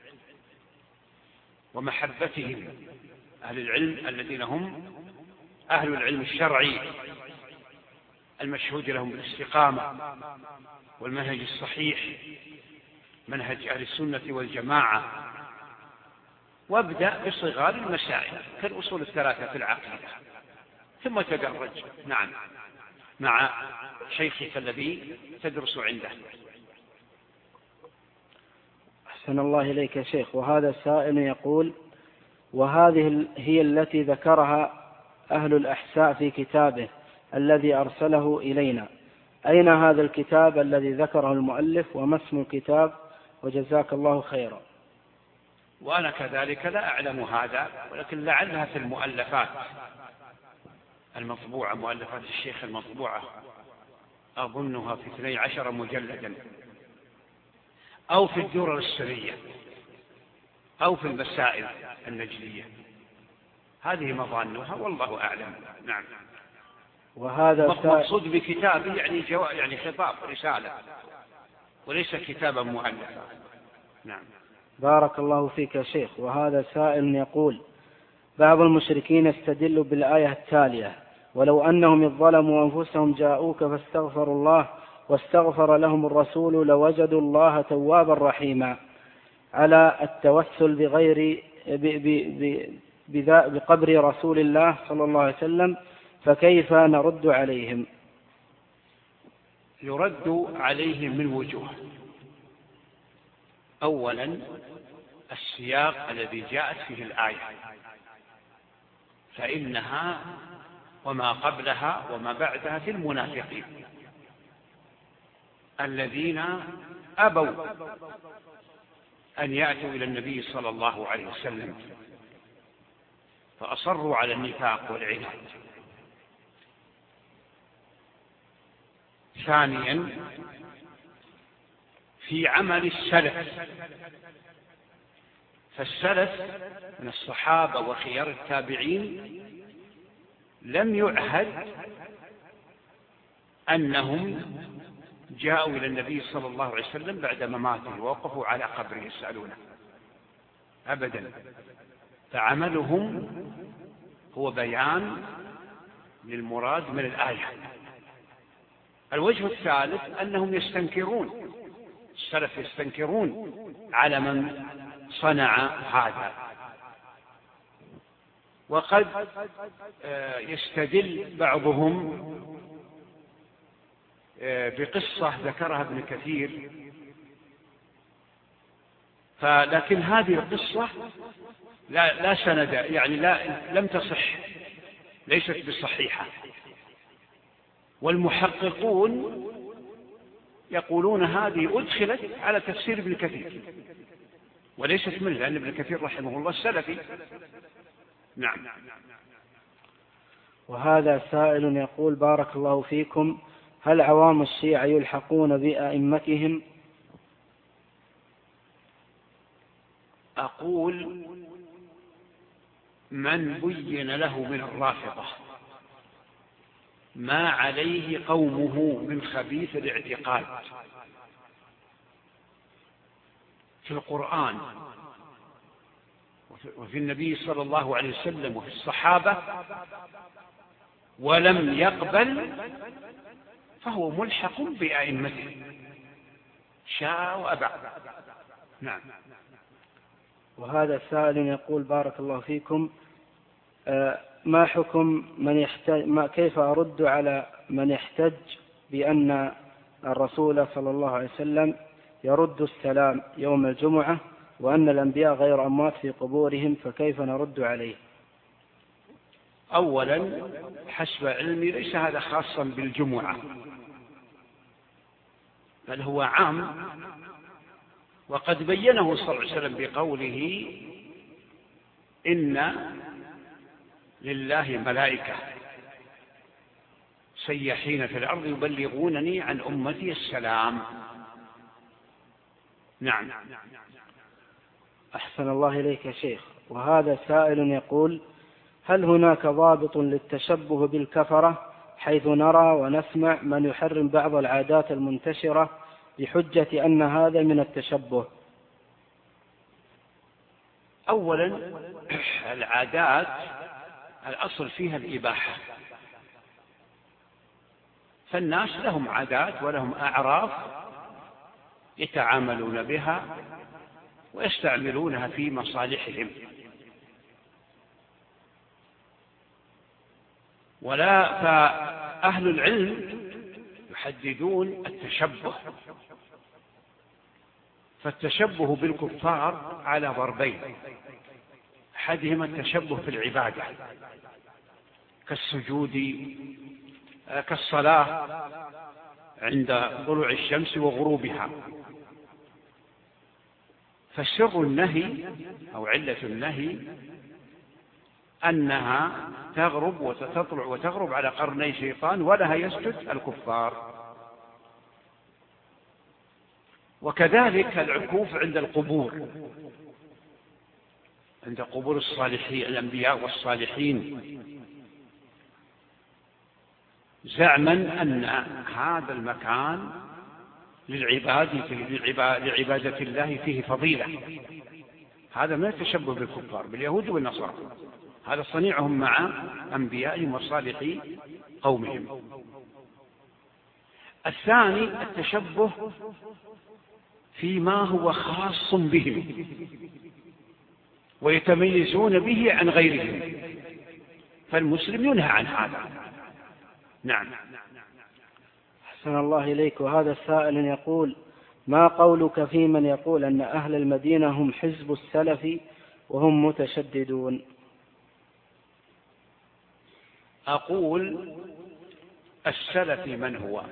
ومحبتهم، أهل العلم الذين هم أهل العلم الشرعي المشهود لهم بالاستقامة والمنهج الصحيح منهج أهل السنة والجماعة. وابدأ بصغار المسائل كالأصول الثلاثة في العقيدة ثم تدرج نعم مع شيخك الذي تدرس عنده. أحسن الله إليك يا شيخ. وهذا السائل يقول وهذه هي التي ذكرها أهل الأحساء في كتابه الذي أرسله إلينا، أين هذا الكتاب الذي ذكره المؤلف وما اسم الكتاب؟ وجزاك الله خيرا. وأنا كذلك لا أعلم هذا، ولكن لعلها في المؤلفات المطبوعة، مؤلفات الشيخ المطبوعة أظنها في اثني عشر مجلدا، أو في الدرر السرية، أو في المسائل النجلية، هذه مظانها والله أعلم. نعم. وهذا مقصود بكتاب يعني جواب يعني خطاب رسالة وليس كتابا مؤلفا. نعم. بارك الله فيك يا شيخ. وهذا سائل يقول بعض المشركين يستدل بالآية التالية ولو أنهم إذ ظلموا أنفسهم جاءوك فاستغفروا الله واستغفر لهم الرسول لوجدوا الله توابا رحيما، على التوسل بغير بقبر رسول الله صلى الله عليه وسلم، فكيف نرد عليهم؟ يرد عليهم من وجوه. أولا السياق الذي جاءت فيه الآية، فإنها وما قبلها وما بعدها في المنافقين الذين أبوا أن يأتوا إلى النبي صلى الله عليه وسلم فأصروا على النفاق والعناد. ثانيا في عمل السلف، فالسلف من الصحابة وخيار التابعين لم يعهد أنهم جاءوا إلى النبي صلى الله عليه وسلم بعد مماته ووقفوا على قبره يسألونه أبدا، فعملهم هو بيان للمراد من الآية. الوجه الثالث أنهم يستنكرون، السلف يستنكرون على من صنع هذا، وقد يستدل بعضهم بقصة ذكرها ابن كثير، فلكن هذه القصة لا, لا سند، يعني لا لم تصح، ليست بصحيحة. والمحققون يقولون هذه أدخلت على تفسير ابن كثير وليست منه، لأن ابن كثير رحمه الله السلفي. نعم. وهذا سائل يقول: بارك الله فيكم، هل عوام الشيعة يلحقون بأئمتهم؟ أقول: من بين له من الرافضة ما عليه قومه من خبيث الاعتقاد في القرآن وفي النبي صلى الله عليه وسلم وفي الصحابة ولم يقبل، فهو ملحق بأئمته شاء وأبى. نعم. وهذا السائل يقول: بارك الله فيكم، ما حكم من يحتج، ما كيف أرد على من يحتج بأن الرسول صلى الله عليه وسلم يرد السلام يوم الجمعة وأن الأنبياء غير أموات في قبورهم، فكيف نرد عليه؟ أولا، حسب علمي ليس هذا خاصا بالجمعة، بل هو عام، وقد بينه صلى الله عليه وسلم بقوله: إن لله ملائكة سيحين في الأرض يبلغونني عن أمتي السلام. نعم. أحسن الله إليك يا شيخ. وهذا سائل يقول: هل هناك ضابط للتشبه بالكفرة، حيث نرى ونسمع من يحرم بعض العادات المنتشرة بحجة أن هذا من التشبه؟ أولا، العادات الأصل فيها الإباحة، فالناس لهم عادات ولهم أعراف يتعاملون بها ويستعملونها في مصالحهم، ولا فأهل العلم يحددون التشبه، فالتشبه بالكفار على ضربين: أحدهما التشبه في العبادة كالسجود، كالصلاة عند طلوع الشمس وغروبها، فسر النهي أو علة النهي أنها تغرب وتطلع وتغرب على قرني شيطان ولها يسجد الكفار. وكذلك العكوف عند القبور، عند قبور الصالحين الأنبياء والصالحين، زعما أن هذا المكان لعبادة الله فيه فضيلة. هذا ما يتشبه بالكفار باليهود والنصارى، هذا صنيعهم مع أنبيائهم وصالحي قومهم. الثاني التشبه فيما هو خاص بهم ويتميزون به عن غيرهم، فالمسلم ينهى عن هذا. نعم. أحسن الله إليك. وهذا السائل يقول: ما قولك في من يقول أن أهل المدينة هم حزب السلف وهم متشددون؟ أقول: السلفي من هو؟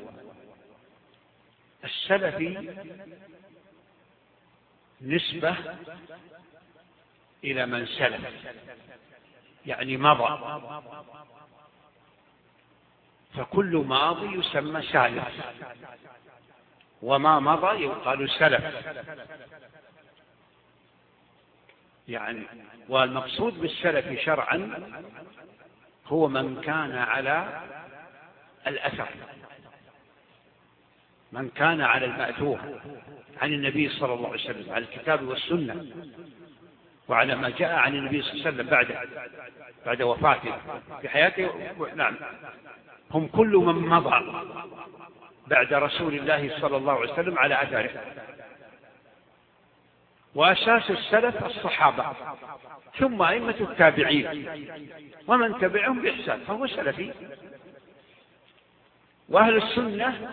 السلفي نسبة إلى من سلف، يعني مضى، فكل ماضي يسمى سالف، وما مضى يقال سلف. يعني والمقصود بالسلف شرعا هو من كان على الأثر، من كان على المأثور عن النبي صلى الله عليه وسلم، على الكتاب والسنة، وعلى ما جاء عن النبي صلى الله عليه وسلم بعد بعد وفاته في حياته. نعم، هم كل من مضى بعد رسول الله صلى الله عليه وسلم على أثره. وأساس السلف الصحابة، ثم أئمة التابعين ومن تبعهم بإحسان، فهو سلفي. وأهل السنة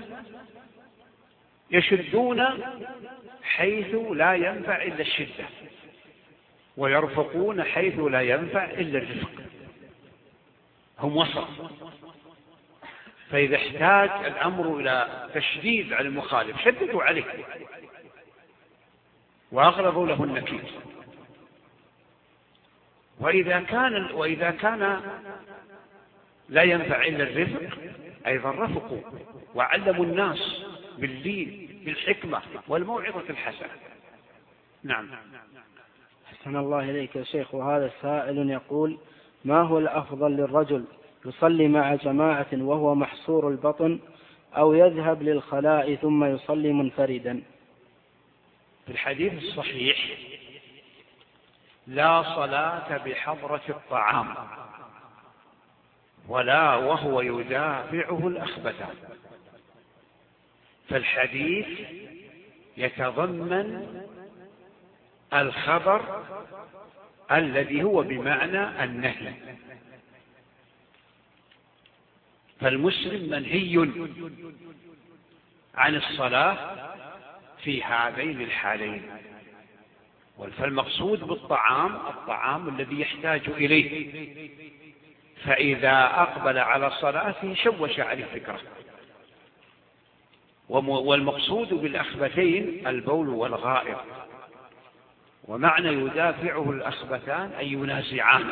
يشدون حيث لا ينفع إلا الشدة، ويرفقون حيث لا ينفع إلا الرفق، هم وسط. فإذا احتاج الأمر إلى تشديد على المخالف شددوا عليه وأغلظوا له النكير. وإذا كان وإذا كان لا ينفع إلا الرفق أيضا رفقوا وعلموا الناس باللين بالحكمة والموعظة الحسنة. نعم. أحسن الله إليك يا شيخ. وهذا سائل يقول: ما هو الأفضل للرجل، يصلي مع جماعة وهو محصور البطن، أو يذهب للخلاء ثم يصلي منفردا؟ في الحديث الصحيح: لا صلاة بحضرة الطعام ولا وهو يدافعه الأخبثان. فالحديث يتضمن الخبر الذي هو بمعنى النهي، فالمسلم منهي عن الصلاة في هذين الحالين. فالمقصود بالطعام الطعام الذي يحتاج إليه، فإذا أقبل على صلاته شوش عليه فكره. والمقصود بالأخبثين البول والغائط، ومعنى يدافعه الأخبثان أي ينازعان.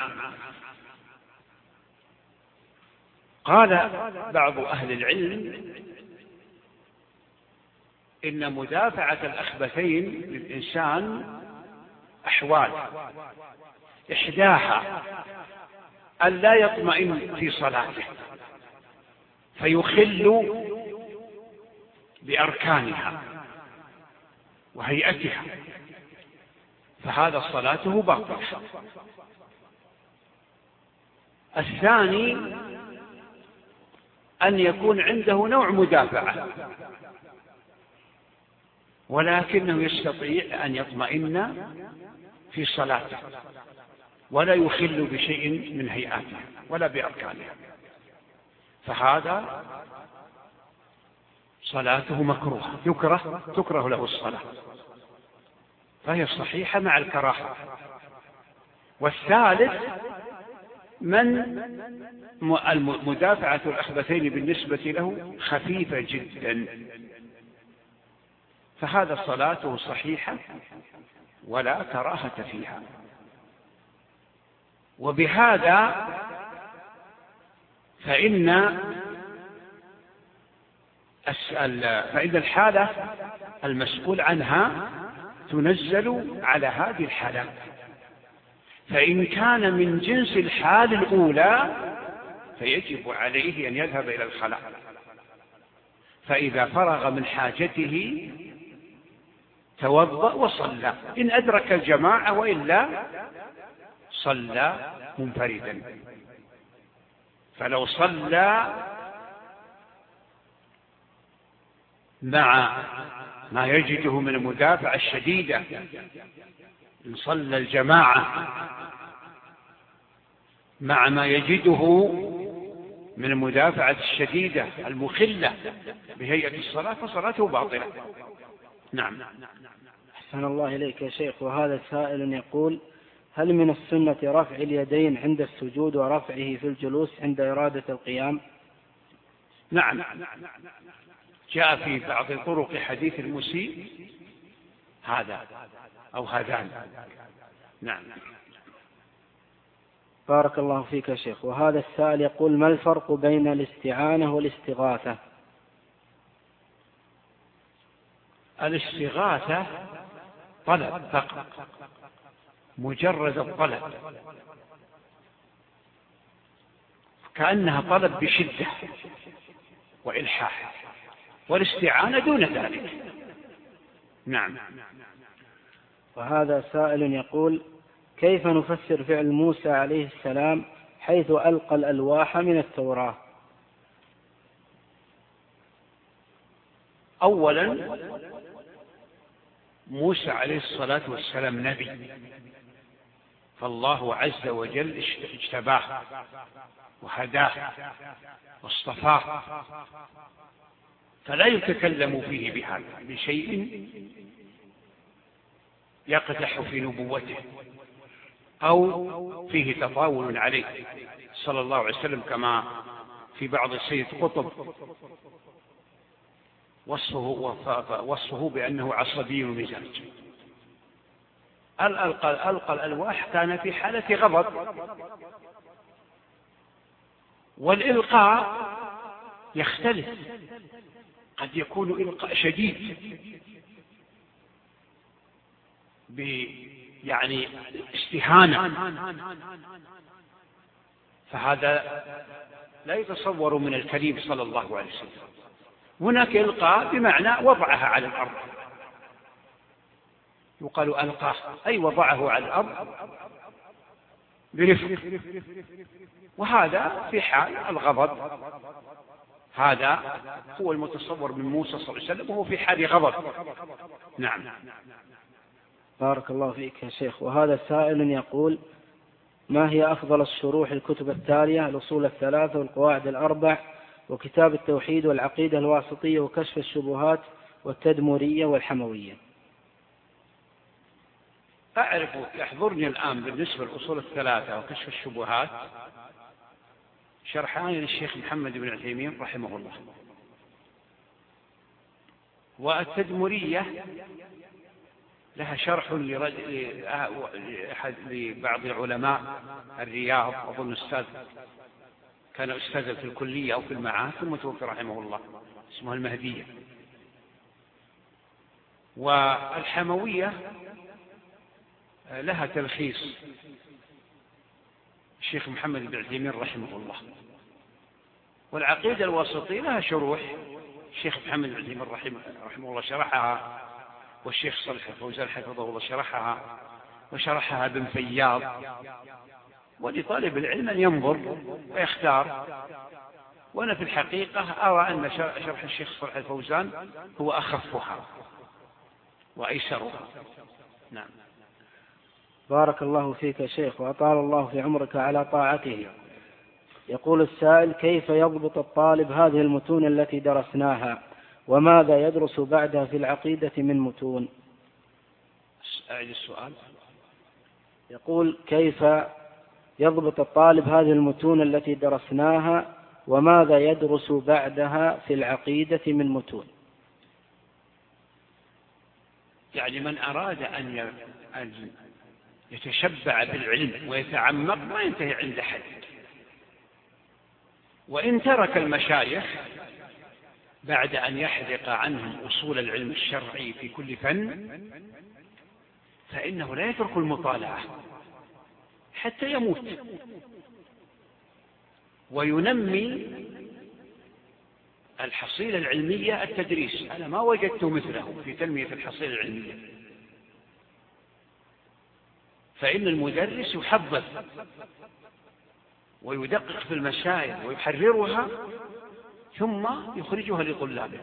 قال بعض أهل العلم إن مدافعة الأخبثين للإنسان أحوال، إحداها أن لا يطمئن في صلاته فيخل بأركانها وهيئتها، فهذا صلاته باطلة. الثاني أن يكون عنده نوع مدافعة ولكنه يستطيع أن يطمئن في صلاته ولا يخل بشيء من هيئاتها ولا بأركانها، فهذا صلاته مكروهة، يكره تكره له الصلاة، فهي صحيحة مع الكراهة. والثالث من مدافعة الأخبثين بالنسبة له خفيفة جدا، فهذا صلاته صحيحة ولا كراهة فيها. وبهذا فإن فإن الحالة المسؤول عنها تنزل على هذه الحالات، فإن كان من جنس الحال الأولى فيجب عليه أن يذهب إلى الخلاء، فإذا فرغ من حاجته توضأ وصلى، إن أدرك الجماعة، وإلا صلى منفردا. فلو صلى مع ما يجده من المدافعة الشديدة، إن صلى الجماعة مع ما يجده من المدافعة الشديدة المخلة بهيئة الصلاة فصلاته باطلة. نعم. أحسن الله إليك يا شيخ. وهذا سائل يقول: هل من السنة رفع اليدين عند السجود ورفعه في الجلوس عند إرادة القيام؟ نعم، جاء في بعض طرق حديث المسيء هذا أو هذان. نعم. بارك الله فيك يا شيخ. وهذا السائل يقول: ما الفرق بين الاستعانة والاستغاثة؟ الاستغاثة طلب فقط، مجرد الطلب، كأنها طلب بشدة وإلحاح، والاستعانة دون ذلك. نعم. وهذا سائل يقول: كيف نفسر فعل موسى عليه السلام حيث ألقى الألواح من التوراة؟ أولا موسى عليه الصلاة والسلام نبي، فالله عز وجل اجتباه وهداه واصطفاه، فلا يتكلم فيه بهذا بشيء يقدح في نبوته أو فيه تطاول عليه صلى الله عليه وسلم، كما في بعض السيد قطب وصفه, وصفه بأنه عصبي المزاج. ألقى, ألقى الألواح كان في حالة غضب، والإلقاء يختلف، قد يكون إلقاء شديد يعني استهانة، فهذا لا يتصور من الكريم صلى الله عليه وسلم. هناك إلقاء بمعنى وضعها على الأرض، يقال ألقاه أي وضعه على الأرض برفق، وهذا في حال الغضب، هذا هو المتصور من موسى صلى الله عليه وسلم وهو في حال غضب. نعم. بارك الله فيك يا شيخ. وهذا سائل يقول: ما هي أفضل الشروح الكتب التالية: الأصول الثلاثة والقواعد الأربع وكتاب التوحيد والعقيدة الواسطية وكشف الشبهات والتدمرية والحموية؟ أعرف يحضرني الآن بالنسبة للأصول الثلاثة وكشف الشبهات شرحان للشيخ محمد بن عثيمين رحمه الله، والتدمرية لها شرح لبعض علماء الرياض، أظن أستاذ كان أستاذا في الكلية أو في المعهد ثم توفي رحمه الله، اسمها المهدية. والحموية لها تلخيص الشيخ محمد بن عثيمين رحمه الله. والعقيدة الواسطية لها شروح الشيخ محمد بن عثيمين رحمه, رحمه الله شرحها، والشيخ صالح الفوزان حفظه الله شرحها، وشرحها ابن فياض. ولطالب العلم أن ينظر ويختار، وأنا في الحقيقة أرى أن شرح الشيخ صالح الفوزان هو أخفها وأيسرها. نعم. بارك الله فيك يا شيخ وأطال الله في عمرك على طاعته. يقول السائل: كيف يضبط الطالب هذه المتون التي درسناها، وماذا يدرس بعدها في العقيدة من متون؟ أعيد السؤال. يقول: كيف يضبط الطالب هذه المتون التي درسناها، وماذا يدرس بعدها في العقيدة من متون؟ يعني من أراد أن يتشبع بالعلم ويتعمق ما ينتهي عند حد، وإن ترك المشايخ بعد أن يحرق عنهم أصول العلم الشرعي في كل فن فإنه لا يترك المطالعة حتى يموت، وينمي الحصيلة العلمية التدريس. أنا ما وجدت مثله في تنمية الحصيلة العلمية، فإن المدرس يحضر ويدقق في المسائل ويحررها ثم يخرجها لطلابه.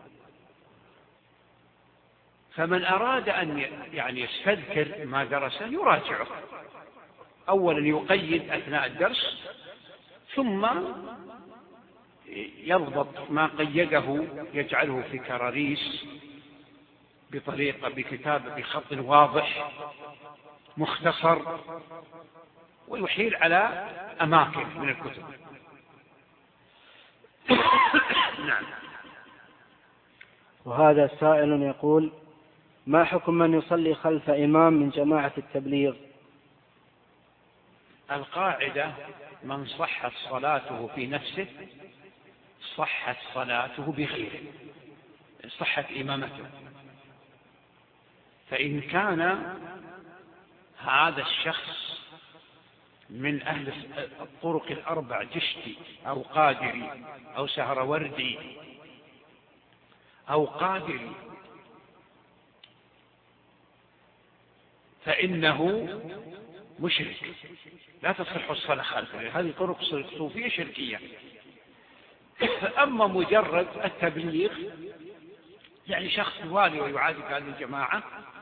فمن أراد أن يعني يستذكر ما درسه يراجعه، أولا يقيد أثناء الدرس ثم يضبط ما قيده يجعله في كراريس بطريقة بكتاب بخط واضح مختصر، ويحيل على أماكن من الكتب. نعم. وهذا سائل يقول: ما حكم من يصلي خلف إمام من جماعة التبليغ؟ القاعدة: من صحت صلاته في نفسه صحت صلاته بغيره، صحت إمامته. فإن كان هذا الشخص من أهل الطرق الأربع، جشتي أو قادري أو سهروردي أو قادري، فإنه مشرك لا تصح الصلاة خلفه. هذه طرق صوفية شركية. أما مجرد التبليغ يعني شخص والي ويعادي هذه الجماعة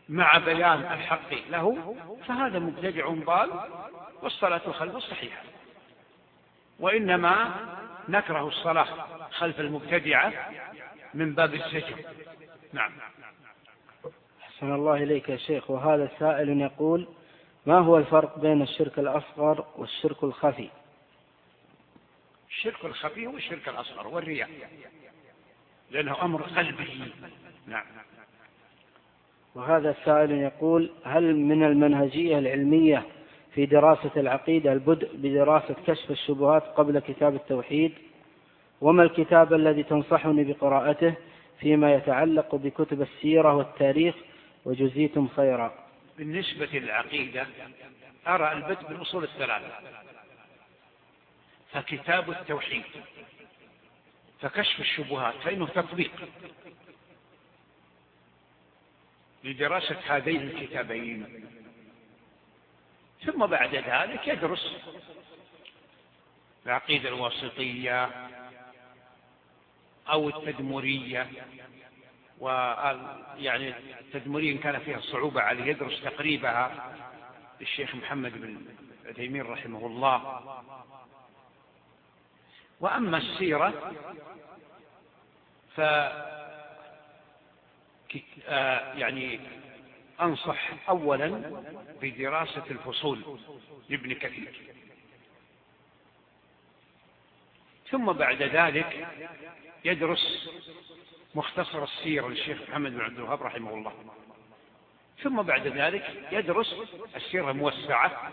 مع بيان الحق له فهذا مبتدع ضال والصلاة خلفه صحيحة. وإنما نكره الصلاة خلف المبتدعة من باب الزجر. نعم. أحسن الله إليك يا شيخ. وهذا سائل يقول: ما هو الفرق بين الشرك الأصغر والشرك الخفي؟ الشرك الخفي هو الشرك الأصغر والرياء، لأنه أمر قلبي. نعم. وهذا السائل يقول: هل من المنهجية العلمية في دراسة العقيدة البدء بدراسة كشف الشبهات قبل كتاب التوحيد؟ وما الكتاب الذي تنصحني بقراءته فيما يتعلق بكتب السيرة والتاريخ وجزيتم خيرا؟ بالنسبة للعقيدة أرى البدء بالأصول الثلاثة، فكتاب التوحيد، فكشف الشبهات فإنه تطبيق لدراسة هذين الكتابين. ثم بعد ذلك يدرس العقيدة الواسطية أو التدمرية، ويعني التدمرية كان فيها صعوبة عليه يدرس تقريبها للشيخ محمد بن عثيمين رحمه الله. وأما السيرة ف يعني أنصح أولا بدراسة الفصول لابن كثير، ثم بعد ذلك يدرس مختصر السيرة للشيخ محمد بن عبد الوهاب رحمه الله، ثم بعد ذلك يدرس السيرة الموسعة.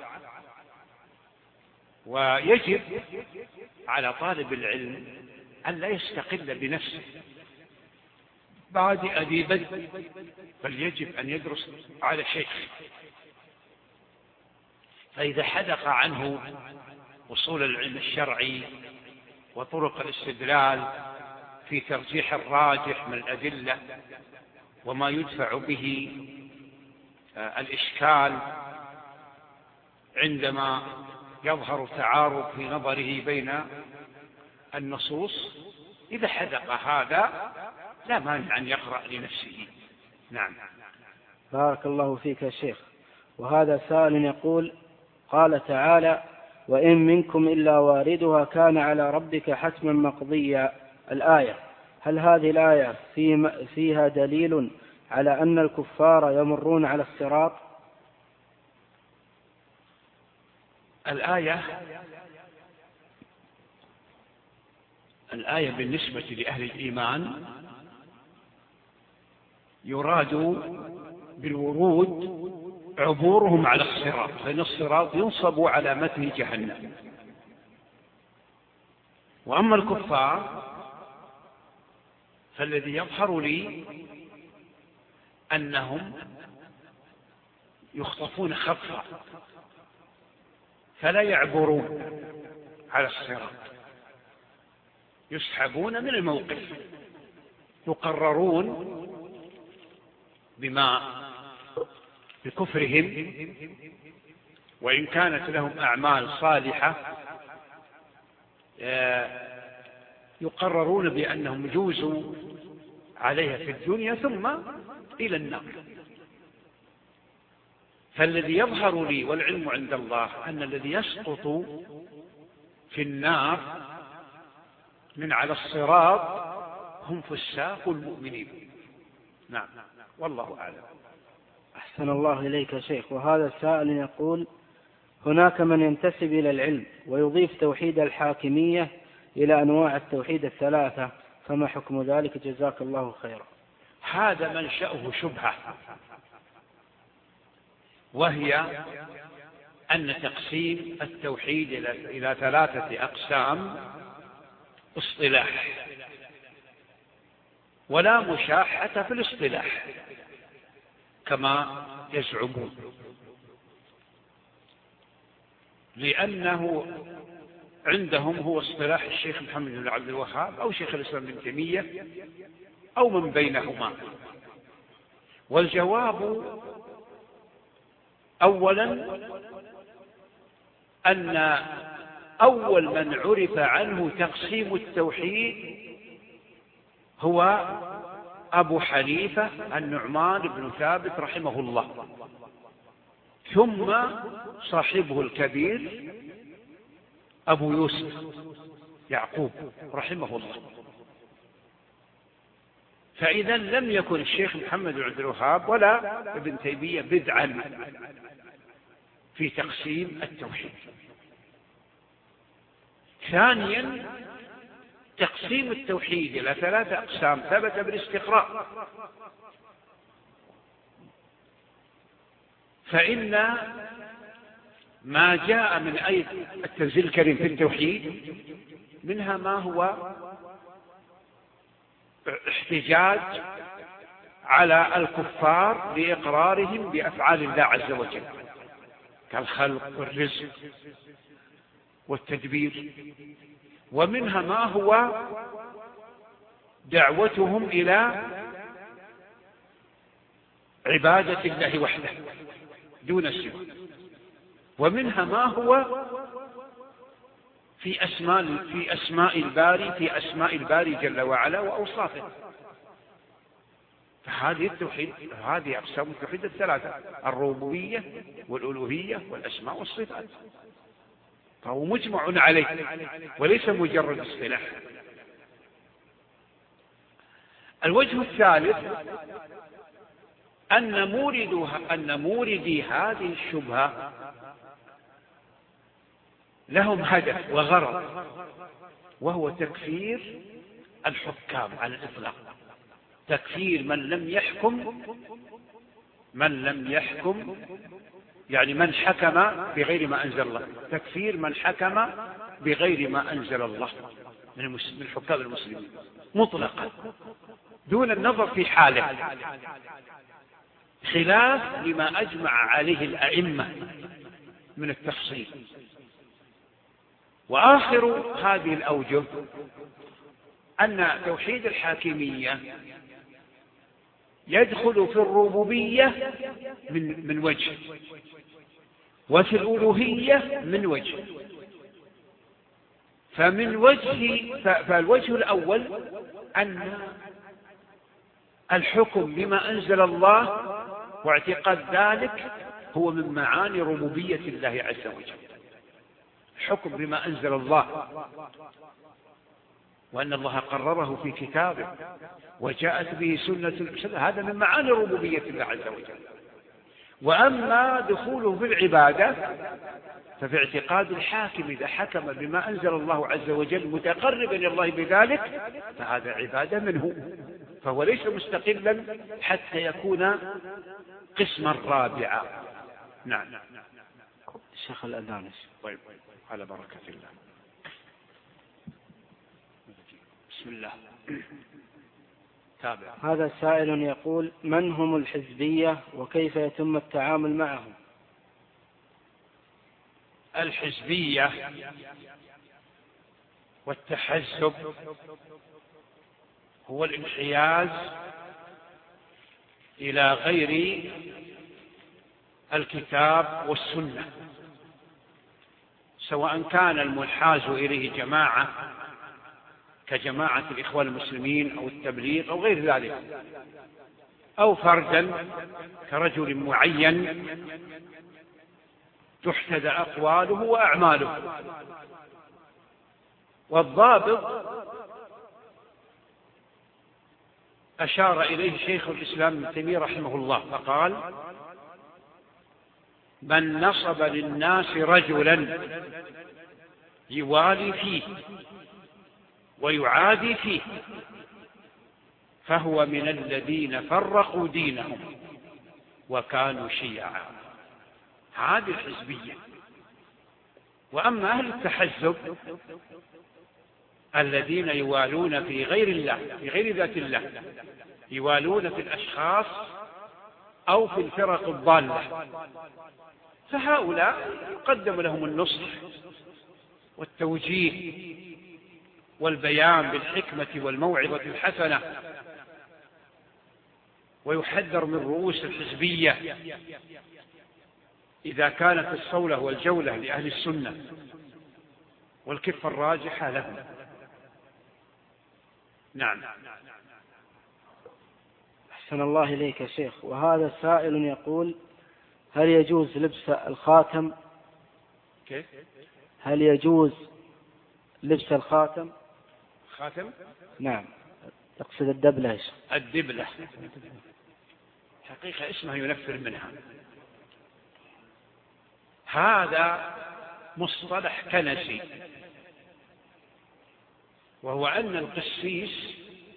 ويجب على طالب العلم أن لا يستقل بنفسه بادئ ذي بدء، بل يجب أن يدرس على شيخ، فإذا حدق عنه وصول العلم الشرعي وطرق الاستدلال في ترجيح الراجح من الأدلة وما يدفع به الإشكال عندما يظهر تعارض في نظره بين النصوص، إذا حدق هذا لا مانع أن يقرأ لنفسه. نعم. بارك الله فيك يا شيخ. وهذا سائل يقول: قال تعالى: وإن منكم إلا واردها كان على ربك حتما مقضيا، الآية، هل هذه الآية فيها دليل على أن الكفار يمرون على الصراط؟ الآية الآية بالنسبة لأهل الإيمان يراد بالورود عبورهم على الصراط، فإن الصراط ينصب على متن جهنم. وأما الكفار فالذي يظهر لي أنهم يخطفون خطفا فلا يعبرون على الصراط، يسحبون من الموقف، يقررون بما بكفرهم، وإن كانت لهم أعمال صالحة يقررون بأنهم جوزوا عليها في الدنيا ثم إلى النار. فالذي يظهر لي والعلم عند الله أن الذي يسقط في النار من على الصراط هم فساق المؤمنين. نعم، والله أعلم. أحسن الله إليك يا شيخ. وهذا السائل يقول: هناك من ينتسب إلى العلم ويضيف توحيد الحاكمية إلى أنواع التوحيد الثلاثة، فما حكم ذلك؟ جزاك الله خيرا. هذا منشأه شبهة، وهي أن تقسيم التوحيد إلى ثلاثة أقسام اصطلاح، ولا مشاحة في الاصطلاح كما يزعمون، لأنه عندهم هو اصطلاح الشيخ محمد بن عبد الوهاب أو شيخ الإسلام ابن تيمية أو من بينهما. والجواب أولا أن أول من عرف عنه تقسيم التوحيد هو أبو حنيفة النعمان بن ثابت رحمه الله، ثم صاحبه الكبير أبو يوسف يعقوب رحمه الله. فإذا لم يكن الشيخ محمد بن عبد الوهاب ولا ابن تيمية بدعا في تقسيم التوحيد. ثانيا، تقسيم التوحيد إلى ثلاثة أقسام ثبت بالاستقراء، فإن ما جاء من آية التنزيل الكريم في التوحيد منها ما هو احتجاج على الكفار لإقرارهم بأفعال الله عز وجل كالخلق والرزق والتدبير، ومنها ما هو دعوتهم إلى عبادة الله وحده دون سواه، ومنها ما هو في أسماء في أسماء الباري في أسماء الباري جل وعلا وأوصافه. فهذه التوحيد هذه أقسام التوحيد الثلاثة: الربوبية والألوهية والأسماء والصفات، فهو مجمع عليه وليس مجرد اصطلاح. الوجه الثالث أن موردها أن موردي هذه الشبهة لهم هدف وغرض، وهو تكفير الحكام على الإطلاق، تكفير من لم يحكم من لم يحكم يعني من حكم بغير ما أنزل الله، تكفير من حكم بغير ما أنزل الله من حكام المسلمين مطلقا دون النظر في حاله، خلاف لما أجمع عليه الأئمة من التفصيل. وآخر هذه الأوجه أن توحيد الحاكمية يدخل في الربوبية من من وجه، وفي الألوهية من وجه. فمن وجه فالوجه الأول أن الحكم بما أنزل الله واعتقاد ذلك هو من معاني ربوبية الله عز وجل، الحكم بما أنزل الله، وأن الله قرره في كتابه وجاءت به سنة، هذا من معاني ربوبية الله عز وجل. وأما دخوله في العبادة ففي اعتقاد الحاكم إذا حكم بما أنزل الله عز وجل متقربا إلى الله بذلك فهذا عبادة منه، فهو ليس مستقلا حتى يكون قسما رابعا. نعم. الشيخ الأذانس. طيب، على بركة الله. بسم الله. تابع. هذا سائل يقول: من هم الحزبية وكيف يتم التعامل معهم؟ الحزبية والتحزب هو الانحياز إلى غير الكتاب والسنة، سواء كان المنحاز إليه جماعة كجماعة الإخوان المسلمين أو التبليغ أو غير ذلك، أو فردا كرجل معين تحتذى أقواله وأعماله. والضابط أشار إليه شيخ الإسلام ابن تيمية رحمه الله فقال: من نصب للناس رجلا يوالي فيه ويعادي فيه فهو من الذين فرقوا دينهم وكانوا شيعا. هذه الحزبية. وأما أهل التحزب الذين يوالون في غير الله في غير ذات الله، يوالون في الأشخاص أو في الفرق الضالة، فهؤلاء يقدم لهم النصح والتوجيه والبيان بالحكمة والموعظة الحسنة، ويحذر من رؤوس الحزبية إذا كانت الصولة والجولة لأهل السنة والكفة الراجحة لهم. نعم. أحسن الله إليك يا شيخ. وهذا سائل يقول: هل يجوز لبس الخاتم؟ كيف؟ هل يجوز لبس الخاتم؟ خاتم؟ نعم، أقصد الدبلة. الدبلة حقيقة اسمها ينفر منها. هذا مصطلح كنسي، وهو أن القسيس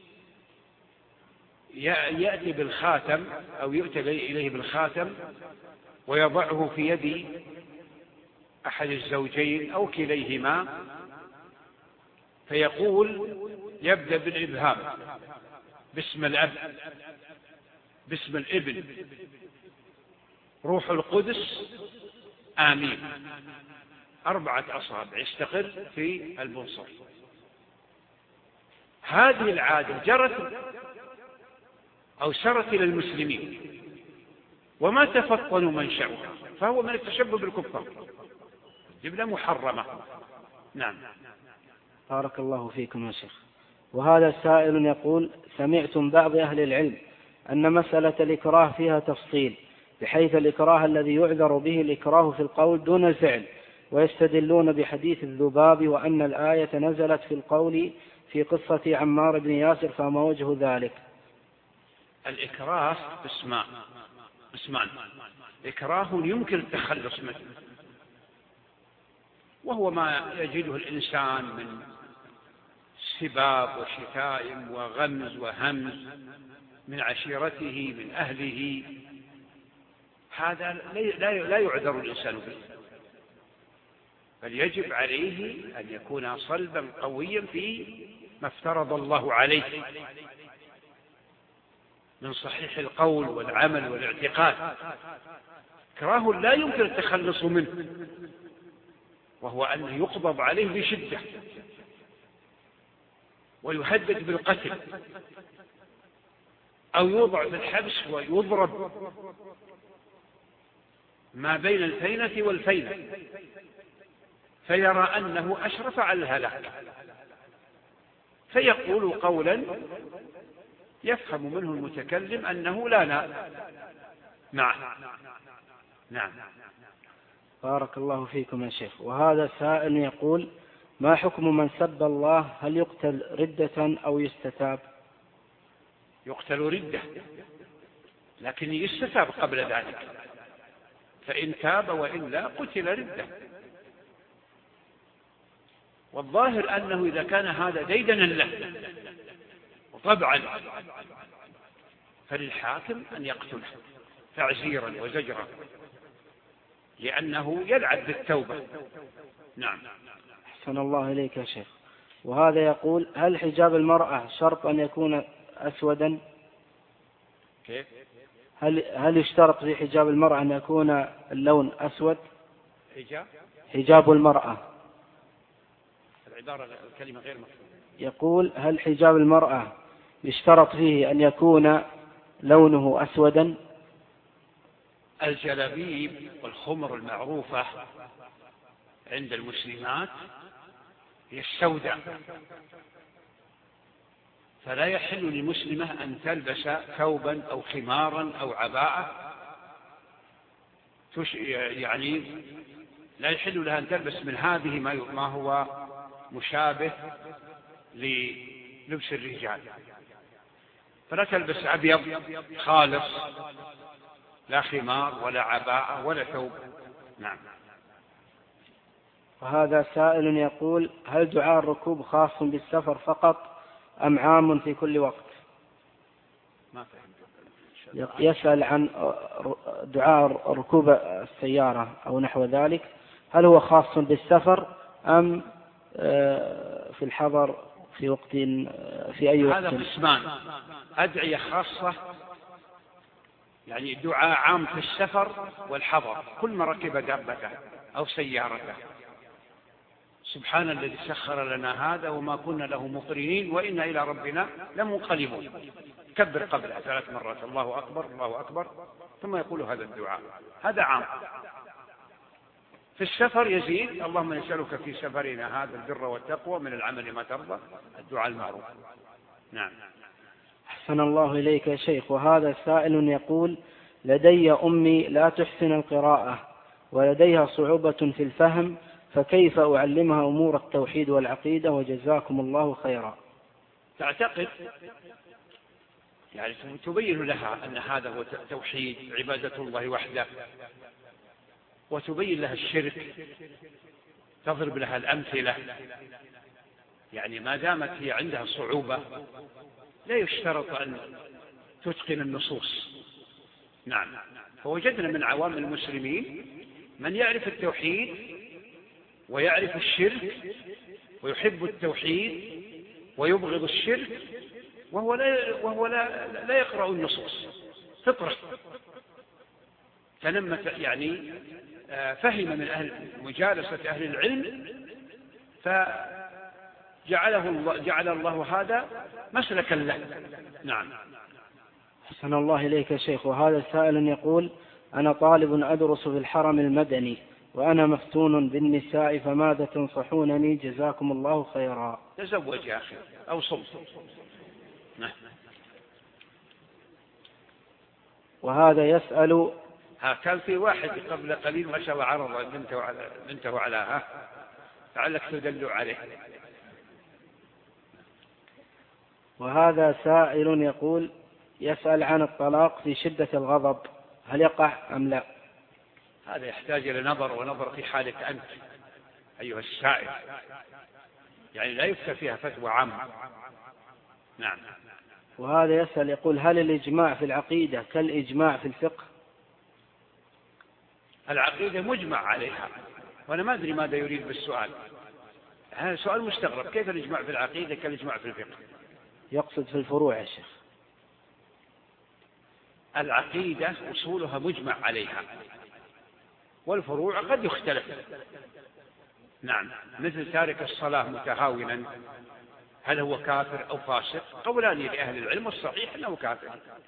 يأتي بالخاتم أو يؤتى إليه بالخاتم ويضعه في يد أحد الزوجين أو كليهما، فيقول يبدأ بالإبهام باسم الأب، باسم الابن، روح القدس، آمين، أربعة أصابع يستقر في البنصر. هذه العادة جرت أو سرت إلى المسلمين وما تفطنوا منشأها، فهو من التشبه بالكفار، الدبلة محرمة. نعم. بارك الله فيكم يا شيخ. وهذا سائل يقول: سمعت من بعض أهل العلم أن مسألة الإكراه فيها تفصيل، بحيث الإكراه الذي يعذر به الإكراه في القول دون الفعل، ويستدلون بحديث الذباب وأن الآية نزلت في القول في قصة عمار بن ياسر، فما وجه ذلك؟ الإكراه اسمان اسمان إكراه يمكن التخلص منه، وهو ما يجده الإنسان من سباب وشتائم وغمز وهمز من عشيرته من أهله، هذا لا يعذر الإنسان به، بل يجب عليه أن يكون صلبا قويا في ما افترض الله عليه من صحيح القول والعمل والاعتقاد. إكراه لا يمكن التخلص منه، وهو أن يقبض عليه بشدة ويهدد بالقتل أو يوضع في الحبس ويضرب ما بين الفينة والفينة فيرى أنه أشرف على الهلاك، فيقول قولا يفهم منه المتكلم أنه لا لا معه. نعم. بارك الله فيكم يا شيخ. وهذا سائل يقول: ما حكم من سب الله؟ هل يقتل ردة أو يستتاب؟ يقتل ردة، لكن يستتاب قبل ذلك، فإن تاب وإلا قتل ردة. والظاهر أنه إذا كان هذا ديدنا له طبعا فللحاكم أن يقتله تعزيرا وزجرا، لأنه يلعب بالتوبة. نعم. أحسن الله إليك يا شيخ. وهذا يقول: هل حجاب المرأة شرط أن يكون أسودا؟ كيف؟ هل هل يشترط في حجاب المرأة أن يكون اللون أسود؟ حجاب حجاب المرأة، العبارة الكلمة غير مفهومة. يقول: هل حجاب المرأة يشترط فيه أن يكون لونه أسودا؟ الجلابيب والخمر المعروفة عند المسلمات هي السوداء، فلا يحل للمسلمة أن تلبس ثوبا أو خمارا أو عباءة، يعني لا يحل لها أن تلبس من هذه ما هو مشابه للبس الرجال، فلا تلبس أبيض خالص، لا خمار ولا عباءة ولا ثوب. نعم. وهذا سائل يقول: هل دعاء الركوب خاص بالسفر فقط أم عام في كل وقت؟ ما فهمت. يسأل عن دعاء ركوب السيارة أو نحو ذلك، هل هو خاص بالسفر أم في الحضر في وقت في أي وقت؟ هذا قسمان: أدعية خاصة يعني دعاء عام في السفر والحضر، كل ما ركب دابته أو سيارته: سبحان الذي سخر لنا هذا وما كنا له مقرنين وإنا إلى ربنا لمنقلبون، كبر قبلها ثلاث مرات: الله أكبر الله أكبر، ثم يقول هذا الدعاء. هذا عام. في السفر يزيد: اللهم نسألك في سفرنا هذا البر والتقوى من العمل ما ترضى، الدعاء المعروف. نعم. أحسن الله إليك يا شيخ. وهذا سائل يقول: لدي أمي لا تحسن القراءة ولديها صعوبة في الفهم، فكيف أعلمها أمور التوحيد والعقيدة؟ وجزاكم الله خيرا. تعتقد يعني تبين لها أن هذا هو توحيد عبادة الله وحده، وتبين لها الشرك، تضرب لها الأمثلة. يعني ما دامت هي عندها صعوبة لا يشترط أن تتقن النصوص. نعم، فوجدنا من عوام المسلمين من يعرف التوحيد ويعرف الشرك ويحب التوحيد ويبغض الشرك، وهو لا, وهو لا, لا يقرأ النصوص فطرة. فلما يعني فهم من أهل مجالسة أهل العلم فجعله الله جعل الله هذا مسلكا له. نعم. أحسن الله إليك يا شيخ. وهذا سائل يقول: أنا طالب أدرس في الحرم المدني وأنا مفتون بالنساء، فماذا تنصحونني؟ جزاكم الله خيرا. تزوج يا أخي أو صم. نعم. وهذا يسأل: ها كان في واحد قبل قليل ما شاء الله عرض بنته على بنته على ها لعلك تدل عليه. وهذا سائل يقول يسأل عن الطلاق في شدة الغضب، هل يقع أم لا؟ هذا يحتاج إلى نظر ونظر في حالك أنت أيها السائل، يعني لا يفتى فيها فتوى عامة. نعم. وهذا يسأل يقول: هل الإجماع في العقيدة كالإجماع في الفقه؟ العقيدة مجمع عليها، وأنا ما أدري ماذا يريد بالسؤال. هذا سؤال مستغرب، كيف الإجماع في العقيدة كالإجماع في الفقه؟ يقصد في الفروع يا شيخ. العقيدة أصولها مجمع عليها، والفروع قد يختلف. نعم، مثل تارك الصلاة متهاونا هل هو كافر أو فاسق؟ قولان لأهل العلم، والصحيح أنه كافر.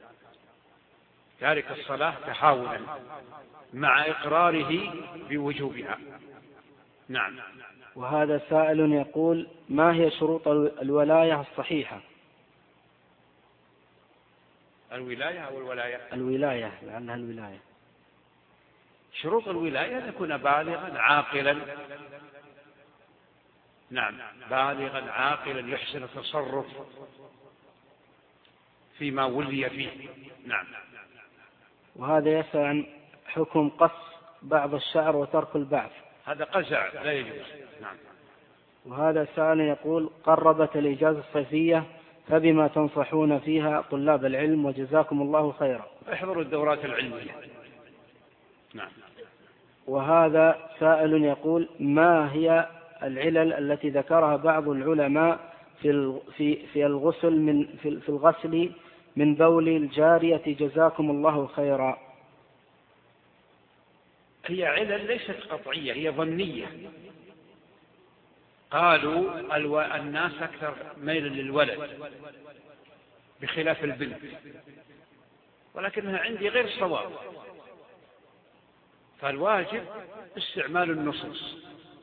تارك الصلاة تهاونا مع إقراره بوجوبها. نعم. وهذا سائل يقول: ما هي شروط الولاية الصحيحة؟ الولاية أو الولاية؟ الولاية، لأنها الولاية. شروط الولاية أن يكون بالغا عاقلا. نعم، بالغا عاقلا يحسن التصرف فيما ولي فيه. نعم. وهذا يسأل عن حكم قص بعض الشعر وترك البعض. هذا قزع لا يجوز. نعم. وهذا سائل يقول: قربت الإجازة الصيفية، فبما تنصحون فيها طلاب العلم؟ وجزاكم الله خيرا. احضروا الدورات العلمية. نعم. وهذا سائل يقول: ما هي العلل التي ذكرها بعض العلماء في في في الغسل من في, في الغسل من بول الجارية؟ جزاكم الله خيرا. هي علل ليست قطعية، هي ظنية. قالوا الو... الناس أكثر ميلا للولد بخلاف البنت، ولكنها عندي غير صواب. فالواجب استعمال النصوص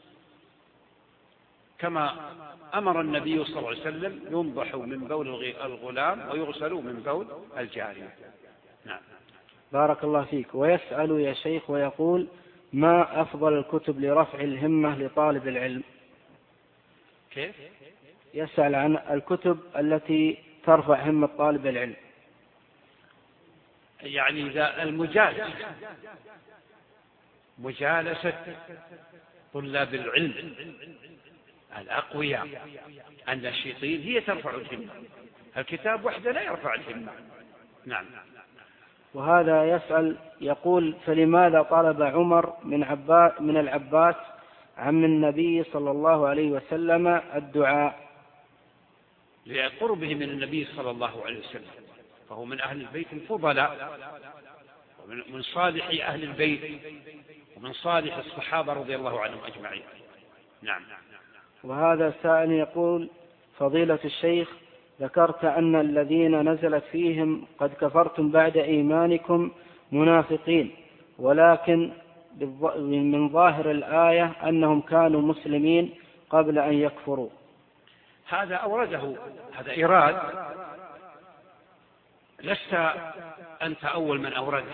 كما أمر النبي صلى الله عليه وسلم: ينضح من بول الغلام ويغسل من بول الجارية. نعم. بارك الله فيك. ويسأل يا شيخ ويقول: ما أفضل الكتب لرفع الهمة لطالب العلم؟ كيف؟ يسأل عن الكتب التي ترفع همة طالب العلم. يعني إذا المجالسة مجالسة طلاب العلم الأقوياء النشيطين هي ترفع الهمة، الكتاب وحده لا يرفع الهمة. نعم. وهذا يسأل يقول: فلماذا طلب عمر من عباس من العباس عم النبي صلى الله عليه وسلم الدعاء؟ لقربه من النبي صلى الله عليه وسلم، فهو من أهل البيت الفضلاء ومن صالح أهل البيت ومن صالح الصحابة رضي الله عنهم أجمعين. نعم. وهذا سائل يقول: فضيلة الشيخ، ذكرت أن الذين نزلت فيهم قد كفرتم بعد إيمانكم منافقين، ولكن من ظاهر الآية أنهم كانوا مسلمين قبل أن يكفروا. هذا أورده، هذا إيراد لست أنت أول من أورده،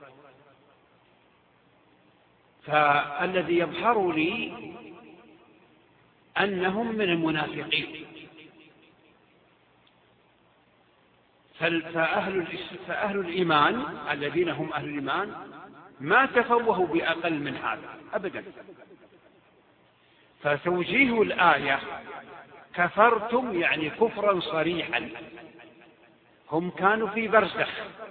فالذي يظهر لي أنهم من المنافقين. فأهل, فأهل الإيمان الذين هم أهل الإيمان ما تفوهوا بأقل من هذا أبدا. فتوجيه الآية كفرتم يعني كفرا صريحا. هم كانوا في برزخ،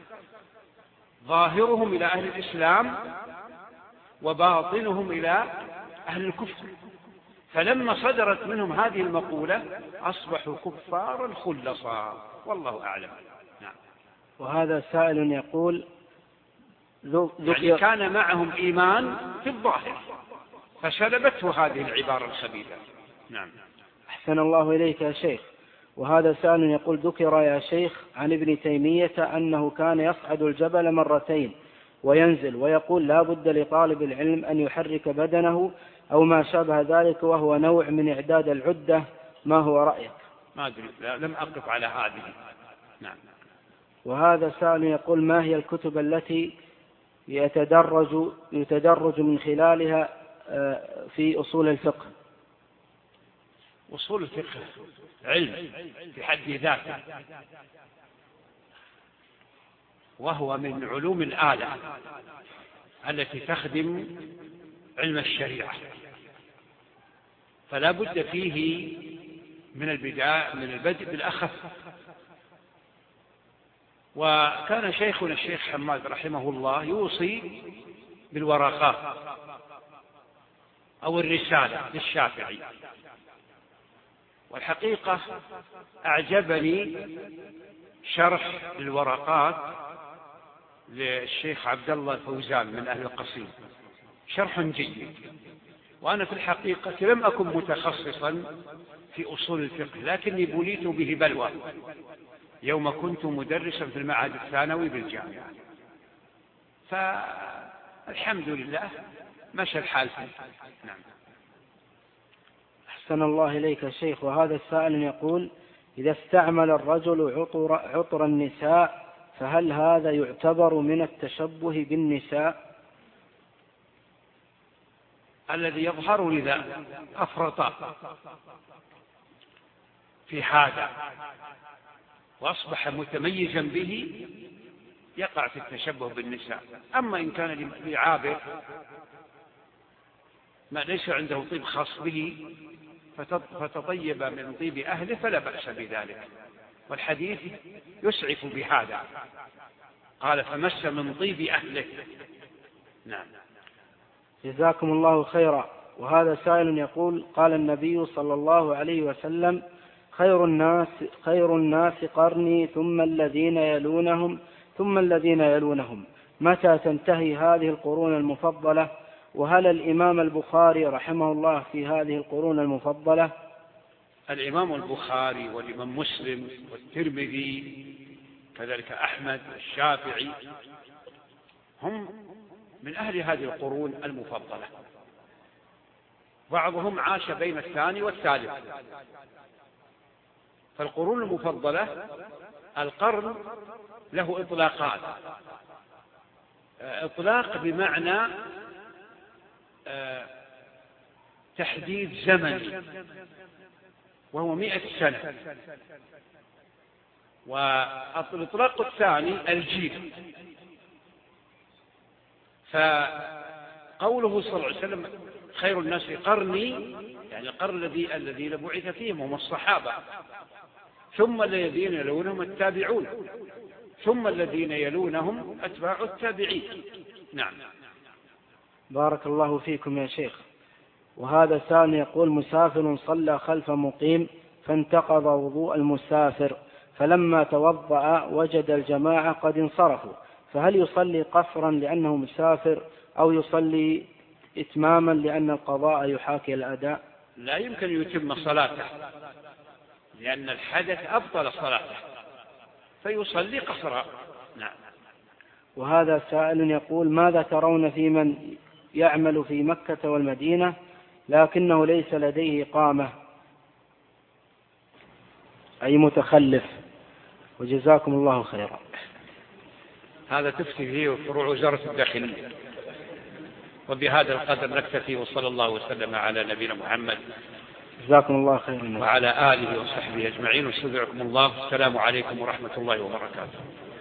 ظاهرهم إلى أهل الإسلام وباطنهم إلى أهل الكفر، فلما صدرت منهم هذه المقولة أصبحوا كفارا خلصا، والله أعلم. نعم. وهذا سائل يقول يعني كان معهم إيمان في الظاهر فسلبته هذه العبارة الخبيثة. نعم. أحسن الله إليك يا شيخ. وهذا سائل يقول ذكر يا شيخ عن ابن تيمية أنه كان يصعد الجبل مرتين وينزل، ويقول لا بد لطالب العلم أن يحرك بدنه أو ما شابه ذلك، وهو نوع من إعداد العدة. ما هو رأيك؟ ما أدري، لم أقف على هذه. نعم. وهذا سائل يقول ما هي الكتب التي يتدرج, يتدرج من خلالها في أصول الفقه؟ أصول الفقه علم في حد ذاته، وهو من علوم الآلة التي تخدم علم الشريعة، فلا بد فيه من البداية من البدء بالأخف. وكان شيخنا الشيخ حماد رحمه الله يوصي بالورقات أو الرسالة للشافعي، والحقيقة أعجبني شرح للورقات للشيخ عبد الله الفوزان من أهل القصيم، شرح جيد. وأنا في الحقيقة لم أكن متخصصا في أصول الفقه، لكني بليت به بلوى يوم كنت مدرسا في المعهد الثانوي بالجامعة، فالحمد لله مشى الحال فيه. نعم. أحسن الله إليك شيخ. وهذا السائل يقول إذا استعمل الرجل عطر, عطر النساء فهل هذا يعتبر من التشبه بالنساء؟ الذي يظهر لذا أفرط في هذا وأصبح متميزا به يقع في التشبه بالنساء. أما إن كان لعابر ما ليس عنده طيب خاص به فتطيب من طيب أهله فلا بأس بذلك، والحديث يسعف بهذا، قال فمس من طيب أهله. نعم. جزاكم الله خيرا. وهذا سائل يقول قال النبي صلى الله عليه وسلم خير الناس خير الناس قرني ثم الذين يلونهم ثم الذين يلونهم، متى تنتهي هذه القرون المفضلة؟ وهل الإمام البخاري رحمه الله في هذه القرون المفضلة؟ الإمام البخاري والإمام مسلم والترمذي كذلك أحمد والشافعي هم من أهل هذه القرون المفضلة، بعضهم عاش بين الثاني والثالث. فالقرون المفضلة القرن له إطلاقات، إطلاق بمعنى تحديد زمني وهو مئة سنة، والإطلاق الثاني الجيل. فقوله صلى الله عليه وسلم خير الناس قرني يعني القرن الذي الذين بعث فيهم هم الصحابة، ثم الذين يلونهم التابعون، ثم الذين يلونهم أتباع التابعين. نعم. بارك الله فيكم يا شيخ. وهذا سائل يقول مسافر صلى خلف مقيم فانتقض وضوء المسافر، فلما توضأ وجد الجماعة قد انصرفوا، فهل يصلي قصرا لأنه مسافر أو يصلي إتماما لأن القضاء يحاكي الأداء؟ لا يمكن يتم صلاته لأن الحدث أبطل صلاته، فيصلي قصرا. نعم. وهذا سائل يقول ماذا ترون في من يعمل في مكة والمدينة لكنه ليس لديه إقامة أي متخلف؟ وجزاكم الله خيرا. هذا تفتي فيه فروع وزارة الداخلية. وبهذا القدر نكتفي، وصلى الله وسلم على نبينا محمد جزاكم الله خيرا وعلى آله وصحبه أجمعين، واستودعكم الله. السلام عليكم ورحمة الله وبركاته.